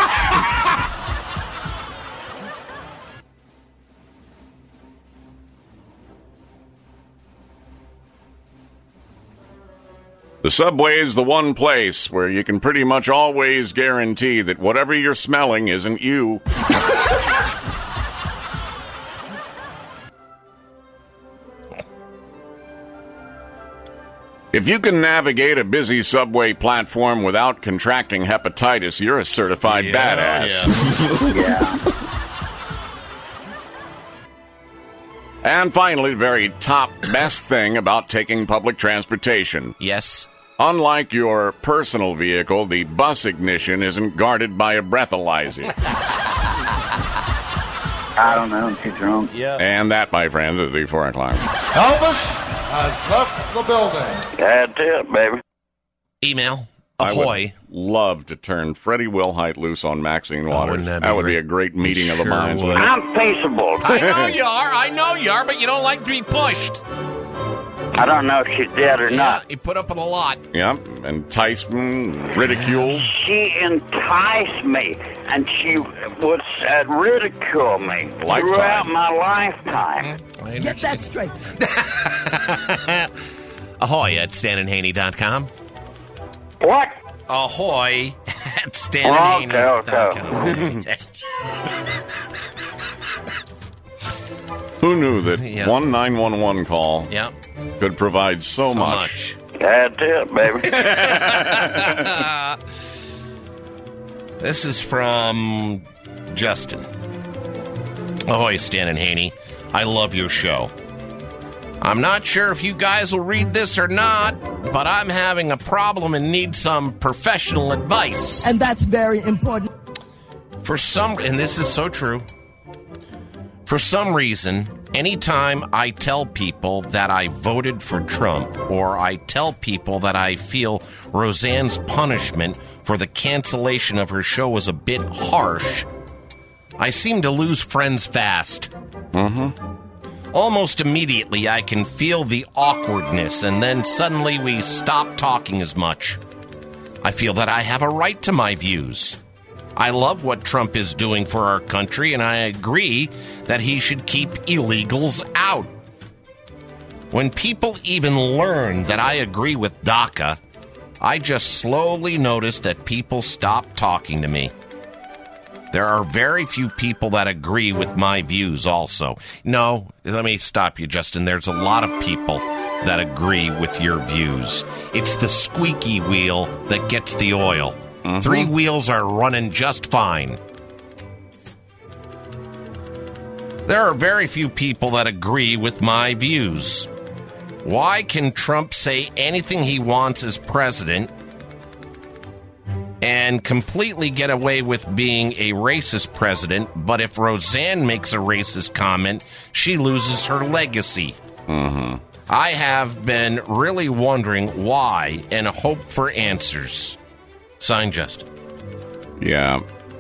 S5: The subway is the one place where you can pretty much always guarantee that whatever you're smelling isn't you. If you can navigate a busy subway platform without contracting hepatitis, you're a certified badass.
S21: Yeah.
S5: And finally, the very top best thing about taking public transportation.
S9: Yes.
S5: Unlike your personal vehicle, the bus ignition isn't guarded by a breathalyzer.
S21: I don't know. I'm too drunk.
S9: Yeah.
S5: And that, my friends, is the 4 o'clock.
S14: Elvis has left the building.
S21: That's it, baby.
S9: Email.
S5: I
S9: Ahoy.
S5: would love to turn Freddie Wilhite loose on Maxine Waters.
S9: that
S5: would be a great meeting of the minds.
S21: would. I'm peaceable.
S9: I know you are, but you don't like to be pushed.
S21: I don't know if she's dead or not.
S9: You put up with a lot.
S5: Yep, enticement, ridicule.
S21: She enticed me, and she would ridicule me throughout my lifetime.
S13: Get that straight.
S9: Ahoy at StanandHaney.com.
S21: What?
S9: Ahoy at StanandHaney.com.
S5: Who knew that one 911 call could provide so much?
S21: That's it, baby.
S9: This is from Justin. Ahoy, Stan and Haney. I love your show. I'm not sure if you guys will read this or not, but I'm having a problem and need some professional advice.
S13: And that's very important.
S9: And this is so true. For some reason, anytime I tell people that I voted for Trump, or I tell people that I feel Roseanne's punishment for the cancellation of her show was a bit harsh, I seem to lose friends fast.
S5: Mm-hmm.
S9: Almost immediately, I can feel the awkwardness, and then suddenly we stop talking as much. I feel that I have a right to my views. I love what Trump is doing for our country, and I agree that he should keep illegals out. When people even learn that I agree with DACA, I just slowly notice that people stop talking to me. There are very few people that agree with my views also. No, let me stop you, Justin. There's a lot of people that agree with your views. It's the squeaky wheel that gets the oil. Mm-hmm. 3 wheels are running just fine. There are very few people that agree with my views. Why can Trump say anything he wants as president and completely get away with being a racist president, but if Roseanne makes a racist comment, she loses her legacy?
S5: Mm-hmm.
S9: I have been really wondering why and hope for answers. Signed, Justin.
S5: Yeah.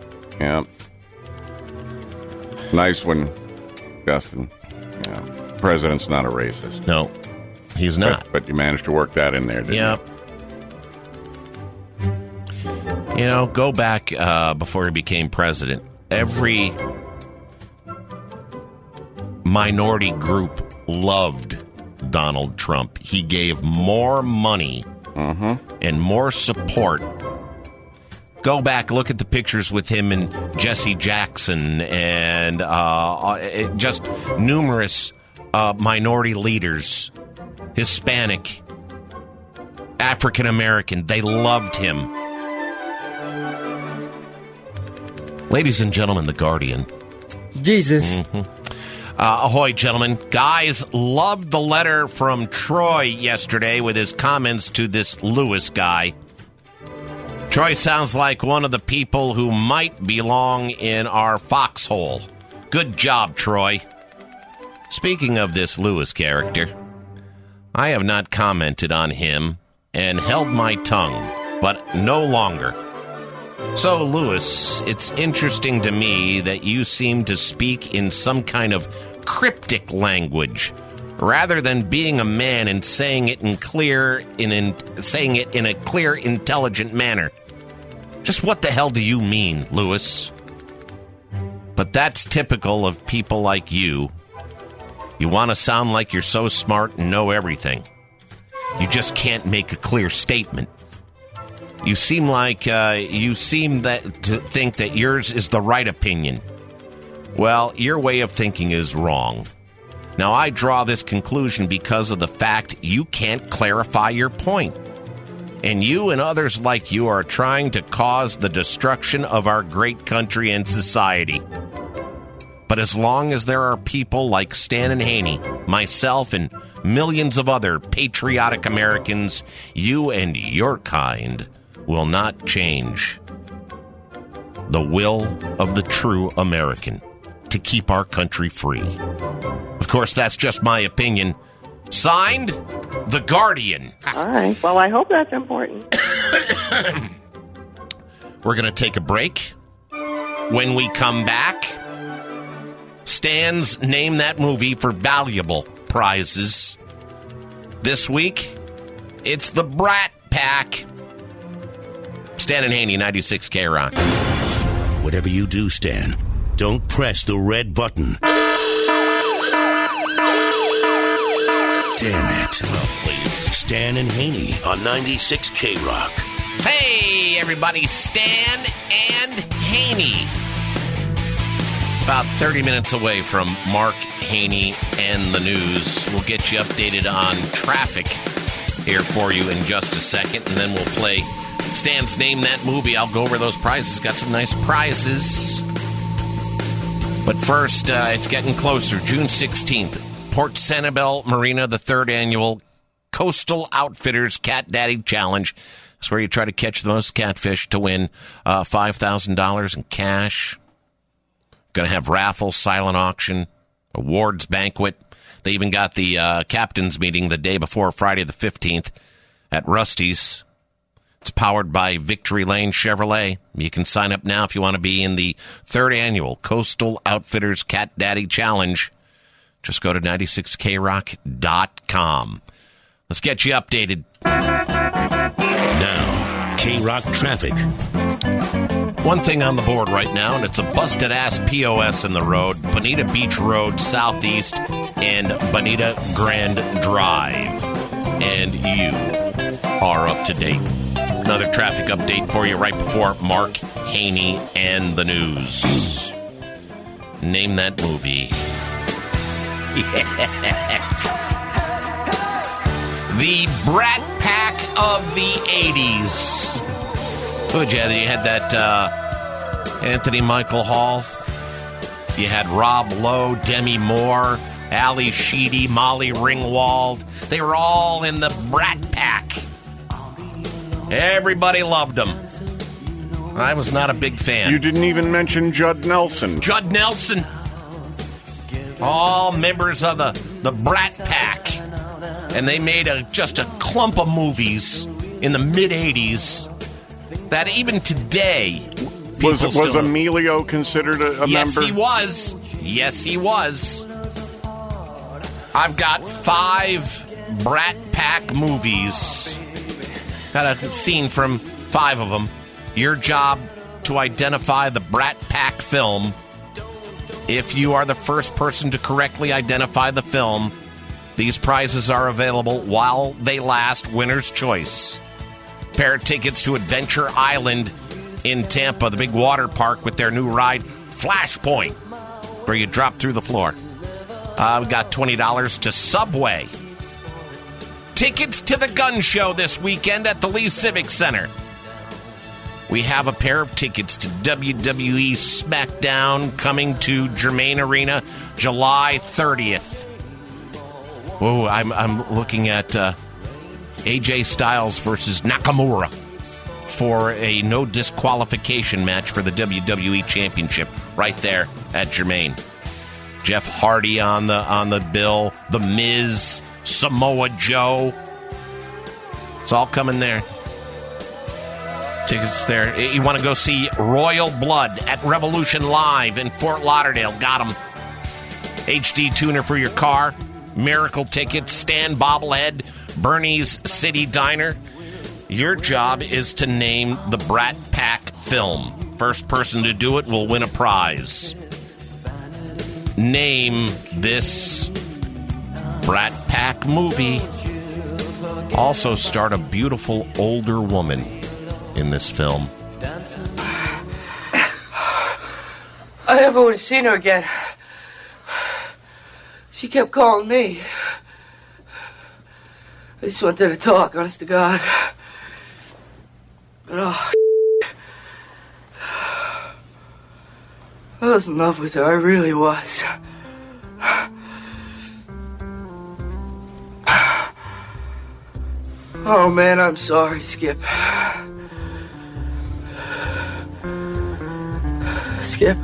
S5: Nice one, Justin. Yeah. President's not a racist.
S9: No, he's not.
S5: But you managed to work that in there, didn't you?
S9: You know, go back before he became president. Every minority group loved Donald Trump. He gave more money and more support. Go back, look at the pictures with him and Jesse Jackson and just numerous minority leaders, Hispanic, African American. They loved him. Ladies and gentlemen, The Guardian.
S16: Jesus.
S9: Ahoy, gentlemen. Guys loved the letter from Troy yesterday with his comments to this Lewis guy. Troy sounds like one of the people who might belong in our foxhole. Good job, Troy. Speaking of this Lewis character, I have not commented on him and held my tongue, but no longer. So, Lewis, it's interesting to me that you seem to speak in some kind of cryptic language, rather than being a man and saying it in a clear, intelligent manner. Just what the hell do you mean, Lewis? But that's typical of people like you. You want to sound like you're so smart and know everything. You just can't make a clear statement. You seem like to think that yours is the right opinion. Well, your way of thinking is wrong. Now, I draw this conclusion because of the fact you can't clarify your point. And you and others like you are trying to cause the destruction of our great country and society. But as long as there are people like Stan and Haney, myself, and millions of other patriotic Americans, you and your kind will not change the will of the true American to keep our country free. Of course, that's just my opinion. Signed, The Guardian.
S16: All right. Well, I hope that's important.
S9: We're going to take a break. When we come back, Stan's Name That Movie for valuable prizes. This week, it's the Brat Pack. Stan and Haney, 96 K-Rock.
S2: Whatever you do, Stan, don't press the red button. Damn it. Oh, please. Stan and Haney on 96 K-Rock.
S9: Hey, everybody. Stan and Haney. About 30 minutes away from Mark Haney and the news. We'll get you updated on traffic here for you in just a second, and then we'll play Stan's Name That Movie. I'll go over those prizes. Got some nice prizes. But first, it's getting closer. June 16th. Port Sanibel Marina, the 3rd annual Coastal Outfitters Cat Daddy Challenge. It's where you try to catch the most catfish to win $5,000 in cash. Going to have raffles, silent auction, awards banquet. They even got the captain's meeting the day before, Friday the 15th, at Rusty's. It's powered by Victory Lane Chevrolet. You can sign up now if you want to be in the 3rd annual Coastal Outfitters Cat Daddy Challenge. Just go to 96krock.com. Let's get you updated.
S2: Now, K-Rock traffic.
S9: One thing on the board right now, and it's a busted-ass POS in the road. Bonita Beach Road Southeast and Bonita Grand Drive. And you are up to date. Another traffic update for you right before Mark Haney and the news. Name that movie. Yes. The Brat Pack of the 80s. Who'd you have? You had that Anthony Michael Hall. You had Rob Lowe, Demi Moore, Ali Sheedy, Molly Ringwald. They were all in the Brat Pack. Everybody loved them. I was not a big fan.
S5: You didn't even mention Judd Nelson.
S9: Judd Nelson. All members of the Brat Pack. And they made just a clump of movies in the mid-'80s that even today...
S5: Was Emilio considered a member?
S9: Yes, he was. Yes, he was. I've got 5 Brat Pack movies. Got a scene from 5 of them. Your job to identify the Brat Pack film. If you are the first person to correctly identify the film, these prizes are available while they last. Winner's choice. Pair of tickets to Adventure Island in Tampa, the big water park with their new ride, Flashpoint, where you drop through the floor. We got $20 to Subway. Tickets to the gun show this weekend at the Lee Civic Center. We have a pair of tickets to WWE SmackDown coming to Germain Arena July 30th. Whoa, I'm looking at AJ Styles versus Nakamura for a no disqualification match for the WWE Championship right there at Germain. Jeff Hardy on the bill, The Miz, Samoa Joe. It's all coming there. Tickets there. You want to go see Royal Blood at Revolution Live in Fort Lauderdale? Got them. HD tuner for your car. Miracle tickets. Stan bobblehead. Bernie's City Diner. Your job is to name the Brat Pack film. First person to do it will win a prize. Name this Brat Pack movie. Also starred a beautiful older woman in this film.
S17: I never would have seen her again. She kept calling me. I just wanted to talk, honest to God. But I was in love with her. I really was. Oh, man, I'm sorry, Skip. Skip.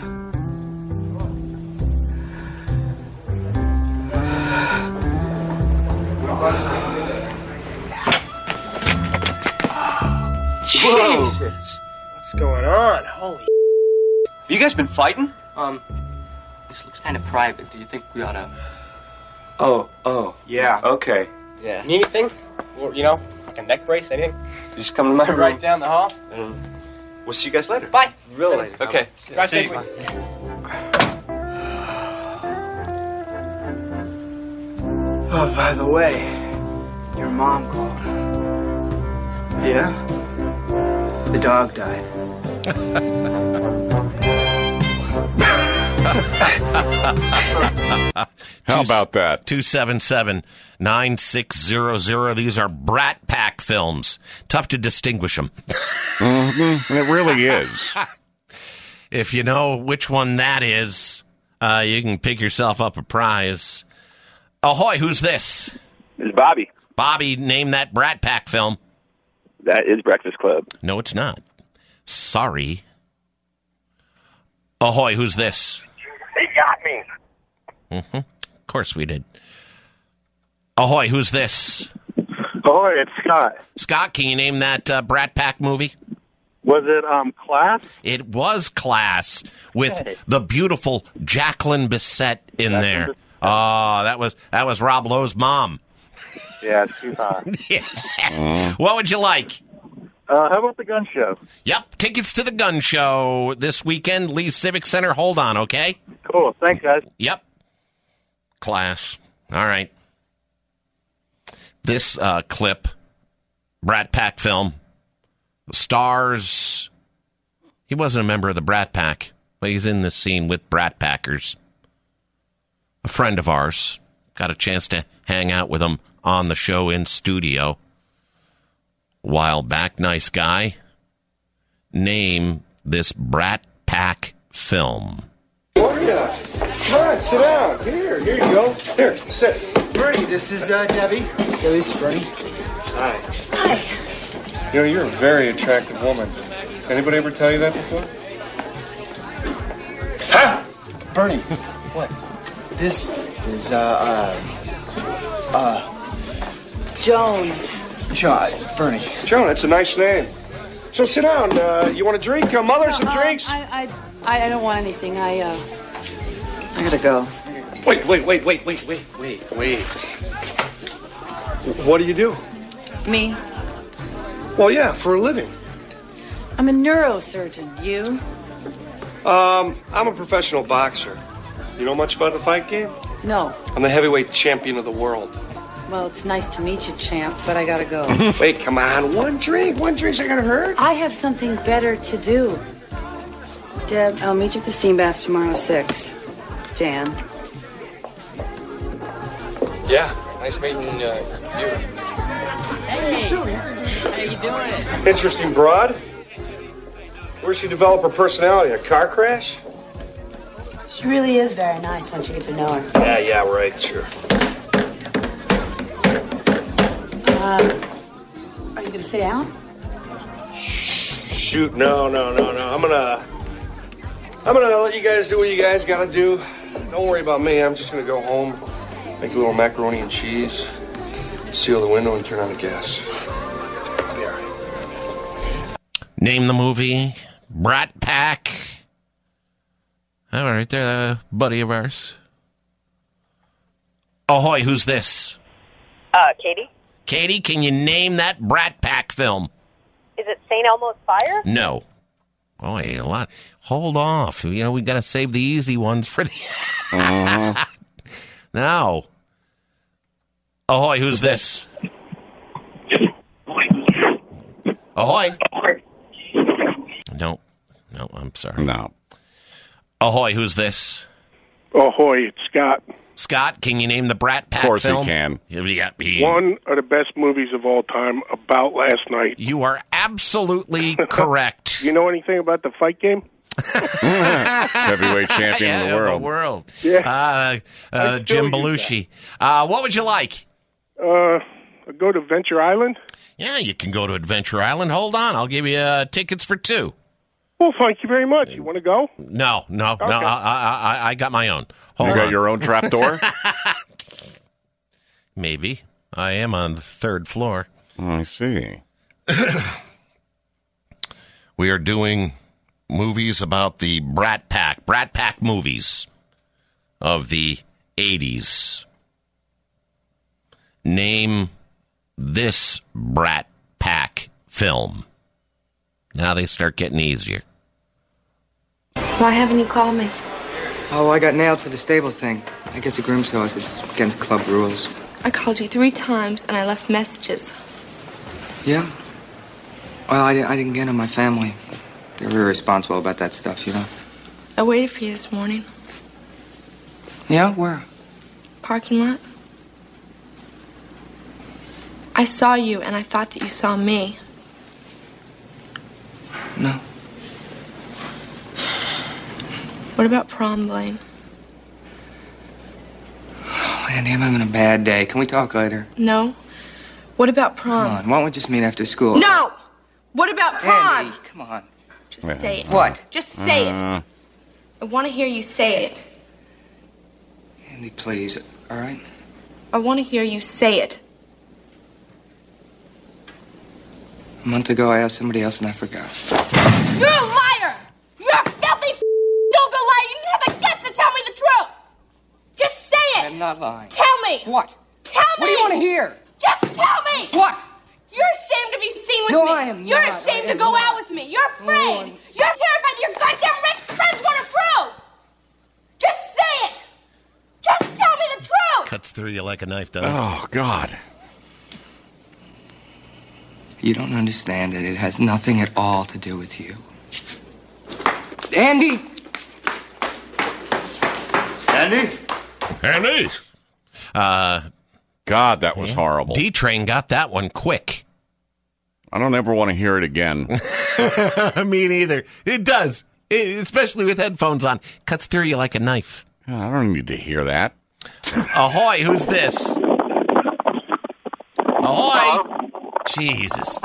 S18: Jesus. What's going on? Holy. Have you guys been fighting?
S19: This looks kind of private. Do you think we ought to...
S18: Oh, yeah. Okay.
S19: Yeah.
S18: Need anything? You know, like a neck brace, anything? Just come to my room. Right down the hall. We'll see you guys later. Bye.
S19: Real later.
S18: Okay. Drive safely.
S24: Oh, by the way, your mom called. Yeah? The dog died.
S5: How about that?
S9: 277-9600. These are Brat Pack films. Tough to distinguish them.
S5: Mm-hmm. It really is.
S9: If you know which one that is, you can pick yourself up a prize. Ahoy, who's this?
S25: It's Bobby.
S9: Bobby, name that Brat Pack film.
S25: That is Breakfast Club.
S9: No, it's not. Sorry. Ahoy, who's this?
S25: He got me.
S9: Mm-hmm. Of course we did. Ahoy, who's this?
S25: Ahoy, it's Scott.
S9: Scott, can you name that Brat Pack movie?
S25: Was it Class?
S9: It was Class with the beautiful Jacqueline Bisset in there. Oh, that was Rob Lowe's mom.
S25: Yeah, she's hot.
S9: What would you like?
S25: How about the gun show?
S9: Yep, tickets to the gun show this weekend, Lee Civic Center. Hold on, okay?
S25: Cool. Thanks, guys.
S9: Yep. Class. All right. This clip, Brat Pack film, stars. He wasn't a member of the Brat Pack, but he's in this scene with Brat Packers. A friend of ours. Got a chance to hang out with him on the show in studio a while back. Nice guy. Name this Brat Pack film.
S18: Oh, yeah. Come on, sit down. Here you go. Here, sit. Bernie, this is Debbie. Debbie's Bernie. Hi.
S26: Hi.
S18: You know, you're a very attractive woman. Anybody ever tell you that before? Huh? Bernie, what?
S24: This is, Joan.
S18: Bernie. Joan, that's a nice name. So sit down. You want a drink? Mother, some drinks?
S26: I don't want anything. I gotta go.
S18: Wait. What do you do?
S26: Me?
S18: Well, yeah, for a living.
S26: I'm a neurosurgeon. You?
S18: I'm a professional boxer. You know much about the fight game?
S26: No.
S18: I'm the heavyweight champion of the world.
S26: Well, it's nice to meet you, champ, but I gotta go.
S18: Wait, come on. One drink's not gonna hurt.
S26: I have something better to do. Deb, I'll meet you at the steam bath tomorrow, 6. Jan.
S18: Yeah, nice meeting you.
S26: Hey, how you doing?
S18: Interesting broad. Where'd she develop her personality? A car crash?
S26: She really is very nice once you get to know her.
S18: Yeah, right, sure.
S26: Are you gonna sit down?
S18: Shoot, no. I'm gonna let you guys do what you guys gotta do. Don't worry about me. I'm just gonna go home, make a little macaroni and cheese, seal the window, and turn on the gas. I'll be all right.
S9: Name the movie. Brat Pack. All right, they're a buddy of ours. Ahoy, who's this?
S8: Katie?
S9: Katie, can you name that Brat Pack film?
S8: Is it St. Elmo's Fire?
S9: No. Boy, a lot. Hold off. We got to save the easy ones for the... No. Ahoy, who's this? Ahoy. No, I'm sorry.
S5: No.
S9: Ahoy, who's this?
S1: Ahoy, it's Scott.
S9: Scott, can you name the Brat Pack
S5: Of course
S9: film?
S5: he can.
S1: One of the best movies of all time, About Last Night.
S9: You are absolutely correct.
S1: You know anything about the fight game?
S5: Heavyweight champion of the world.
S1: Yeah.
S9: Jim Belushi. What would you like?
S1: Go to Adventure Island.
S9: Yeah, you can go to Adventure Island. Hold on. I'll give you tickets for 2.
S1: Well, thank you very much. You want to go?
S9: No. I got my own.
S5: You got your own trap door?
S9: Maybe. I am on the 3rd floor.
S5: Oh, I see.
S9: We are doing movies about the Brat Pack movies of the 80s. Name this Brat Pack film. Now they start getting easier.
S26: Why haven't you called me?
S24: Oh, I got nailed for the stable thing. I guess the groom saw us. It's against club rules.
S4: I called you 3 times and I left messages.
S24: Yeah? Well, I didn't get on my family. They're very responsible about that stuff, you know?
S4: I waited for you this morning.
S24: Yeah? Where?
S4: Parking lot. I saw you and I thought that you saw me.
S24: No.
S4: What about prom, Blaine?
S24: Oh, Andy, I'm having a bad day. Can we talk later?
S4: No. What about prom?
S24: Come on, why don't we just meet after school?
S4: No! What about prom?
S24: Andy, come on.
S4: Just say it.
S24: What?
S4: Just say it. I want to hear you say it.
S24: Andy, please, all right?
S4: I want to hear you say it.
S24: A month ago, I asked somebody else and I forgot.
S4: You're a liar! You're a filthy no-go liar! You didn't have the guts to tell me the truth! Just say it!
S24: I'm not lying.
S4: Tell me!
S24: What?
S4: Tell me!
S24: What do you want to hear?
S4: Just tell me!
S24: What?
S4: You're ashamed to be seen with
S24: No,
S4: me.
S24: I am
S4: You're
S24: not.
S4: ashamed
S24: I am
S4: to go
S24: not.
S4: out with me. You're afraid. You're terrified that your goddamn rich friends want to prove. Just say it. Just tell me the truth.
S9: Cuts through you like a knife, doesn't it?
S5: Oh, God.
S24: You don't understand it. It has nothing at all to do with you. Andy!
S9: Andy!
S5: God, that was horrible.
S9: D-Train got that one quick.
S5: I don't ever want to hear it again.
S9: Me neither. It does. Especially with headphones on. Cuts through you like a knife.
S5: I don't need to hear that.
S9: Ahoy, who's this? Ahoy! Jesus.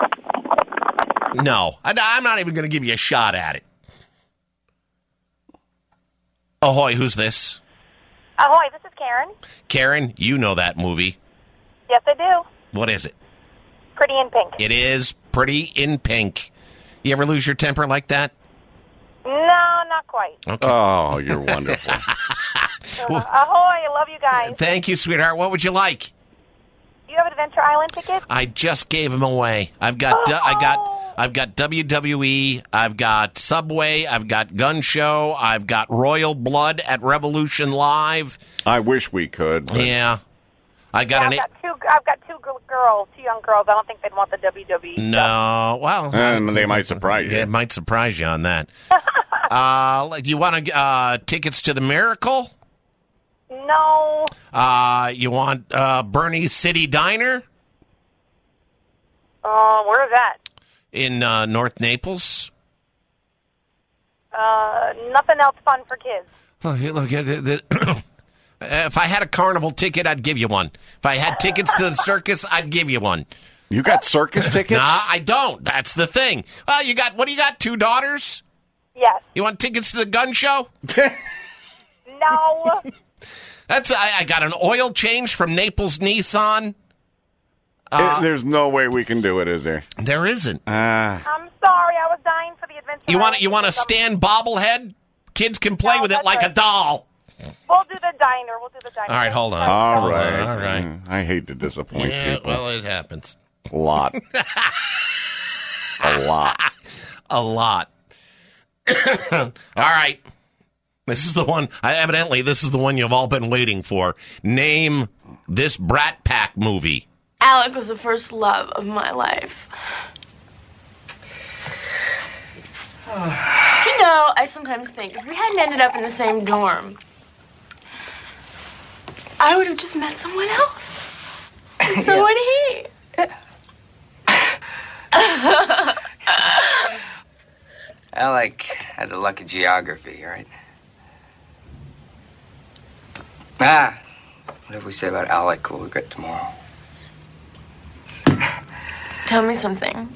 S9: No, I'm not even going to give you a shot at it. Ahoy, who's this?
S8: Ahoy, this is Karen.
S9: Karen, you know that movie.
S8: Yes, I do.
S9: What is it?
S8: Pretty in Pink.
S9: It is Pretty in Pink. You ever lose your temper like that?
S8: No, not quite.
S9: Okay.
S5: Oh, you're wonderful.
S8: Ahoy, I love you guys.
S9: Thank you, sweetheart. What would you like?
S8: Do you have Adventure Island tickets?
S9: I just gave them away. I've got I've got WWE, I've got Subway, I've got Gun Show, I've got Royal Blood at Revolution Live.
S5: I wish we could. But...
S9: Yeah. I've got
S8: two girls, 2 young girls. I don't think they'd want the WWE.
S9: No, well,
S5: and they might surprise you.
S9: It might surprise you on that. You want tickets to the Miracle?
S8: No.
S9: You want Bernie's City Diner?
S8: Where is that?
S9: In North Naples.
S8: Nothing else fun for kids.
S9: Look, if I had a carnival ticket, I'd give you one. If I had tickets to the circus, I'd give you one.
S5: You got circus tickets?
S9: Nah, I don't. That's the thing. What do you got, 2 daughters?
S8: Yes.
S9: You want tickets to the gun show?
S8: No.
S9: I got an oil change from Naples Nissan.
S5: There's no way we can do it, is there?
S9: There isn't.
S8: I'm sorry. I was dying for the adventure.
S9: You want a stand bobblehead? Kids can play with it like a doll.
S8: We'll do the diner.
S9: All right, hold on.
S5: All right. I hate to disappoint people.
S9: Well, it happens.
S5: A lot.
S9: A lot. All right. This is the one. Evidently, this is the one you've all been waiting for. Name this Brat Pack movie.
S6: Alec was the first love of my life. You know, I sometimes think if we hadn't ended up in the same dorm, I would have just met someone else. And so would he.
S24: Alec had the luck of geography, right? Whatever we say about Alec, we'll regret tomorrow.
S6: Tell me something.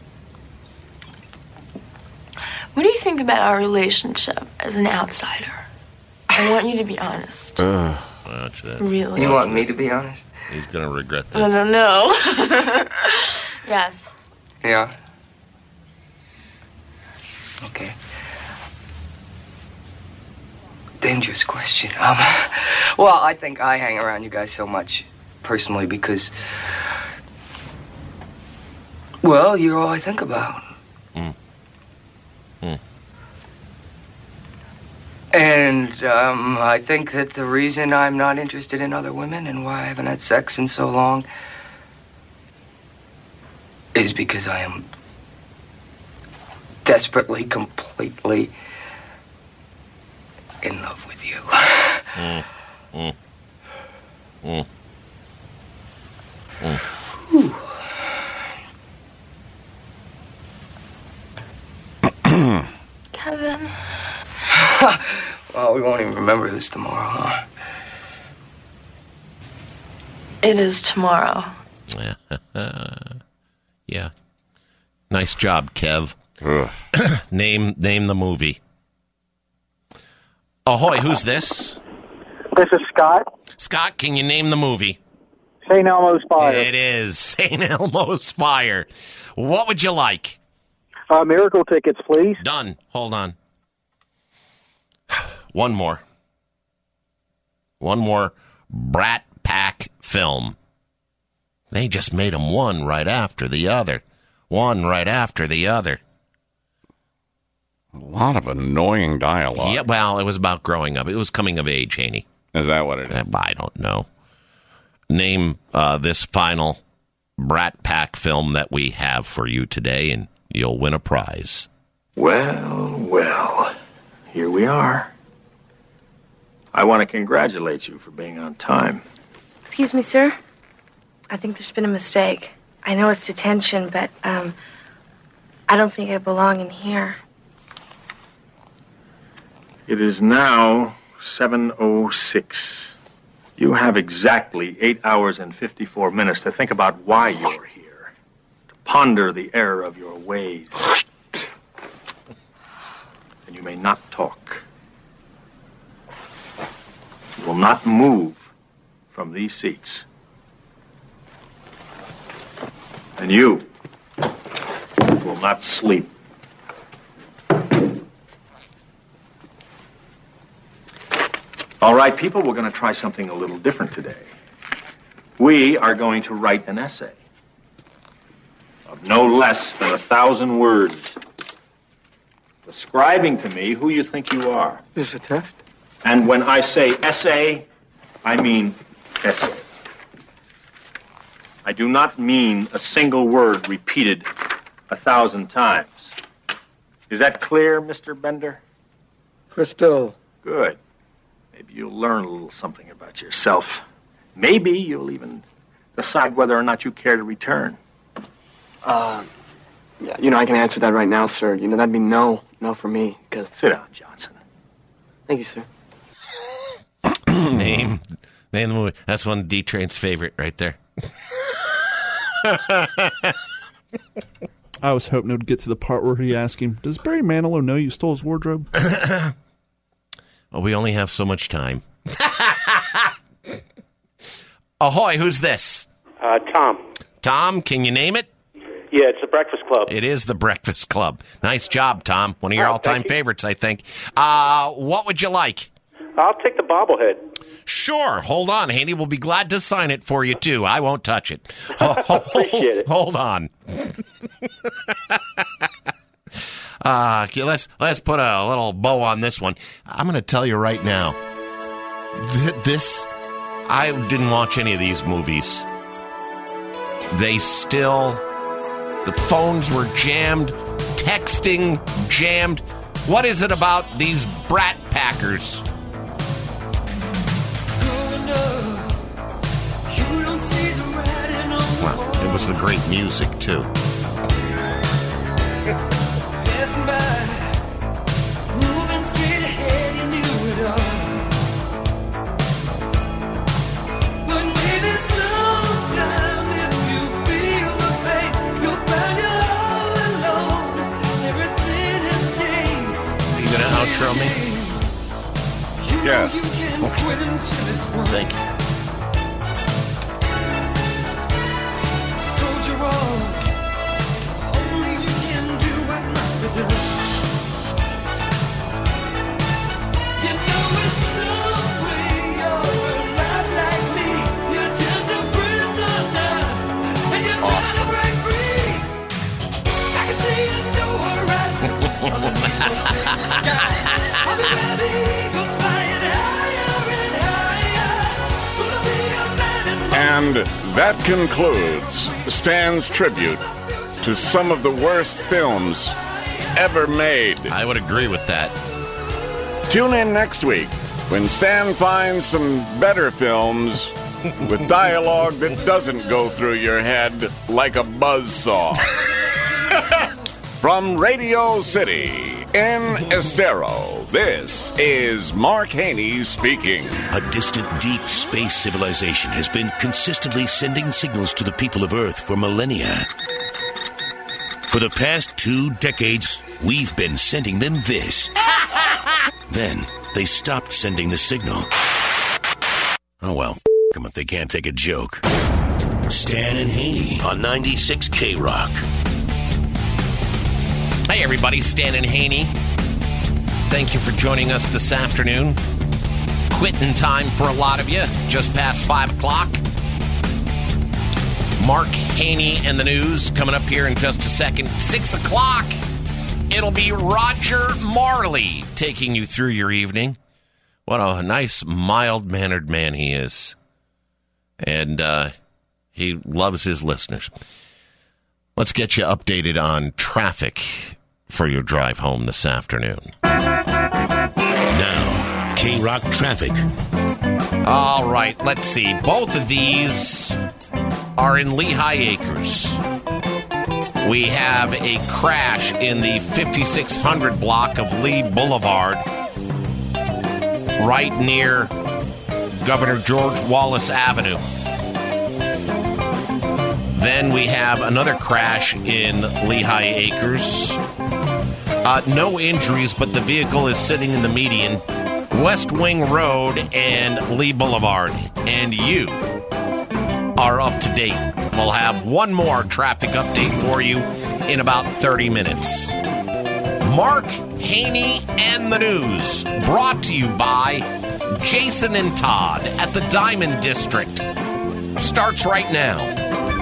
S6: What do you think about our relationship as an outsider? I want you to be honest.
S9: Watch this.
S6: Really?
S24: You want me to be honest?
S9: He's going to regret this.
S6: I don't know. Yes.
S24: Yeah. Okay. Dangerous question. Well, I think I hang around you guys so much personally because, well, you're all I think about. And I think that the reason I'm not interested in other women and why I haven't had sex in so long is because I am desperately, completely in love with you.
S6: Kevin.
S24: Well, we won't even remember this tomorrow, huh?
S6: It is tomorrow.
S9: Yeah. Nice job, Kev. Name the movie. Ahoy, who's this?
S11: This is Scott.
S9: Scott, can you name the movie?
S11: St. Elmo's Fire.
S9: It is St. Elmo's Fire. What would you like?
S11: Miracle tickets, please.
S9: Done. Hold on. One more Brat Pack film. They just made them one right after the other. One right after the other.
S5: A lot of annoying dialogue.
S9: Yeah, well, it was about growing up. It was coming of age, Haney.
S5: Is that what it is?
S9: I don't know. Name this final Brat Pack film that we have for you today, and you'll win a prize.
S7: Well, here we are. I want to congratulate you for being on time.
S26: Excuse me, sir. I think there's been a mistake. I know it's detention, but I don't think I belong in here.
S7: It is now 7:06. You have exactly 8 hours and 54 minutes to think about why you're here, to ponder the error of your ways. And you may not talk. You will not move from these seats. And you will not sleep. All right, people, we're going to try something a little different today. We are going to write an essay of no less than 1,000 words, describing to me who you think you are.
S11: Is this a test?
S7: And when I say essay, I mean essay. I do not mean a single word repeated 1,000 times. Is that clear, Mr. Bender?
S11: Crystal.
S7: Good. Maybe you'll learn a little something about yourself. Maybe you'll even decide whether or not you care to return.
S17: Yeah, I can answer that right now, sir. That'd be no for me.
S7: Sit down, Johnson.
S17: Thank you, sir.
S9: Name the movie. That's one of D-Train's favorite right there.
S10: I was hoping it would get to the part where he asked him, does Barry Manilow know you stole his wardrobe?
S9: Well, we only have so much time. Ahoy, who's this?
S12: Tom.
S9: Tom, can you name it?
S12: Yeah, it's the Breakfast Club.
S9: It is the Breakfast Club. Nice job, Tom. One of your all-time favorites, I think. What would you like?
S12: I'll take the bobblehead.
S9: Sure. Hold on. Haney will be glad to sign it for you, too. I won't touch it.
S12: Appreciate it.
S9: Hold on. Let's put a little bow on this one. I'm going to tell you right now. I didn't watch any of these movies. The phones were jammed, texting jammed. What is it about these brat packers? Well, it was the great music, too. Outro me?
S5: Yes.
S9: Okay. Thank you.
S5: And that concludes Stan's tribute to some of the worst films ever made.
S9: I would agree with that.
S5: Tune in next week when Stan finds some better films with dialogue that doesn't go through your head like a buzzsaw. From Radio City in Estero, this is Mark Haney speaking.
S2: A distant, deep space civilization has been consistently sending signals to the people of Earth for millennia. For the past 2 decades, we've been sending them this. Then, they stopped sending the signal. Oh well, f*** them if they can't take a joke. Stan and Haney on 96 K-Rock.
S9: Hey everybody, Stan and Haney. Thank you for joining us this afternoon. Quitting time for a lot of you, just past 5 o'clock. Mark Haney and the news coming up here in just a second. 6 o'clock, it'll be Roger Marley taking you through your evening. What a nice, mild-mannered man he is. And he loves his listeners. Let's get you updated on traffic for your drive home this afternoon.
S2: Now, K-Rock traffic.
S9: All right, let's see. Both of these are in Lehigh Acres. We have a crash in the 5600 block of Lee Boulevard, right near Governor George Wallace Avenue. Then we have another crash in Lehigh Acres. No injuries, but the vehicle is sitting in the median, West Wing Road and Lee Boulevard. And you are up to date. We'll have one more traffic update for you in about 30 minutes. Mark Haney and the news, brought to you by Jason and Todd at the Diamond District. Starts right now.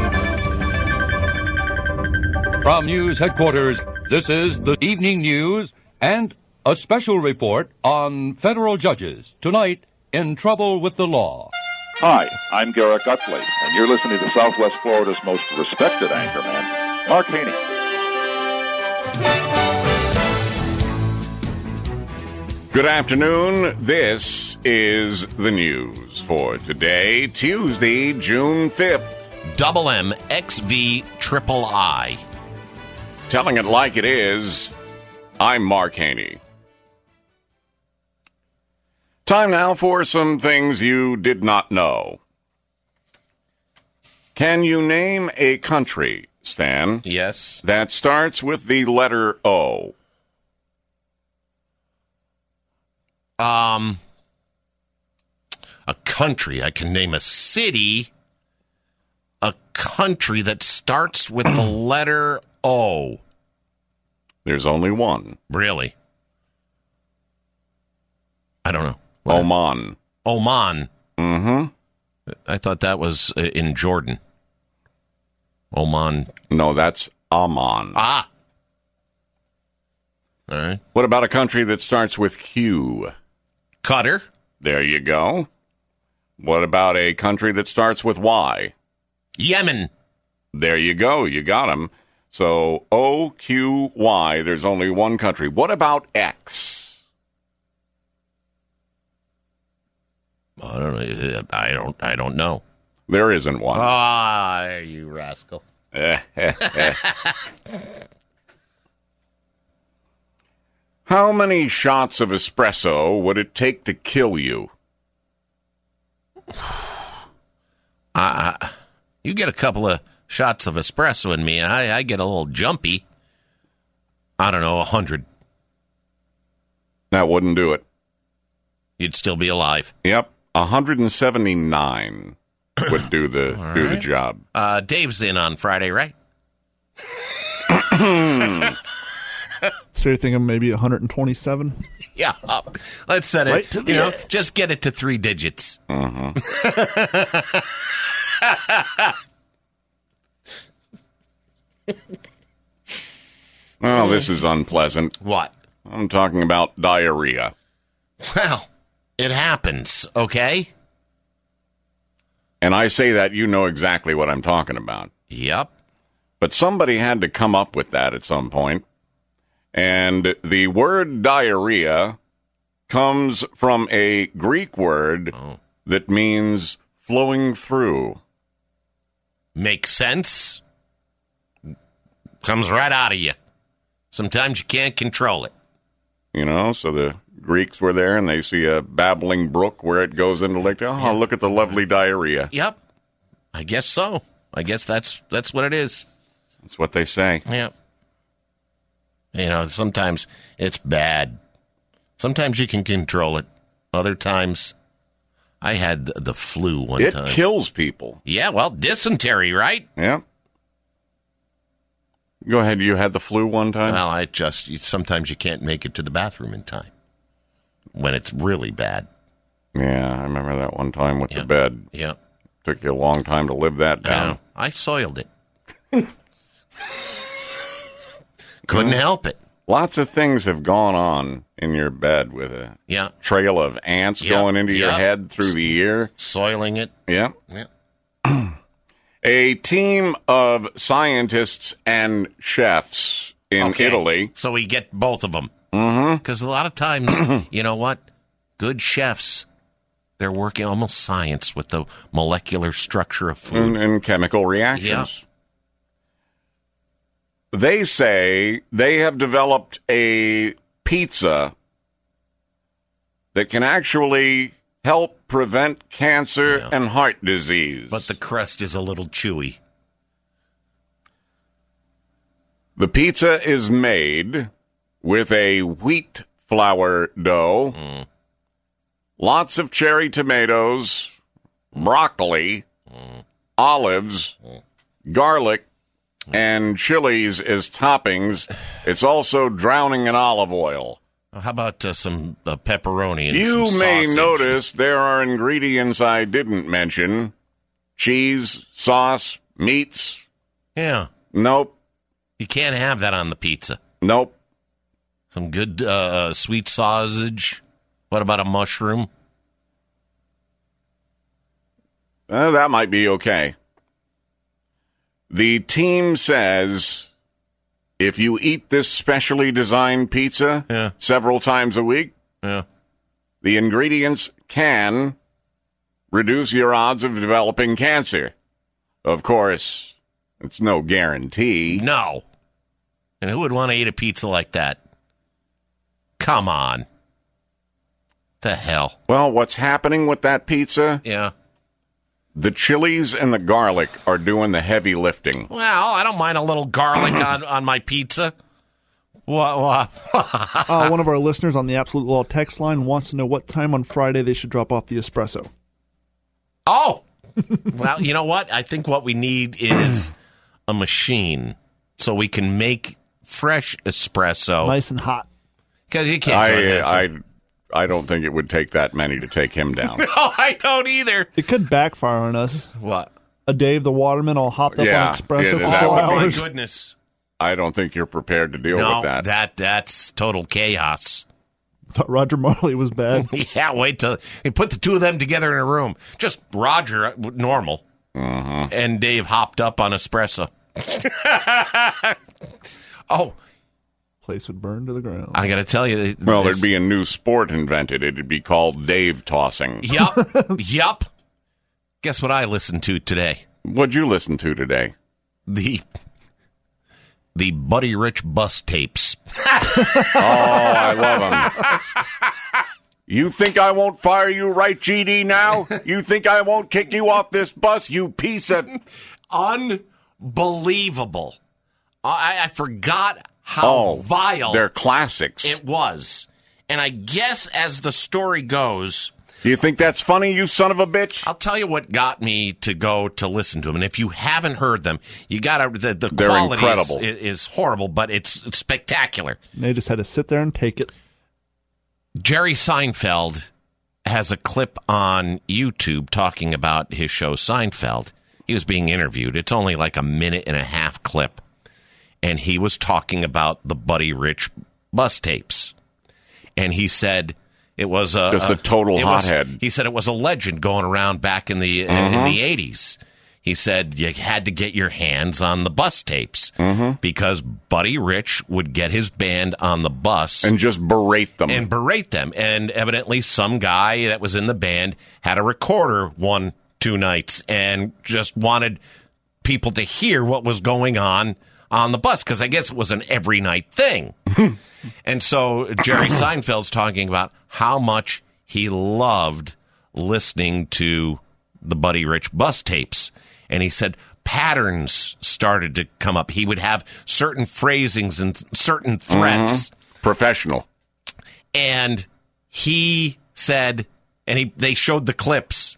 S15: From news headquarters, this is the evening news and a special report on federal judges tonight in trouble with the law.
S20: Hi, I'm Garrett Gutley, and you're listening to Southwest Florida's most respected anchorman, Mark Haney.
S5: Good afternoon. This is the news for today, Tuesday, June 5th.
S9: Double M XV Triple I.
S5: telling it like it is. I'm Mark Haney. Time now for some things you did not know. Can you name a country, Stan?
S9: Yes.
S5: That starts with the letter O?
S9: A country. I can name a city. A country that starts with the letter O.
S5: There's only one.
S9: Really? I don't know.
S5: Oman.
S9: Oman.
S5: Mm-hmm.
S9: I thought that was in Jordan. Oman.
S5: No, that's Amman.
S9: Ah. All right.
S5: What about a country that starts with Q?
S9: Qatar.
S5: There you go. What about a country that starts with Y?
S9: Yemen.
S5: There you go. You got him. So O, Q, Y, there's only one country. What about X?
S9: I don't know.
S5: There isn't one.
S9: Ah, you rascal.
S5: How many shots of espresso would it take to kill you?
S9: You get a couple of shots of espresso in me, and I get a little jumpy. I don't know, 100.
S5: That wouldn't do it.
S9: You'd still be alive.
S5: Yep, 179 would do the job.
S9: Dave's in on Friday, right?
S10: So you're thinking maybe 127?
S9: Yeah, let's set it.
S10: Right to the edge.
S9: Just get it to 3 digits.
S5: Well, this is unpleasant.
S9: What?
S5: I'm talking about diarrhea.
S9: Well, it happens, okay?
S5: And I say that you know exactly what I'm talking about.
S9: Yep.
S5: But somebody had to come up with that at some point. And the word diarrhea comes from a Greek word that means flowing through.
S9: Makes sense. Comes right out of you. Sometimes you can't control it.
S5: You know, so the Greeks were there and they see a babbling brook where it goes into lake. Oh, look at the lovely diarrhea.
S9: Yep. I guess so. I guess that's what it is.
S5: That's what they say.
S9: Yep. You know, sometimes it's bad. Sometimes you can control it. Other times, I had the flu one time.
S5: It kills people.
S9: Yeah, well, dysentery, right?
S5: Yeah. Go ahead. You had the flu one time?
S9: Well, sometimes you can't make it to the bathroom in time when it's really bad.
S5: Yeah, I remember that one time with the bed.
S9: Yeah.
S5: Took you a long time to live that down.
S9: I soiled it. Couldn't help it.
S5: Lots of things have gone on in your bed with a trail of ants going into your head through the ear.
S9: Soiling it.
S5: Yeah. A team of scientists and chefs in Italy.
S9: So we get both of them. Because a lot of times, you know what? Good chefs, they're working almost science with the molecular structure of food.
S5: And chemical reactions. They say they have developed a pizza that can actually help prevent cancer and heart disease.
S9: But the crust is a little chewy.
S5: The pizza is made with a wheat flour dough, lots of cherry tomatoes, broccoli, olives, garlic, and chilies as toppings. It's also drowning in olive oil.
S9: How about some pepperoni and
S5: you
S9: some
S5: may
S9: sausage?
S5: notice there are ingredients I didn't mention. Cheese, sauce, meats.
S9: Yeah.
S5: Nope.
S9: You can't have that on the pizza.
S5: Nope.
S9: Some good sweet sausage. What about a mushroom?
S5: That might be okay. The team says if you eat this specially designed pizza several times a week, the ingredients can reduce your odds of developing cancer. Of course, it's no guarantee.
S9: No. And who would want to eat a pizza like that? Come on. The hell?
S5: Well, what's happening with that pizza?
S9: Yeah.
S5: The chilies and the garlic are doing the heavy lifting.
S9: Well, I don't mind a little garlic on my pizza. What?
S10: One of our listeners on the Absolute Law text line wants to know what time on Friday they should drop off the espresso.
S9: Oh! Well, you know what? I think what we need is a machine so we can make fresh espresso.
S10: Nice and hot.
S9: Because you can't.
S5: I don't think it would take that many to take him down.
S9: No, I don't either.
S10: It could backfire on us.
S9: What?
S10: A Dave the Waterman all hopped up on espresso for 4 hours.
S9: Oh, my goodness.
S5: I don't think you're prepared to deal with that.
S9: That's total chaos.
S10: Thought Roger Marley was bad.
S9: Yeah, wait till you put the two of them together in a room. Just Roger, normal, and Dave hopped up on espresso. Oh.
S10: Place would burn to the ground.
S9: I got to tell you.
S5: Well, there'd be a new sport invented. It'd be called Dave tossing.
S9: Yup. Guess what I listened to today?
S5: What'd you listen to today?
S9: The Buddy Rich bus tapes.
S5: Oh, I love them. You think I won't fire you right, GD, now? You think I won't kick you off this bus, you piece of...
S9: Unbelievable. I forgot how vile...
S5: They're classics.
S9: It was. And I guess as the story goes...
S5: You think that's funny, you son of a bitch?
S9: I'll tell you what got me to go to listen to them. And if you haven't heard them, you got to... The
S5: They're
S9: quality
S5: incredible.
S9: Is horrible, but it's spectacular.
S10: They just had to sit there and take it.
S9: Jerry Seinfeld has a clip on YouTube talking about his show Seinfeld. He was being interviewed. It's only like a 1.5-minute clip. And he was talking about the Buddy Rich bus tapes. And he said it was
S5: just a total hothead.
S9: He said it was a legend going around back in the 80s. He said you had to get your hands on the bus tapes because Buddy Rich would get his band on the bus
S5: and just berate them.
S9: And evidently some guy that was in the band had a recorder 1-2 nights and just wanted people to hear what was going on the bus, because I guess it was an every night thing. And so Jerry Seinfeld's talking about how much he loved listening to the Buddy Rich bus tapes. And he said patterns started to come up. He would have certain phrasings and certain threats.
S5: Professional.
S9: And he said, and they showed the clips,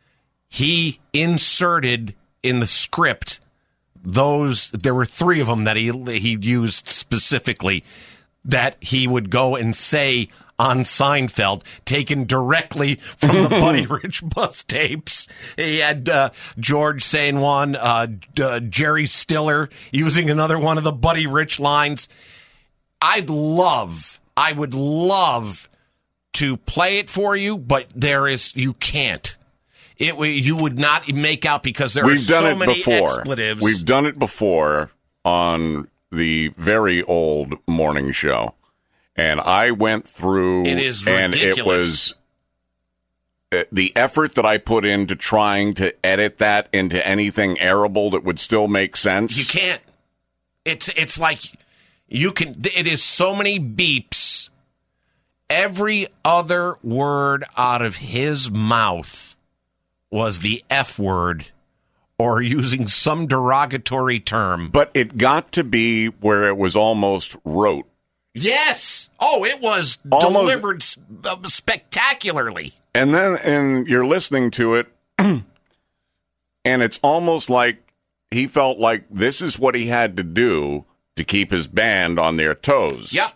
S9: he inserted in the script there were 3 of them that he used specifically that he would go and say on Seinfeld, taken directly from the Buddy Rich bus tapes. He had George saying one, Jerry Stiller using another one of the Buddy Rich lines. I would love to play it for you, but you can't. You would not make out because there are so many expletives.
S5: We've done it before on the very old morning show. And I went through,
S9: it is
S5: and
S9: ridiculous.
S5: It was the effort that I put into trying to edit that into anything arable that would still make sense.
S9: You can't. It's like you can. It is so many beeps. Every other word out of his mouth was the F word or using some derogatory term.
S5: But it got to be where it was almost rote.
S9: Yes. Oh, it was delivered spectacularly.
S5: And you're listening to it, and it's almost like he felt like this is what he had to do to keep his band on their toes.
S9: Yep.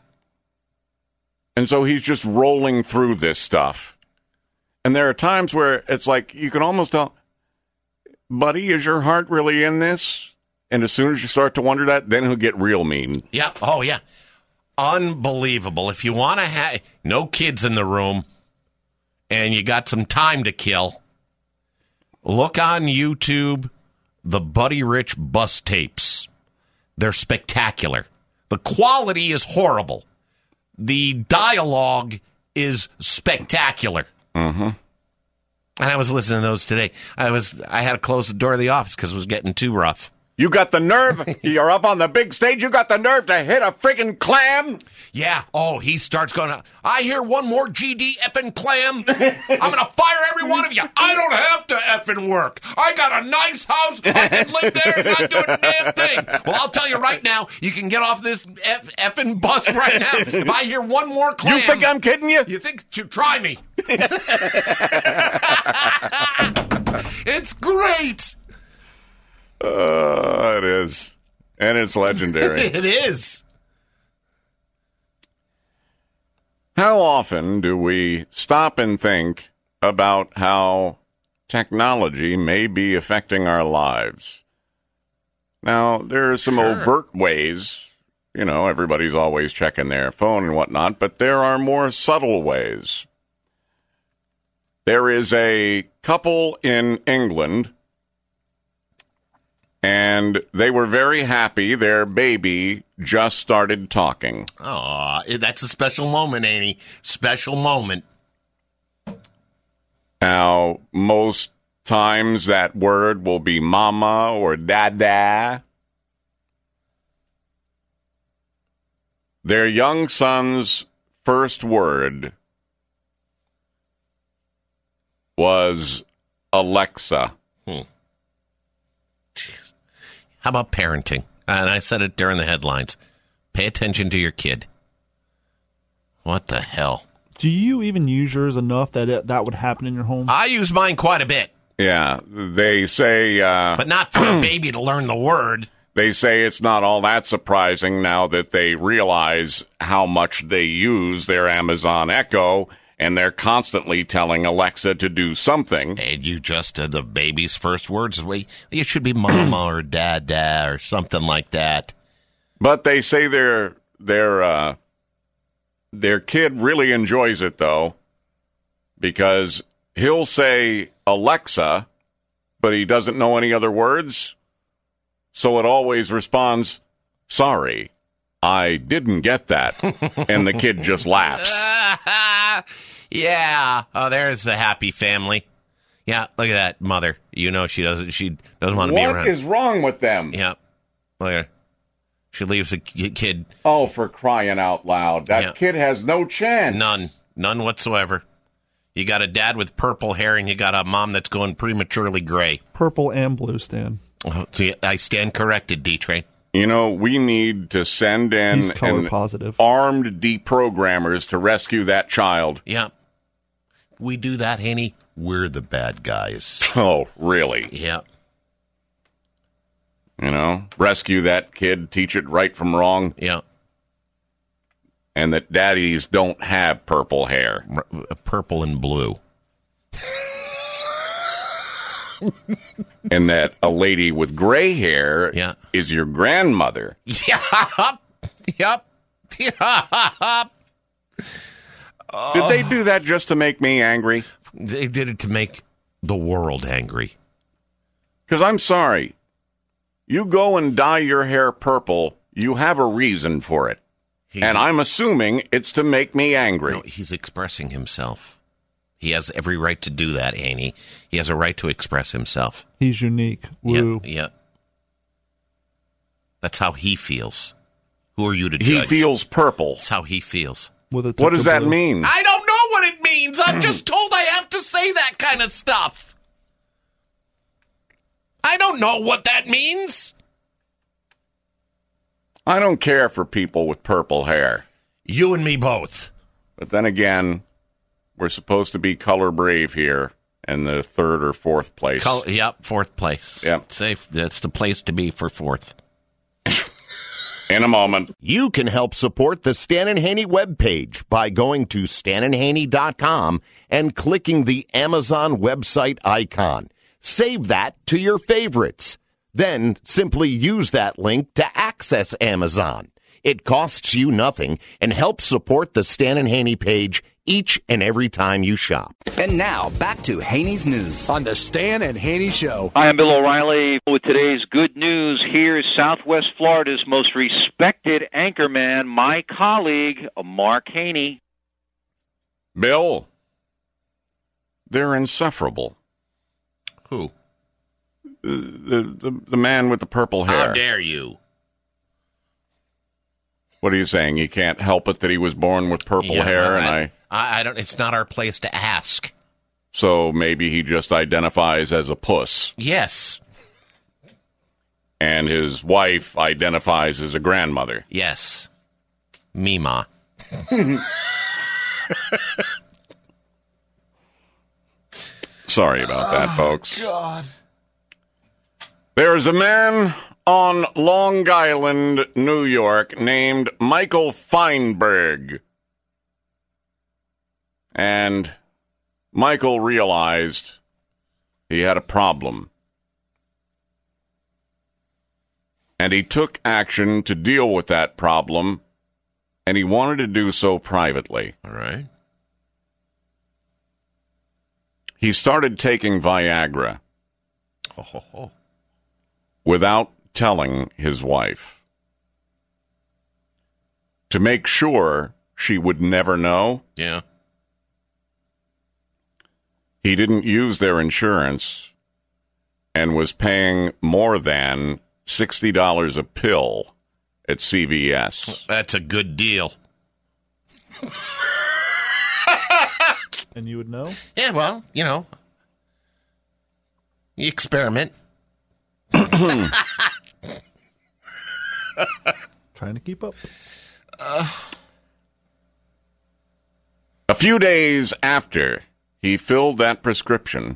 S5: And so he's just rolling through this stuff. And there are times where it's like you can almost tell, buddy, is your heart really in this? And as soon as you start to wonder that, then he'll get real mean.
S9: Yep. Oh, yeah. Unbelievable. If you want to have no kids in the room and you got some time to kill, look on YouTube, the Buddy Rich bus tapes. They're spectacular. The quality is horrible. The dialogue is spectacular. And I was listening to those today. I had to close the door of the office because it was getting too rough.
S5: You got the nerve? You're up on the big stage. You got the nerve to hit a friggin' clam?
S9: Yeah. Oh, he starts going, I hear one more GD effing clam. I'm going to fire every one of you. I don't have to effing work. I got a nice house. I can live there and not do a damn thing. Well, I'll tell you right now, you can get off this effing bus right now. If I hear one more clam.
S5: You think I'm kidding you?
S9: You think? Try me. It's great.
S5: It is. And it's legendary.
S9: It is.
S5: How often do we stop and think about how technology may be affecting our lives? Now, there are some overt ways. You know, everybody's always checking their phone and whatnot, but there are more subtle ways. There is a couple in England, and they were very happy their baby just started talking.
S9: Aw, that's a special moment, Annie. Special moment.
S5: Now, most times that word will be mama or dada. Their young son's first word was Alexa.
S9: Jeez. How about parenting? And I said it during the headlines. Pay attention to your kid. What the hell?
S10: Do you even use yours enough that that would happen in your home?
S9: I use mine quite a bit.
S5: Yeah, they say...
S9: but not for a baby to learn the word.
S5: They say it's not all that surprising now that they realize how much they use their Amazon Echo, and they're constantly telling Alexa to do something.
S9: And you just did the baby's first words. It should be mama or dada or something like that.
S5: But they say their kid really enjoys it, though, because he'll say Alexa, but he doesn't know any other words. So it always responds, sorry, I didn't get that. And the kid just laughs.
S9: Yeah. Oh, there's a happy family. Yeah, look at that mother. You know she doesn't want to be around.
S5: What is wrong with them?
S9: Yeah. Look at her. She leaves the kid.
S5: Oh, for crying out loud. That kid has no chance.
S9: None whatsoever. You got a dad with purple hair and you got a mom that's going prematurely gray.
S10: Purple and blue, Stan.
S9: Oh, so I stand corrected, D-Train.
S5: You know, we need to send in
S10: color positive
S5: armed deprogrammers to rescue that child.
S9: Yeah. We do that, Haney, we're the bad guys.
S5: Oh, really?
S9: Yeah.
S5: You know, rescue that kid, teach it right from wrong.
S9: Yeah.
S5: And that daddies don't have purple hair.
S9: Purple and blue.
S5: And that a lady with gray hair is your grandmother.
S9: Yep.
S5: Did they do that just to make me angry?
S9: They did it to make the world angry.
S5: Because I'm sorry. You go and dye your hair purple, you have a reason for it. And I'm assuming it's to make me angry.
S9: No, he's expressing himself. He has every right to do that, Annie. He has a right to express himself.
S10: He's unique. Woo.
S9: Yeah. That's how he feels. Who are you to judge?
S5: He feels purple.
S9: That's how he feels.
S5: What does that mean?
S9: I don't know what it means. I'm just told I have to say that kind of stuff. I don't know what that means.
S5: I don't care for people with purple hair.
S9: You and me both.
S5: But then again, we're supposed to be color brave here in the third or fourth place.
S9: Fourth place.
S5: Yep.
S9: Safe. That's the place to be for fourth.
S5: In a moment.
S3: You can help support the Stan and Haney webpage by going to stanandhaney.com and clicking the Amazon website icon. Save that to your favorites. Then simply use that link to access Amazon. It costs you nothing and helps support the Stan and Haney page each and every time you shop.
S13: And now, back to Haney's News on the Stan and Haney Show.
S14: Hi, I'm Bill O'Reilly with today's good news. Here's Southwest Florida's most respected anchorman, my colleague, Mark Haney.
S5: Bill, they're insufferable.
S9: Who?
S5: the man with the purple hair.
S9: How dare you?
S5: What are you saying? You can't help it that he was born with purple hair, and
S9: I don't. It's not our place to ask.
S5: So maybe he just identifies as a puss.
S9: Yes.
S5: And his wife identifies as a grandmother.
S9: Yes. Mima.
S5: Sorry about that, folks.
S9: God.
S5: There's a man on Long Island, New York, named Michael Feinberg. And Michael realized he had a problem. And he took action to deal with that problem, and he wanted to do so privately.
S9: All right.
S5: He started taking Viagra without telling his wife. To make sure she would never know.
S9: Yeah.
S5: He didn't use their insurance and was paying more than $60 a pill at CVS.
S9: That's a good deal.
S10: And you would know?
S9: Yeah, well, you know. You experiment.
S10: Trying to keep up.
S5: A few days after he filled that prescription,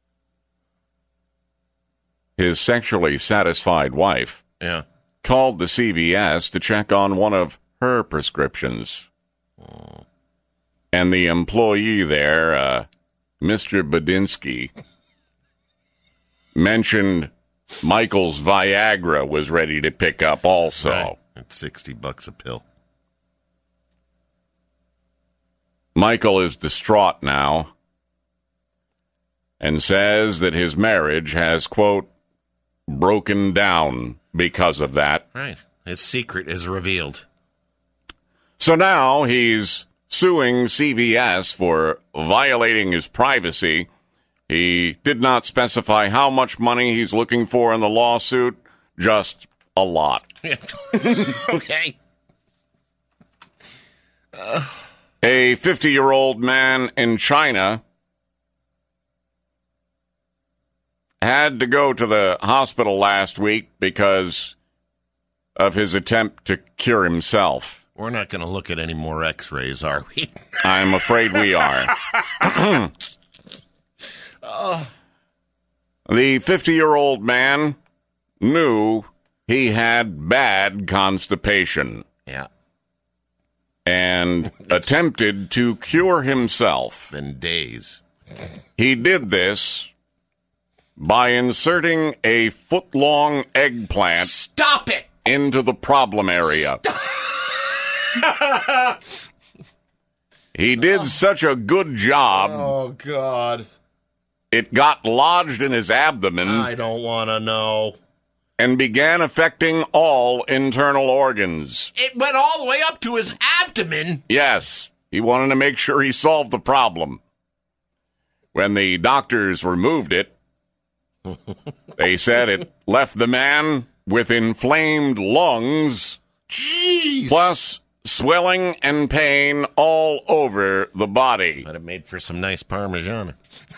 S5: his sexually satisfied wife called the CVS to check on one of her prescriptions. And the employee there, Mr. Badinsky, mentioned Michael's Viagra was ready to pick up also.
S9: Right. It's $60 a pill.
S5: Michael is distraught now and says that his marriage has, quote, broken down because of that.
S9: Right. His secret is revealed.
S5: So now he's suing CVS for violating his privacy. He did not specify how much money he's looking for in the lawsuit, just a lot.
S9: Okay.
S5: A 50-year-old man in China had to go to the hospital last week because of his attempt to cure himself.
S9: We're not going to look at any more x-rays, are we?
S5: I'm afraid we are. The 50-year-old man knew he had bad constipation.
S9: Yeah.
S5: And attempted to cure himself.
S9: In days.
S5: He did this by inserting a foot-long eggplant.
S9: Stop it!
S5: Into the problem area. He did such a good job.
S9: Oh, God.
S5: It got lodged in his abdomen.
S9: I don't want to know.
S5: And began affecting all internal organs.
S9: It went all the way up to his abdomen.
S5: Yes. He wanted to make sure he solved the problem. When the doctors removed it, they said it left the man with inflamed lungs.
S9: Jeez.
S5: Plus swelling and pain all over the body.
S9: Might have made for some nice Parmesan.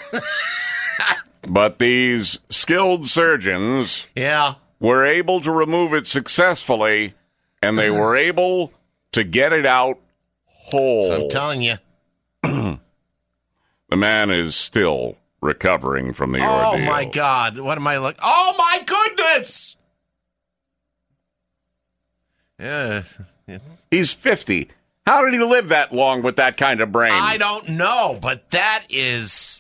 S5: But these skilled surgeons were able to remove it successfully, and they were able to get it out whole.
S9: So I'm telling you.
S5: The man is still recovering from the ordeal.
S9: Oh, my God. What am I looking? Oh, my goodness! Yeah.
S5: He's 50. How did he live that long with that kind of brain?
S9: I don't know, but there's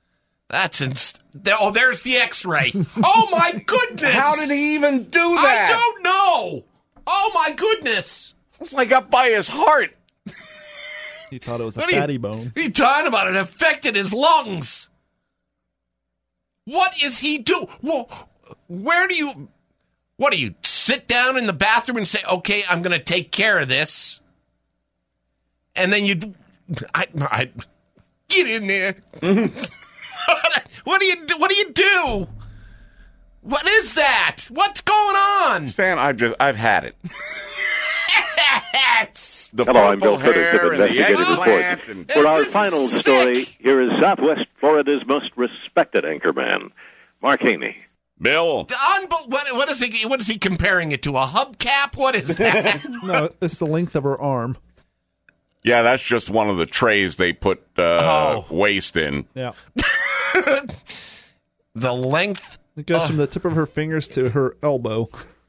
S9: the x-ray. Oh, my goodness!
S5: How did he even do that?
S9: I don't know! Oh, my goodness!
S5: It's like up by his heart.
S10: He thought it was a fatty bone.
S9: He talking about it affected his lungs. What is he do? What do you sit down in the bathroom and say, okay, I'm going to take care of this? And then I get in there. What do you do? What is that? What's going on?
S5: Stan, I've had it. The
S20: Hello, I'm Bill
S5: purple
S20: Curtis
S5: hair
S20: of
S5: and the
S20: Investigative
S5: eggplant
S20: Report.
S5: and-
S20: For our
S9: This is
S20: final
S9: sick.
S20: story, here is Southwest Florida's most respected anchorman, Mark Haney.
S5: Bill.
S9: What is he? What is he comparing it to? A hubcap? What is that?
S10: No, it's the length of her arm.
S5: Yeah, that's just one of the trays they put waste in.
S10: Yeah.
S9: The length.
S10: It goes from the tip of her fingers to her elbow.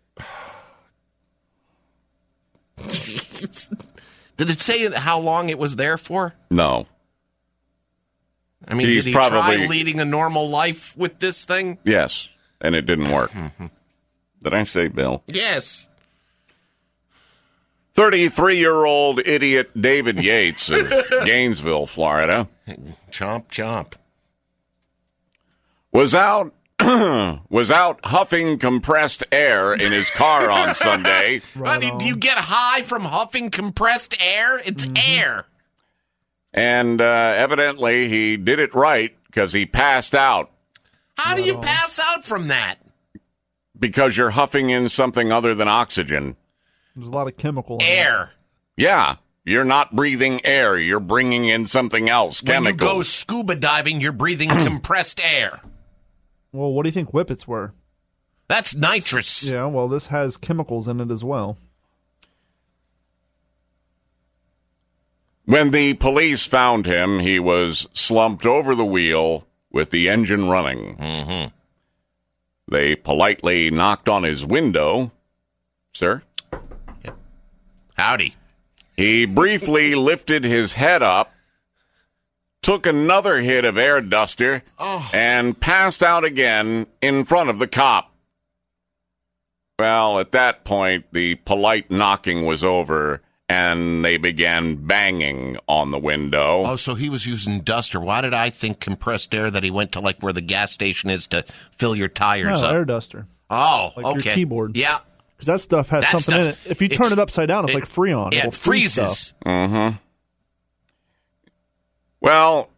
S9: Did it say how long it was there for?
S5: No.
S9: I mean,
S5: He's
S9: did he
S5: probably-
S9: try leading a normal life with this thing?
S5: Yes, and it didn't work. Did I say Bill?
S9: Yes.
S5: 33-year-old idiot David Yates of Gainesville, Florida.
S9: Chomp, chomp.
S5: Was out huffing compressed air in his car on Sunday.
S9: Do you get high from huffing compressed air? It's air.
S5: And evidently he did it right because he passed out.
S9: How do you pass out from that?
S5: Because you're huffing in something other than oxygen.
S10: There's a lot of chemical in
S9: Air.
S5: Yeah. You're not breathing air. You're bringing in something else,
S9: When you
S5: chemicals.
S9: go scuba diving, you're breathing compressed air.
S10: Well, what do you think whippets were?
S9: That's nitrous.
S10: Yeah, well, this has chemicals in it as well.
S5: When the police found him, he was slumped over the wheel with the engine running.
S9: Mm-hmm.
S5: They politely knocked on his window. Sir?
S9: Howdy.
S5: He briefly lifted his head up, took another hit of air duster, and passed out again in front of the cop. Well, at that point, the polite knocking was over, and they began banging on the window.
S9: Oh, so he was using duster. Why did I think compressed air that he went to like where the gas station is to fill your tires
S10: No,
S9: up?
S10: air duster.
S9: Oh,
S10: Like
S9: okay.
S10: your keyboard.
S9: Yeah.
S10: Because that stuff has
S9: That
S10: something in it.
S9: stuff-
S10: If you turn it upside down, it's like Freon.
S9: Yeah,
S10: It'll
S9: it
S10: freeze
S9: freezes.
S10: stuff.
S5: Mm-hmm. Well,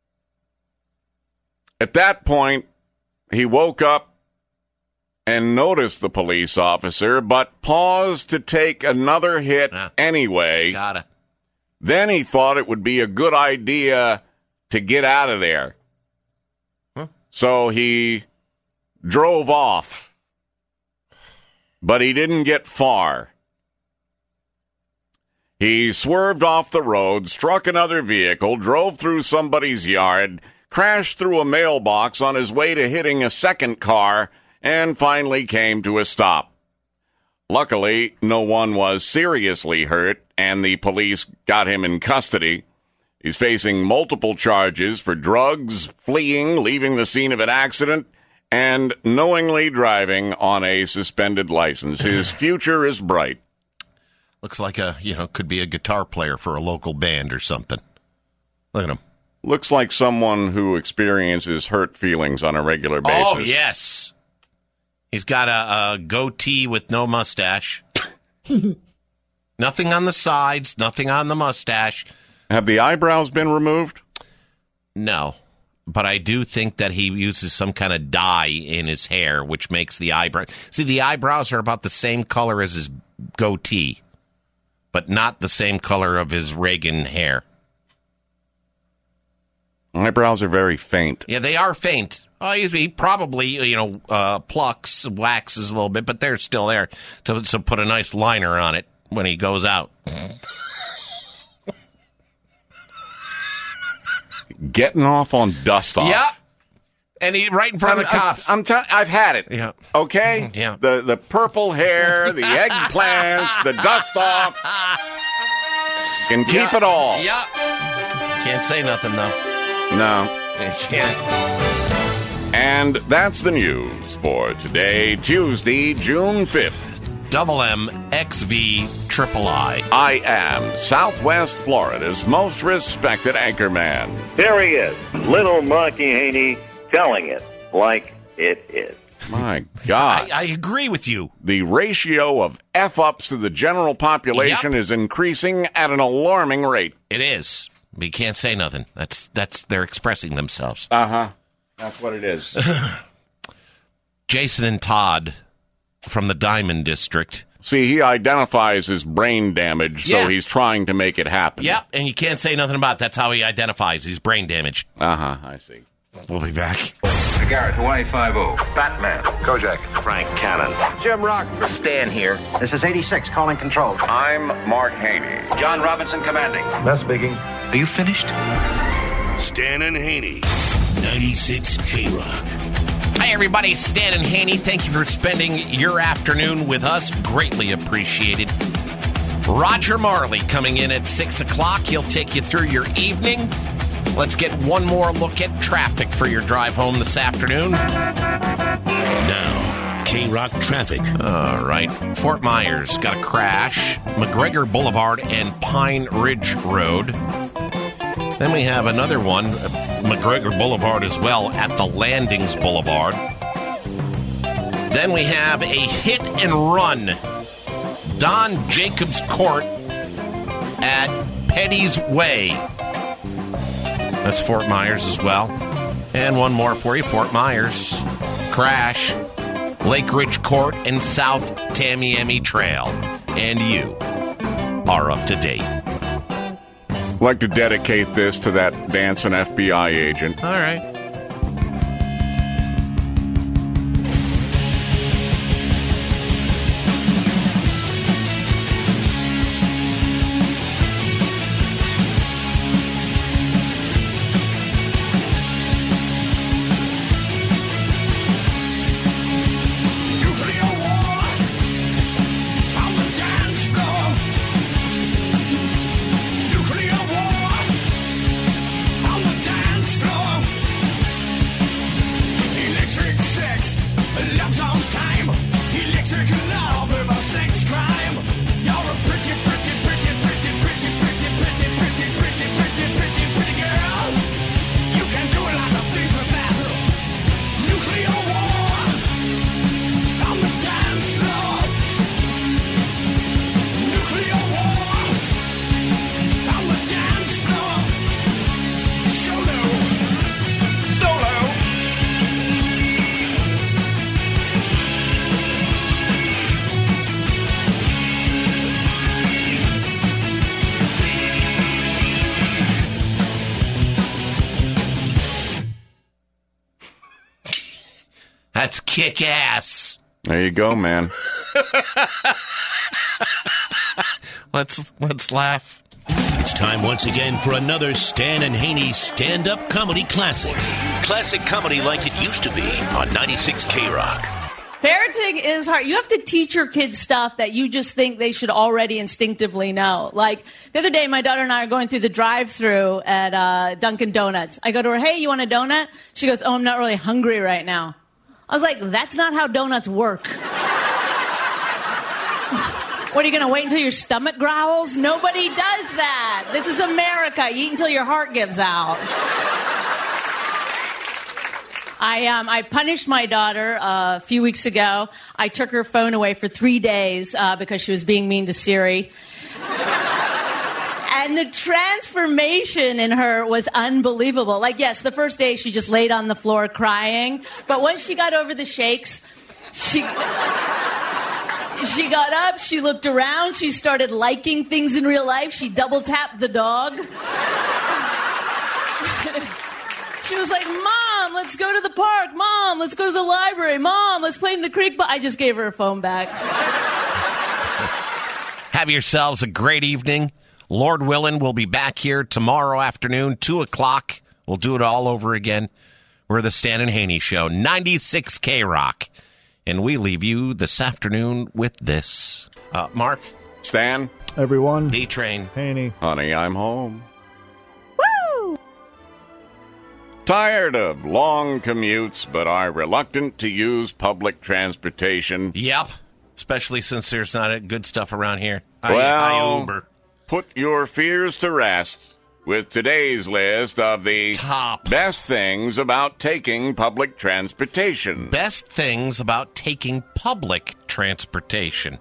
S5: at that point, he woke up and noticed the police officer, but paused to take another hit anyway.
S9: Gotta.
S5: Then he thought it would be a good idea to get out of there. So he drove off. But he didn't get far. He swerved off the road, struck another vehicle, drove through somebody's yard, crashed through a mailbox on his way to hitting a second car, and finally came to a stop. Luckily, no one was seriously hurt, and the police got him in custody. He's facing multiple charges for drugs, fleeing, leaving the scene of an accident, and knowingly driving on a suspended license. His future is bright.
S9: Looks like could be a guitar player for a local band or something. Look at him.
S5: Looks like someone who experiences hurt feelings on a regular basis.
S9: Oh, yes. He's got a goatee with no mustache. Nothing on the sides, nothing on the mustache.
S5: Have the eyebrows been removed?
S9: No. But I do think that he uses some kind of dye in his hair, which makes the eyebrow. See, the eyebrows are about the same color as his goatee, but not the same color of his Reagan hair.
S5: Eyebrows are very faint.
S9: Yeah, they are faint. Oh, he probably, plucks, waxes a little bit, but they're still there to put a nice liner on it when he goes out.
S5: Getting off on dust off.
S9: Yeah. And he right in front of the cops.
S5: I've had it.
S9: Yeah.
S5: Okay?
S9: Yeah.
S5: The purple hair, the eggplants, the dust off. Can keep it all.
S9: Yeah. Can't say nothing, though.
S5: No.
S9: Can't.
S5: And that's the news for today, Tuesday, June 5th.
S9: Double M, XV, Triple I.
S5: I am Southwest Florida's most respected anchorman.
S20: There he is, little Marky Haney, telling it like it is.
S5: My God.
S9: I agree with you.
S5: The ratio of F-ups to the general population is increasing at an alarming rate.
S9: It is. But you can't say nothing. That's they're expressing themselves.
S5: Uh-huh. That's what it is.
S9: Jason and Todd from the Diamond District.
S5: See, he identifies as brain damage, so he's trying to make it happen.
S9: Yep, and you can't say nothing about it. That's how he identifies. He's brain damaged.
S5: I see.
S9: We'll be back.
S16: Garrett, Hawaii 5-0.
S19: Batman. Kojak. Frank Cannon. Jim Rock. Stan here.
S21: This is 86, calling control.
S20: I'm Mark Haney.
S19: John Robinson commanding.
S21: Les speaking.
S2: Are you finished? Stan and Haney. 96 K-Rock.
S9: Hi, everybody. Stan and Haney. Thank you for spending your afternoon with us. Greatly appreciated. Roger Marley coming in at 6 o'clock. He'll take you through your evening. Let's get one more look at traffic for your drive home this afternoon.
S2: Now, K-Rock traffic.
S9: All right. Fort Myers got a crash. McGregor Boulevard and Pine Ridge Road. Then we have another one, McGregor Boulevard as well, at the Landings Boulevard. Then we have a hit and run. Don Jacobs Court at Petty's Way. That's Fort Myers as well. And one more for you, Fort Myers. Crash, Lake Ridge Court, and South Tamiami Trail. And you are up to date.
S5: I'd like to dedicate this to that dancing FBI agent.
S9: All right. That's kick-ass.
S5: There you go, man.
S9: Let's laugh.
S2: It's time once again for another Stan and Haney stand-up comedy classic. Classic comedy like it used to be on 96 K-Rock.
S22: Parenting is hard. You have to teach your kids stuff that you just think they should already instinctively know. Like, the other day, my daughter and I are going through the drive-thru at Dunkin' Donuts. I go to her, hey, you want a donut? She goes, oh, I'm not really hungry right now. I was like, that's not how donuts work. What, are you going to wait until your stomach growls? Nobody does that. This is America. You eat until your heart gives out. I punished my daughter a few weeks ago. I took her phone away for 3 days because she was being mean to Siri. And the transformation in her was unbelievable. Like, yes, the first day she just laid on the floor crying. But once she got over the shakes, she got up, she looked around, she started liking things in real life. She double-tapped the dog. She was like, Mom, let's go to the park. Mom, let's go to the library. Mom, let's play in the creek. But I just gave her her phone back.
S9: Have yourselves a great evening. Lord willing, we'll be back here tomorrow afternoon, 2 o'clock. We'll do it all over again. We're the Stan and Haney Show, 96 K-Rock. And we leave you this afternoon with this. Mark?
S5: Stan?
S10: Everyone?
S9: D-Train.
S10: Haney.
S5: Honey, I'm home. Woo! Tired of long commutes, but are reluctant to use public transportation.
S9: Yep. Especially since there's not good stuff around here.
S5: Well,
S9: I Uber.
S5: Put your fears to rest with today's list of the
S9: top
S5: best things about taking public transportation.
S9: Best things about taking public transportation.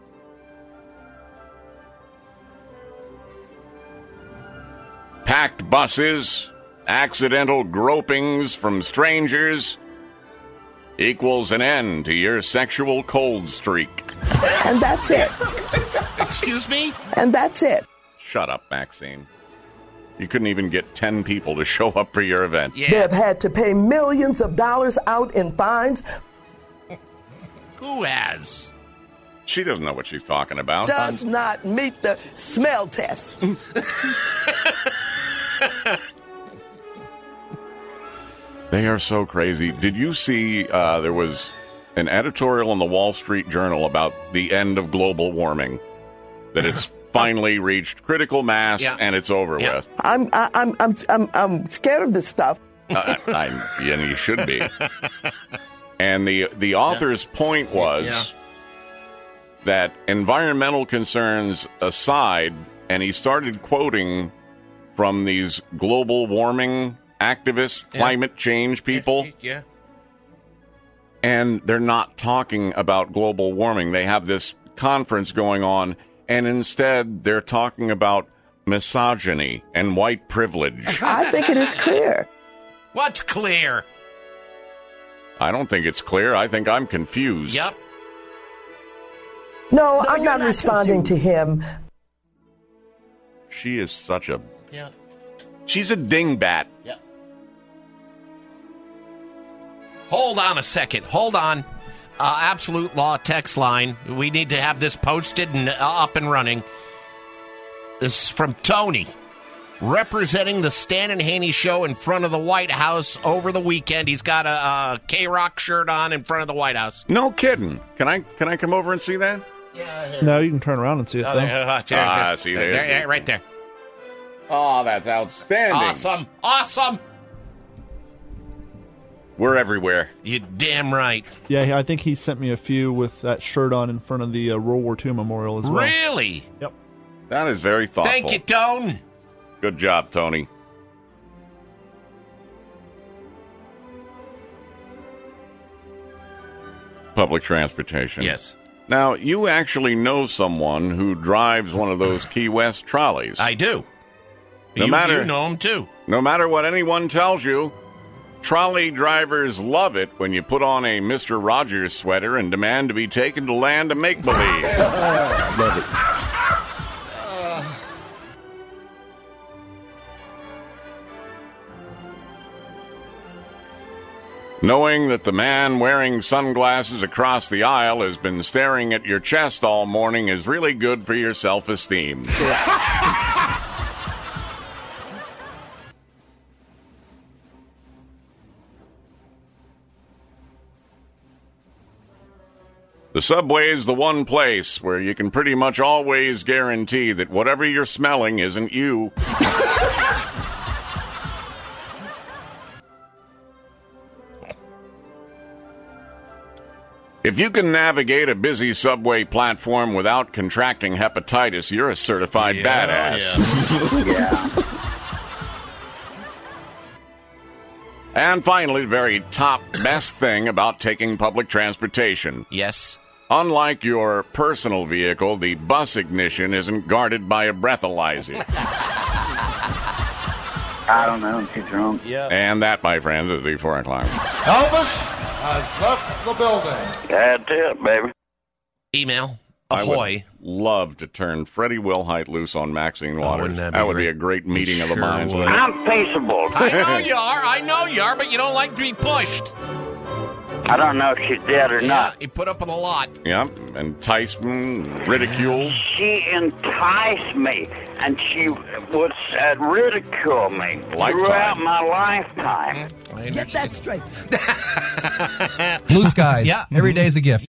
S5: Packed buses, accidental gropings from strangers, equals an end to your sexual cold streak.
S1: And that's it.
S9: Excuse me?
S1: And that's it.
S5: Shut up, Maxine. You couldn't even get 10 people to show up for your event.
S1: Yeah. They've had to pay millions of dollars out in fines.
S9: Who has?
S5: She doesn't know what she's talking about.
S1: Does not meet the smell test.
S5: They are so crazy. Did you see there was an editorial in the Wall Street Journal about the end of global warming? That it's finally reached critical mass and it's over with.
S1: I'm scared of this stuff.
S5: And you should be. And the author's point was that environmental concerns aside, and he started quoting from these global warming activists, climate change people.
S9: Yeah.
S5: And they're not talking about global warming. They have this conference going on, and instead they're talking about misogyny and white privilege.
S1: I think it is clear.
S9: What's clear?
S5: I don't think it's clear. I think I'm confused.
S9: Yep.
S1: No, I'm not responding to him.
S5: She is such a...
S9: Yeah.
S5: She's a dingbat.
S9: Yep. Hold on a second. Hold on. Absolute Law text line. We need to have this posted and up and running. This is from Tony. Representing the Stan and Haney show in front of the White House over the weekend. He's got a K-Rock shirt on in front of the White House.
S5: No kidding. Can I come over and see that?
S9: Yeah.
S10: No, you can turn around and see it, though.
S5: See there.
S9: Right there.
S5: Oh, that's outstanding.
S9: Awesome.
S5: We're everywhere.
S9: You're damn right.
S10: Yeah, I think he sent me a few with that shirt on in front of the World War II memorial as well.
S9: Really?
S10: Yep.
S5: That is very thoughtful.
S9: Thank you, Tone.
S5: Good job, Tony. Public transportation.
S9: Yes.
S5: Now, you actually know someone who drives one of those Key West trolleys.
S9: I do.
S5: You
S9: know him, too.
S5: No matter what anyone tells you, trolley drivers love it when you put on a Mr. Rogers sweater and demand to be taken to land of make-believe.
S1: Love it.
S5: Knowing that the man wearing sunglasses across the aisle has been staring at your chest all morning is really good for your self-esteem. The subway is the one place where you can pretty much always guarantee that whatever you're smelling isn't you. If you can navigate a busy subway platform without contracting hepatitis, you're a certified badass.
S1: Yeah.
S5: And finally, the very top best thing about taking public transportation.
S9: Yes.
S5: Unlike your personal vehicle, the bus ignition isn't guarded by a breathalyzer.
S21: I don't know. I'm too drunk.
S9: Yeah.
S5: And that, my friends, is the 4 o'clock.
S4: Elvis has left the building.
S21: That's it, baby.
S9: Email.
S5: I
S9: Ahoy.
S5: would love to turn Freddie Wilhite loose on Maxine Waters.
S9: That
S5: would be a great meeting of the minds.
S21: Would. I'm peaceable.
S9: I know you are, but you don't like to be pushed.
S21: I don't know if she's dead or not.
S9: You put up with a lot.
S5: Yep, enticement, ridicule.
S21: She enticed me, and she would ridicule me throughout my lifetime.
S1: Get that straight.
S8: Blue skies. Every day's a gift.